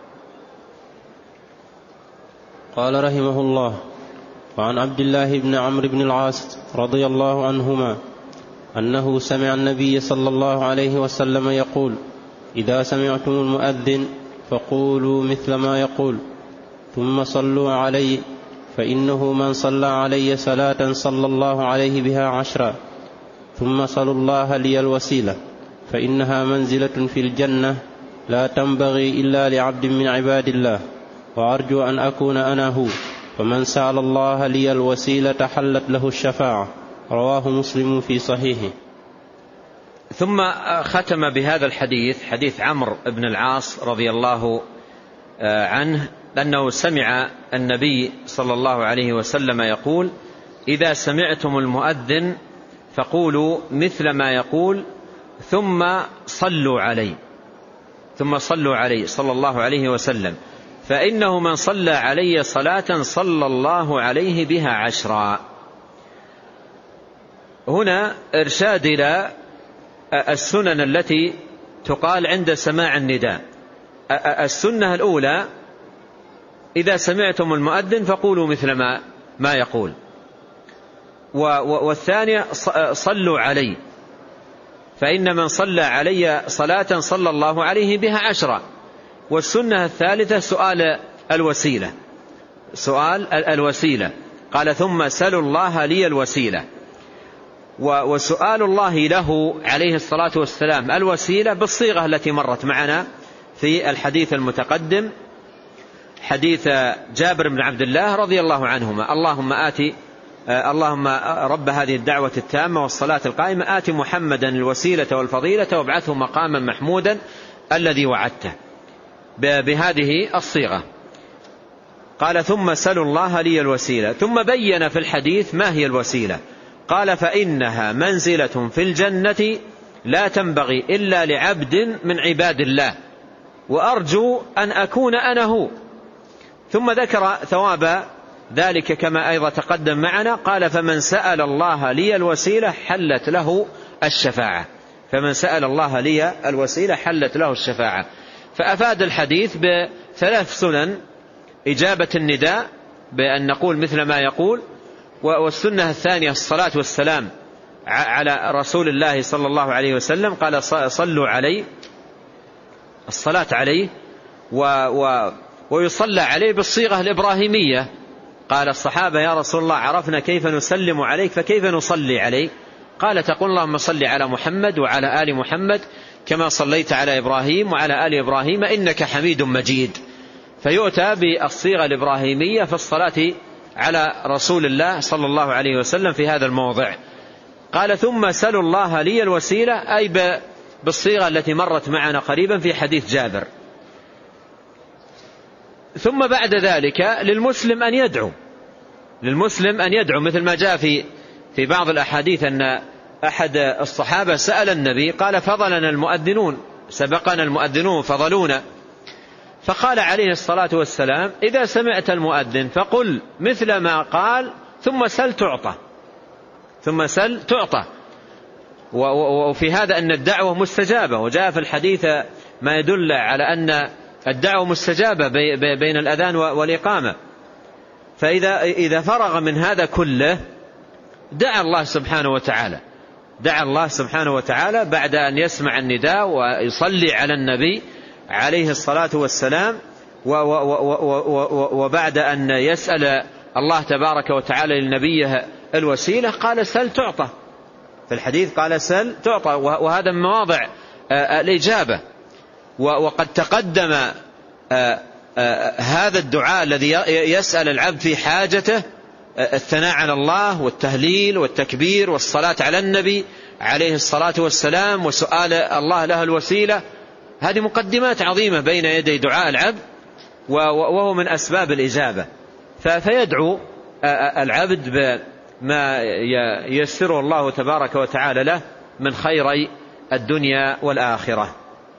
قال رحمه الله: وعن عبد الله بن عمرو بن العاص رضي الله عنهما أنه سمع النبي صلى الله عليه وسلم يقول: إذا سمعتم المؤذن فقولوا مثل ما يقول، ثم صلوا علي، فإنه من صلى علي صلاة صلى الله عليه بها 10. ثم صلوا الله لي الوسيلة، فإنها منزلة في الجنة لا تنبغي إلا لعبد من عباد الله، وأرجو أن أكون أنا هو. فمن سأل الله لي الوسيلة حلت له الشفاعة. رواه مسلم في صحيحه. ثم ختم بهذا الحديث، حديث عمرو بن العاص رضي الله عنه، أنه سمع النبي صلى الله عليه وسلم يقول: إذا سمعتم المؤذن فقولوا مثل ما يقول ثم صلوا عليه صلى الله عليه وسلم، فإنه من صلى علي صلاة صلى الله عليه بها 10. هنا إرشاد إلى السنن التي تقال عند سماع النداء. السنة الأولى: إذا سمعتم المؤذن فقولوا مثل ما يقول. والثانية: صلوا علي، فإن من صلى علي صلاة صلى الله عليه بها 10. والسنة الثالثة: سؤال الوسيلة. قال: ثم سلوا الله لي الوسيلة. وسؤال الله له عليه الصلاة والسلام الوسيلة بالصيغة التي مرت معنا في الحديث المتقدم، حديث جابر بن عبد الله رضي الله عنهما: اللهم رب هذه الدعوة التامة والصلاة القائمة آت محمدا الوسيلة والفضيلة وابعثه مقاما محمودا الذي وعدته، بهذه الصيغة. قال: ثم سلوا الله لي الوسيلة. ثم بين في الحديث ما هي الوسيلة، قال: فإنها منزلة في الجنة لا تنبغي إلا لعبد من عباد الله، وأرجو أن أكون أنا هو. ثم ذكر ثواب ذلك كما أيضا تقدم معنا. قال: فمن سأل الله لي الوسيلة حلت له الشفاعة. فأفاد الحديث بثلاث سنن: إجابة النداء بأن نقول مثل ما يقول، والسنة الثانية الصلاة والسلام على رسول الله صلى الله عليه وسلم، قال: صلوا عليه، الصلاة عليه، ويصلى عليه بالصيغة الإبراهيمية. قال الصحابة: يا رسول الله عرفنا كيف نسلم عليك فكيف نصلي عليك؟ قال: تقول اللهم صل على محمد وعلى آل محمد كما صليت على إبراهيم وعلى آل إبراهيم إنك حميد مجيد. فيؤتى بالصيغة الإبراهيمية في الصلاة على رسول الله صلى الله عليه وسلم في هذا الموضع. قال: ثم سلوا الله لي الوسيلة، أي بالصيغة التي مرت معنا قريبا في حديث جابر. ثم بعد ذلك للمسلم أن يدعو مثل ما جاء في بعض الأحاديث أن أحد الصحابة سأل النبي قال: فضلنا المؤذنون، سبقنا المؤذنون فضلونا. فقال عليه الصلاة والسلام: إذا سمعت المؤذن فقل مثل ما قال ثم سل تعطى. وفي هذا أن الدعوة مستجابة، وجاء في الحديث ما يدل على أن الدعوة مستجابة بين الأذان والإقامة. فإذا فرغ من هذا كله دعا الله سبحانه وتعالى بعد أن يسمع النداء ويصلي على النبي عليه الصلاة والسلام، وبعد أن يسأل الله تبارك وتعالى لنبيه الوسيلة قال: سل تعطى. في الحديث قال: سل تعطى، وهذا من مواضع الإجابة. وقد تقدم هذا الدعاء الذي يسأل العبد في حاجته، الثناء على الله والتهليل والتكبير والصلاة على النبي عليه الصلاة والسلام وسؤال الله له الوسيلة. هذه مقدمات عظيمة بين يدي دعاء العبد، وهو من أسباب الإجابة. فيدعو العبد بما ييسره الله تبارك وتعالى له من خيري الدنيا والآخرة.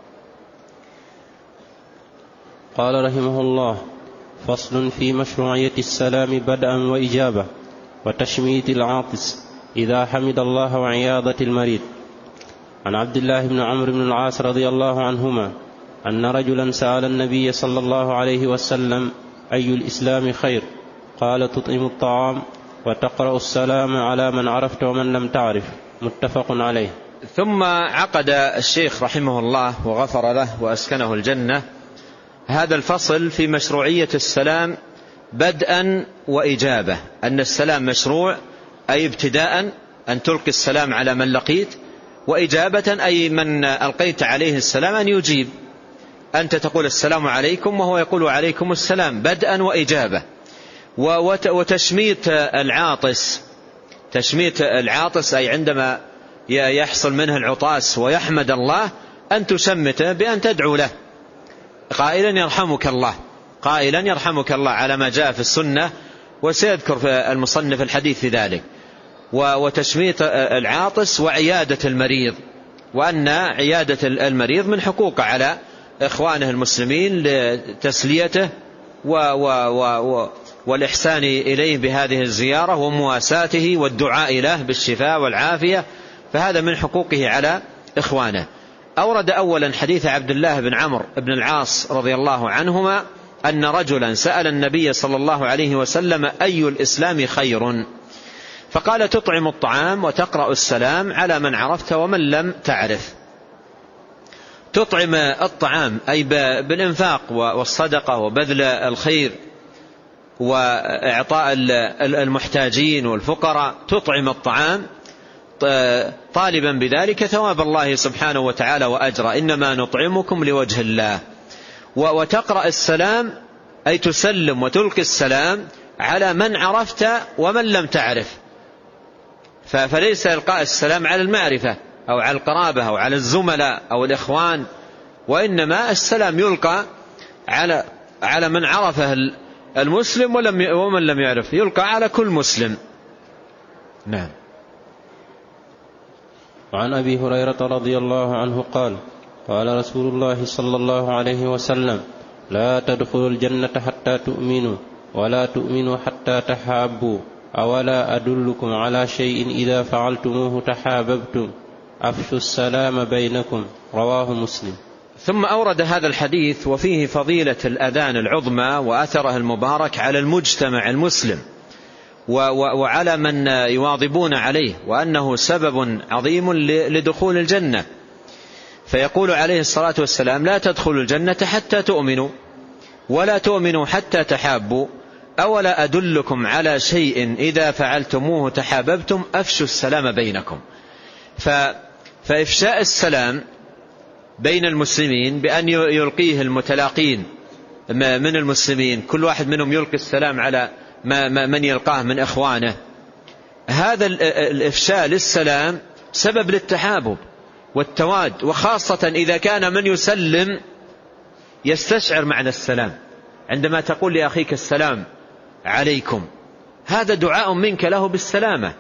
قال رحمه الله: فصل في مشروعية السلام بدءا وإجابة وتشميت العاطس إذا حمد الله وعياضة المريض. عن عبد الله بن عمرو بن العاص رضي الله عنهما أن رجلا سأل النبي صلى الله عليه وسلم: أي الإسلام خير؟ قال: تطعم الطعام وتقرأ السلام على من عرفت ومن لم تعرف. متفق عليه. ثم عقد الشيخ رحمه الله وغفر له وأسكنه الجنة هذا الفصل في مشروعية السلام بدءا وإجابة، أن السلام مشروع أي ابتداء أن تلقي السلام على من لقيت، وإجابة أي من ألقيت عليه السلام أن يجيب، أنت تقول السلام عليكم وهو يقول عليكم السلام، بدءا وإجابة. وتشميت العاطس، تشميت العاطس أي عندما يحصل منه العطاس ويحمد الله أن تشمته بأن تدعو له قائلا يرحمك الله على ما جاء في السنة، وسيذكر في المصنف الحديث في ذلك. وتشميت العاطس وعيادة المريض، وأن عيادة المريض من حقوق على إخوانه المسلمين لتسليته والإحسان إليه بهذه الزيارة ومواساته والدعاء له بالشفاء والعافية، فهذا من حقوقه على إخوانه. أورد أولا حديث عبد الله بن عمرو بن العاص رضي الله عنهما أن رجلا سأل النبي صلى الله عليه وسلم أي الإسلام خير؟ فقال تطعم الطعام وتقرأ السلام على من عرفت ومن لم تعرف. تطعم الطعام أي بالإنفاق والصدقة وبذل الخير وإعطاء المحتاجين والفقراء، تطعم الطعام طالبا بذلك ثواب الله سبحانه وتعالى وأجره، إنما نطعمكم لوجه الله. وتقرأ السلام أي تسلم وتلقي السلام على من عرفت ومن لم تعرف، فليس إلقاء السلام على المعرفة أو على القرابة أو على الزملاء أو الإخوان، وإنما السلام يلقى على من عرفه المسلم ومن لم يعرف، يلقى على كل مسلم. نعم. وعن أبي هريرة رضي الله عنه قال قال رسول الله صلى الله عليه وسلم لا تدخلوا الجنة حتى تؤمنوا ولا تؤمنوا حتى تحابوا أولا أدلكم على شيء إذا فعلتموه تحاببتم أفشوا السلام بينكم رواه مسلم. ثم أورد هذا الحديث وفيه فضيلة الأذان العظمى وأثره المبارك على المجتمع المسلم وعلى من يواظبون عليه، وأنه سبب عظيم لدخول الجنة. فيقول عليه الصلاة والسلام لا تدخلوا الجنة حتى تؤمنوا ولا تؤمنوا حتى تحابوا أولا أدلكم على شيء إذا فعلتموه تحاببتم أفشوا السلام بينكم. فإفشاء السلام بين المسلمين بأن يلقيه المتلاقين من المسلمين، كل واحد منهم يلقي السلام على من يلقاه من إخوانه، هذا الإفشاء للسلام سبب للتحابب والتواد، وخاصة إذا كان من يسلم يستشعر معنى السلام. عندما تقول لأخيك السلام عليكم، هذا دعاء منك له بالسلامة،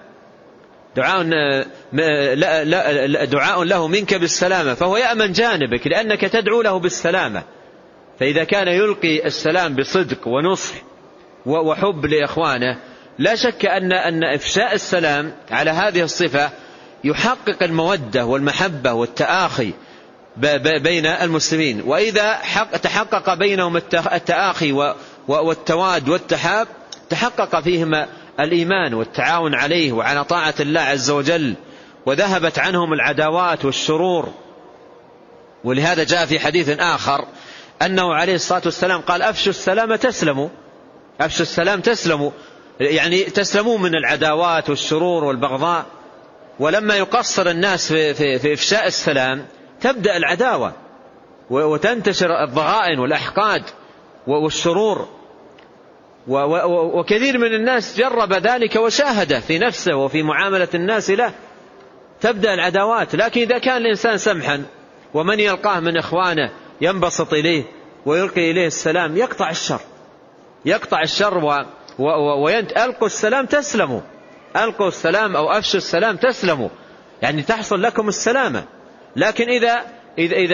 دعاء له منك بالسلامة، فهو يأمن جانبك لأنك تدعو له بالسلامة. فإذا كان يلقي السلام بصدق ونصح وحب لإخوانه، لا شك أن إفشاء السلام على هذه الصفة يحقق المودة والمحبة والتآخي بين المسلمين. وإذا تحقق بينهم التآخي والتواد والتحاب، تحقق فيهم الإيمان والتعاون عليه وعلى طاعة الله عز وجل، وذهبت عنهم العداوات والشرور. ولهذا جاء في حديث آخر أنه عليه الصلاة والسلام قال أفشوا السلام تسلموا، أفشوا السلام تسلموا، يعني تسلموا من العداوات والشرور والبغضاء. ولما يقصر الناس في إفشاء السلام تبدأ العداوة وتنتشر الضغائن والأحقاد والشرور، وكثير من الناس جرب ذلك وشاهده في نفسه وفي معاملة الناس له، تبدأ العداوات. لكن إذا كان الإنسان سمحا ومن يلقاه من إخوانه ينبسط إليه ويلقي إليه السلام، يقطع الشر ألقوا السلام تسلموا، ألقوا السلام أو أفشوا السلام تسلموا، يعني تحصل لكم السلامة. لكن إذا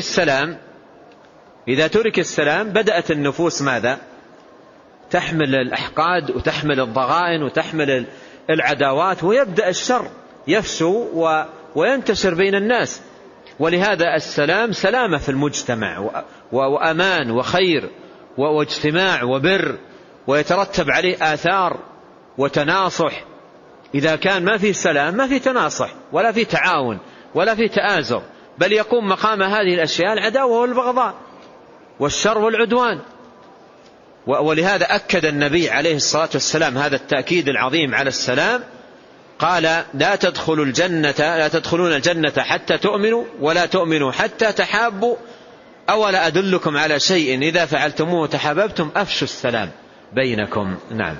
ترك السلام بدأت النفوس ماذا؟ تحمل الأحقاد وتحمل الضغائن وتحمل العداوات، ويبدأ الشر يفشو وينتشر بين الناس. ولهذا السلام سلامة في المجتمع وأمان وخير واجتماع وبر، ويترتب عليه آثار وتناصح. إذا كان ما في سلام ما في تناصح ولا في تعاون ولا في تآزر، بل يقوم مقام هذه الأشياء العداوة والبغضاء والشر والعدوان. ولهذا أكد النبي عليه الصلاة والسلام هذا التأكيد العظيم على السلام، قال لا تدخلون الجنة حتى تؤمنوا ولا تؤمنوا حتى تحابوا أولا أدلكم على شيء إذا فعلتموه تحاببتم أفشوا السلام بينكم. نعم.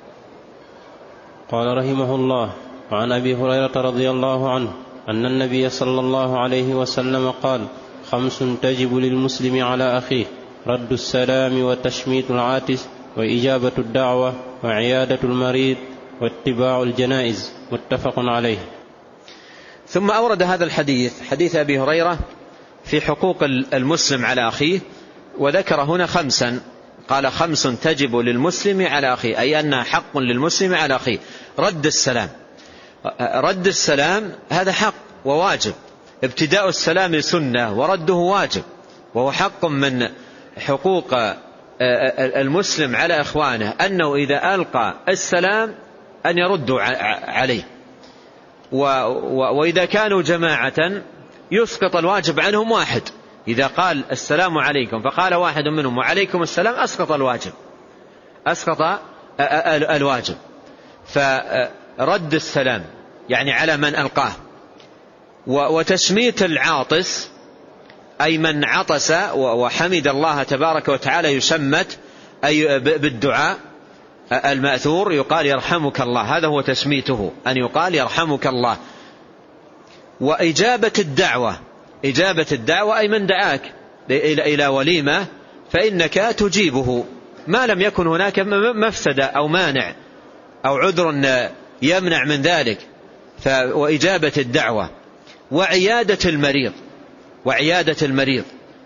قال رحمه الله وعن أبي هريرة رضي الله عنه أن النبي صلى الله عليه وسلم قال 5 تجب للمسلم على أخيه: رد السلام وتشميت العاتس وإجابة الدعوة وعيادة المريض واتباع الجنائز. متفق عليه. ثم أورد هذا الحديث، حديث أبي هريرة في حقوق المسلم على أخيه، وذكر هنا 5، قال 5 تجب للمسلم على أخيه، أي أنها حق للمسلم على أخيه. رد السلام، رد السلام هذا حق وواجب، ابتداء السلام سنة ورده واجب، وهو حق من حقوق المسلم على إخوانه، أنه إذا ألقى السلام أن يردوا عليه، وإذا كانوا جماعة يسقط الواجب عنهم واحد. إذا قال السلام عليكم فقال واحد منهم وعليكم السلام أسقط الواجب، أسقط الواجب. فرد السلام يعني على من ألقاه. وتشميت العاطس أي من عطس وحمد الله تبارك وتعالى يشمت أي بالدعاء المأثور، يقال يرحمك الله، هذا هو تشميته، أن يقال يرحمك الله. وإجابة الدعوة، إجابة الدعوة أي من دعاك إلى وليمة فإنك تجيبه ما لم يكن هناك مفسدة أو مانع أو عذر يمنع من ذلك. وإجابة الدعوة. وعيادة المريض، وعيادة المريض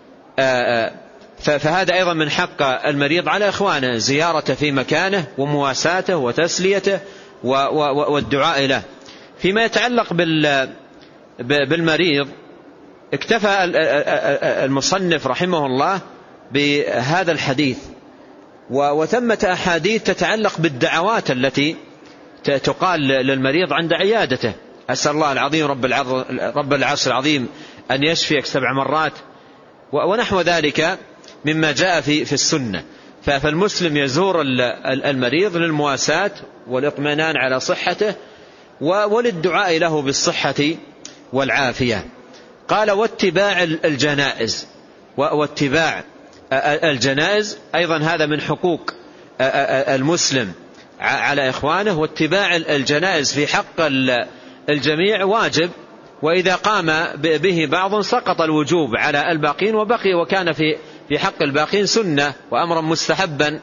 فهذا أيضا من حق المريض على إخوانه، زيارته في مكانه ومواساته وتسليته والدعاء له. فيما يتعلق بالمريض اكتفى المصنف رحمه الله بهذا الحديث، وثمة أحاديث تتعلق بالدعوات التي تقال للمريض عند عيادته. أسأل الله العظيم رب العرش العظيم أن يشفيك 7 مرات ونحو ذلك مما جاء في السنة. فالمسلم يزور المريض للمواساة والإطمئنان على صحته وللدعاء له بالصحة والعافية. قال واتباع الجنائز، واتباع الجنائز أيضا هذا من حقوق المسلم على إخوانه. واتباع الجنائز في حق الجميع واجب، وإذا قام به بعض سقط الوجوب على الباقين وبقي، وكان في حق الباقين سنة وأمرا مستحبا.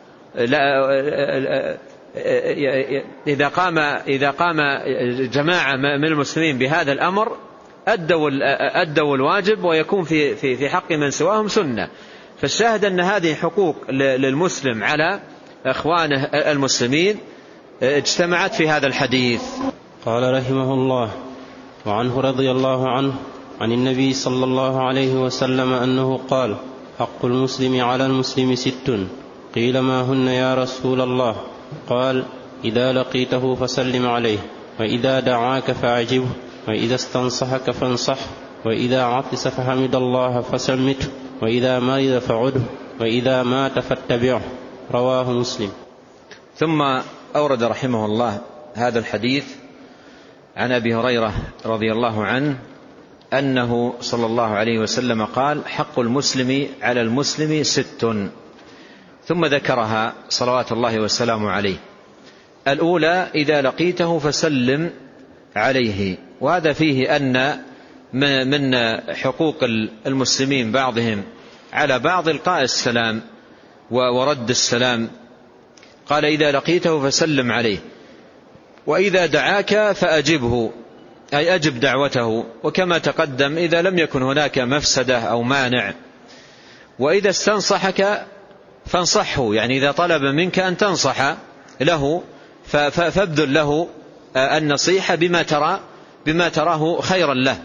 إذا قام جماعة من المسلمين بهذا الأمر أدوا الواجب، ويكون في حق من سواهم سنة. فالشاهد أن هذه حقوق للمسلم على إخوانه المسلمين اجتمعت في هذا الحديث. قال رحمه الله: وعنه رضي الله عنه عن النبي صلى الله عليه وسلم أنه قال: حق المسلم على المسلم 6. قيل ما هن يا رسول الله؟ قال: إذا لقيته فسلم عليه، وإذا دعاك فأعجبه، وإذا استنصحك فانصح، وإذا عطس فحمد الله فسمته، وإذا مرض فعده، وإذا مات فاتبعه. رواه مسلم. ثم أورد رحمه الله هذا الحديث عن أبي هريرة رضي الله عنه أنه صلى الله عليه وسلم قال: حق المسلم على المسلم 6. ثم ذكرها صلوات الله والسلام عليه. الأولى: إذا لقيته فسلم عليه. وهذا فيه أن من حقوق المسلمين بعضهم على بعض إلقاء السلام ورد السلام. قال: إذا لقيته فسلم عليه، وإذا دعاك فأجبه، أي أجب دعوته، وكما تقدم إذا لم يكن هناك مفسدة أو مانع. وإذا استنصحك فانصحه، يعني إذا طلب منك أن تنصح له فابذل له النصيحة بما تراه خيرا له.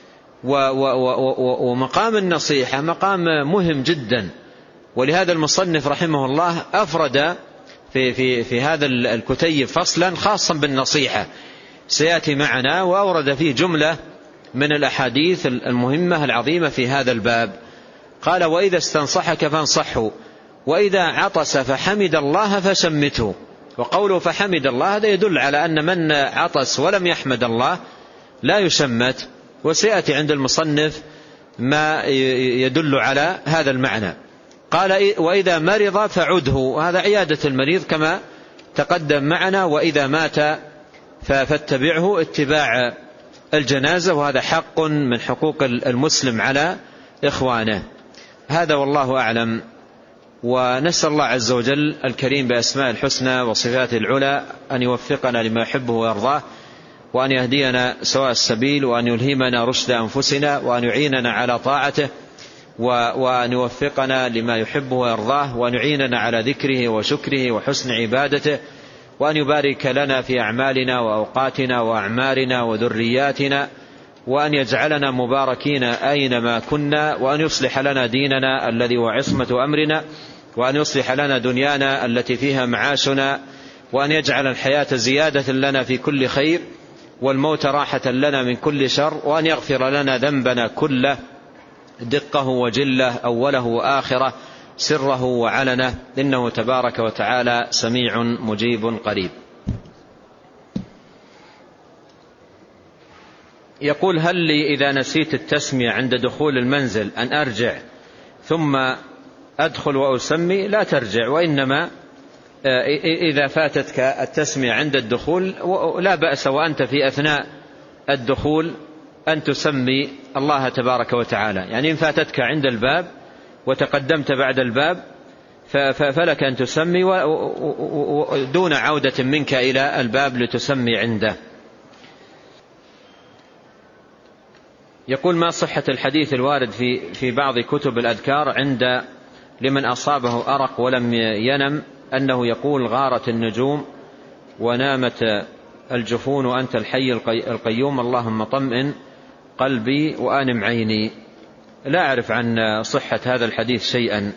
ومقام النصيحة مقام مهم جدا، ولهذا المصنف رحمه الله أفرد في هذا الكتيب فصلا خاصا بالنصيحة سيأتي معنا، وأورد فيه جملة من الأحاديث المهمة العظيمة في هذا الباب. قال: وإذا استنصحك فانصحه، وإذا عطس فحمد الله فشمته. وقوله فحمد الله هذا يدل على أن من عطس ولم يحمد الله لا يشمت، وسيأتي عند المصنف ما يدل على هذا المعنى. قال: وإذا مرض فعده، وهذا عيادة المريض كما تقدم معنا. وإذا مات فاتبعه، اتباع الجنازة، وهذا حق من حقوق المسلم على إخوانه. هذا والله أعلم، ونسأل الله عز وجل الكريم بأسماء الحسنى وصفاته العلى أن يوفقنا لما يحبه ويرضاه، وأن يهدينا سواء السبيل، وأن يلهمنا رشد أنفسنا، وأن يعيننا على طاعته، وأن يوفقنا لما يحبه ويرضاه، وأن يعيننا على ذكره وشكره وحسن عبادته، وأن يبارك لنا في أعمالنا وأوقاتنا وأعمارنا وذرياتنا، وأن يجعلنا مباركين أينما كنا، وأن يصلح لنا ديننا الذي هو عصمة أمرنا، وأن يصلح لنا دنيانا التي فيها معاشنا، وأن يجعل الحياة زيادة لنا في كل خير، والموت راحة لنا من كل شر، وأن يغفر لنا ذنبنا كله دقه وجله، أوله وآخره، سره وعلنه، إنه تبارك وتعالى سميع مجيب قريب. يقول: هل لي إذا نسيت التسمية عند دخول المنزل أن أرجع ثم أدخل وأسمي؟ لا ترجع، وإنما إذا فاتتك التسمية عند الدخول لا بأس وأنت في أثناء الدخول أن تسمي الله تبارك وتعالى. يعني إن فاتتك عند الباب وتقدمت بعد الباب فلك أن تسمي دون عودة منك إلى الباب لتسمي عنده. يقول: ما صحة الحديث الوارد في بعض كتب الأذكار عند لمن أصابه أرق ولم ينم أنه يقول: غارت النجوم ونامت الجفون وأنت الحي القيوم، اللهم طمئن قلبي وآنم عيني؟ لا أعرف عن صحة هذا الحديث شيئا.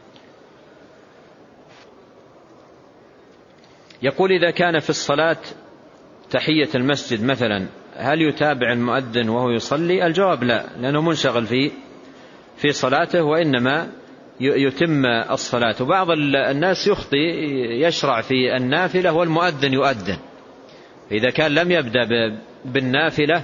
يقول: إذا كان في الصلاة تحية المسجد مثلا هل يتابع المؤذن وهو يصلي؟ الجواب لا، لأنه منشغل في صلاته، وإنما يتم الصلاة. وبعض الناس يخطئ يشرع في النافلة والمؤذن يؤذن، إذا كان لم يبدأ بالنافلة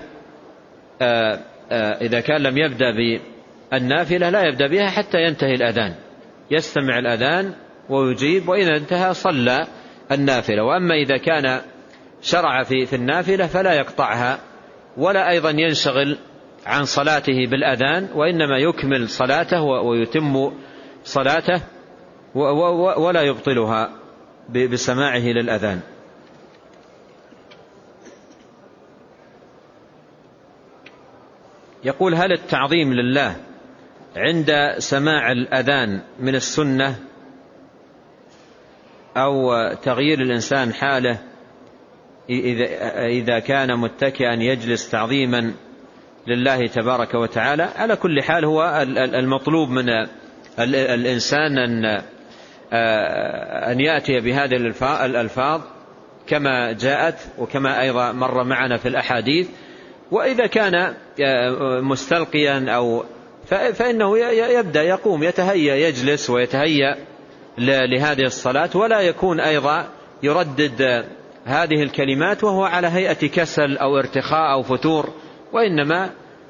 إذا كان لم يبدأ بالنافلة لا يبدأ بها حتى ينتهي الأذان، يستمع الأذان ويجيب، وإذا انتهى صلى النافلة. وأما إذا كان شرع في النافلة فلا يقطعها ولا أيضا ينشغل عن صلاته بالأذان، وإنما يكمل صلاته ويتم صلاته ولا يبطلها بسماعه للأذان. يقول: هل التعظيم لله عند سماع الأذان من السنة، أو تغيير الإنسان حاله إذا كان متكئا يجلس تعظيما لله تبارك وتعالى؟ على كل حال هو المطلوب من الإنسان أن يأتي بهذه الألفاظ كما جاءت وكما أيضا مر معنا في الأحاديث. وإذا كان مستلقيا فإنه يبدأ يقوم يتهيأ يجلس ويتهيأ لهذه الصلاة، ولا يكون أيضا يردد هذه الكلمات وهو على هيئة كسل أو ارتخاء أو فتور، وإنما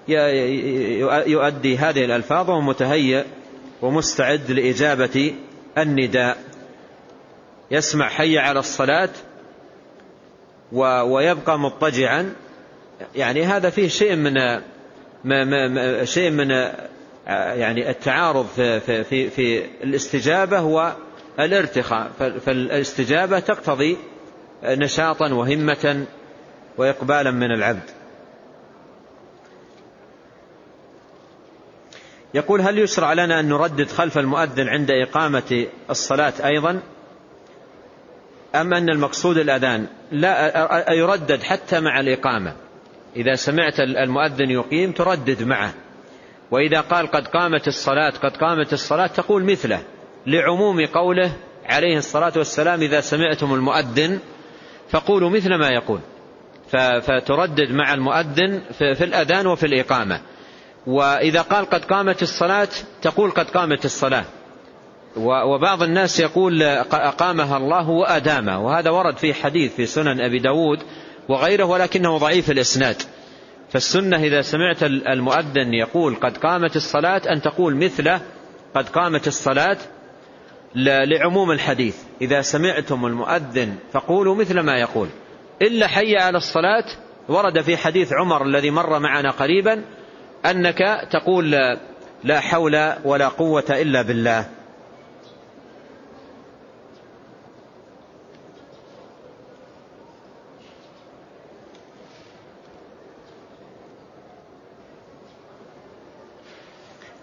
يؤدي هذه الألفاظ وهو متهيأ ومستعد لإجابة النداء. يسمع حي على الصلاة ويبقى مضطجعا، يعني هذا فيه شيء من يعني التعارض في الاستجابة والارتخاء. فالاستجابة تقتضي نشاطا وهمة وإقبالا من العبد. يقول: هل يشرع لنا أن نردد خلف المؤذن عند إقامة الصلاة أيضا، أم أن المقصود الأذان؟ لا، يردد حتى مع الإقامة. إذا سمعت المؤذن يقيم تردد معه، وإذا قال قد قامت الصلاة قد قامت الصلاة تقول مثله، لعموم قوله عليه الصلاة والسلام: إذا سمعتم المؤذن فقولوا مثل ما يقول. فتردد مع المؤذن في الأذان وفي الإقامة. وإذا قال قد قامت الصلاة تقول قد قامت الصلاة. وبعض الناس يقول أقامها الله وأدامها، وهذا ورد في حديث في سنن أبي داود وغيره، ولكنه ضعيف الإسناد. فالسنة إذا سمعت المؤذن يقول قد قامت الصلاة أن تقول مثله قد قامت الصلاة، لعموم الحديث: إذا سمعتم المؤذن فقولوا مثل ما يقول. إلا حي على الصلاة ورد في حديث عمر الذي مر معنا قريبا أنك تقول لا حول ولا قوة إلا بالله.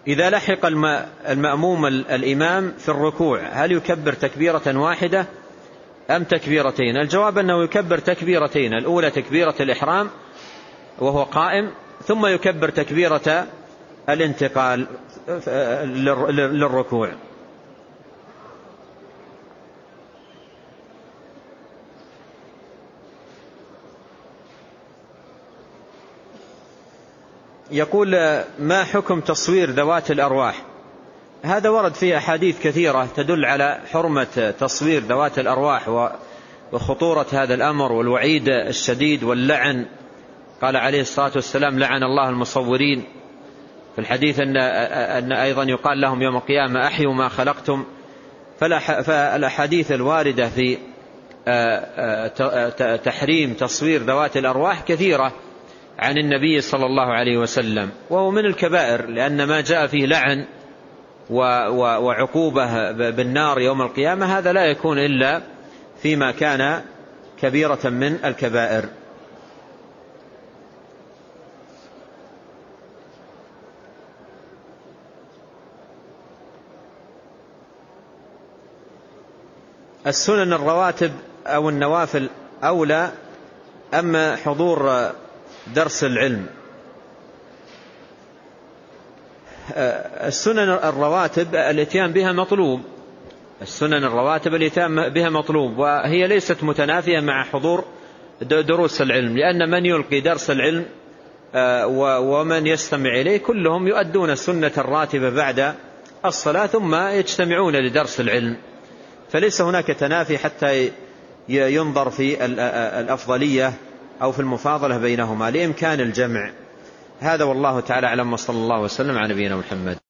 إذا لحق المأموم الإمام في الركوع هل يكبر تكبيرة واحدة أم تكبيرتين؟ الجواب أنه يكبر تكبيرتين، الأولى تكبيرة الإحرام وهو قائم، ثم يكبر تكبيرة الانتقال للركوع. يقول: ما حكم تصوير ذوات الأرواح؟ هذا ورد فيه أحاديث كثيرة تدل على حرمة تصوير ذوات الأرواح وخطورة هذا الأمر والوعيد الشديد واللعن. قال عليه الصلاة والسلام: لعن الله المصورين. في الحديث أن أيضا يقال لهم يوم القيامة: أحيوا ما خلقتم. فالأحاديث الواردة في تحريم تصوير ذوات الأرواح كثيرة عن النبي صلى الله عليه وسلم، وهو من الكبائر، لأن ما جاء فيه لعن وعقوبة بالنار يوم القيامة هذا لا يكون إلا فيما كان كبيرة من الكبائر. السنن الرواتب أو النوافل أولى أما حضور درس العلم؟ السنن الرواتب الاتيان بها مطلوب، السنن الرواتب الاتيان بها مطلوب، وهي ليست متنافية مع حضور دروس العلم، لأن من يلقي درس العلم ومن يستمع إليه كلهم يؤدون السنة الراتبة بعد الصلاة ثم يجتمعون لدرس العلم، فليس هناك تنافي حتى ينظر في الأفضلية أو في المفاضلة بينهما لإمكان الجمع. هذا والله تعالى أعلم، وصلى الله وسلم على نبينا محمد.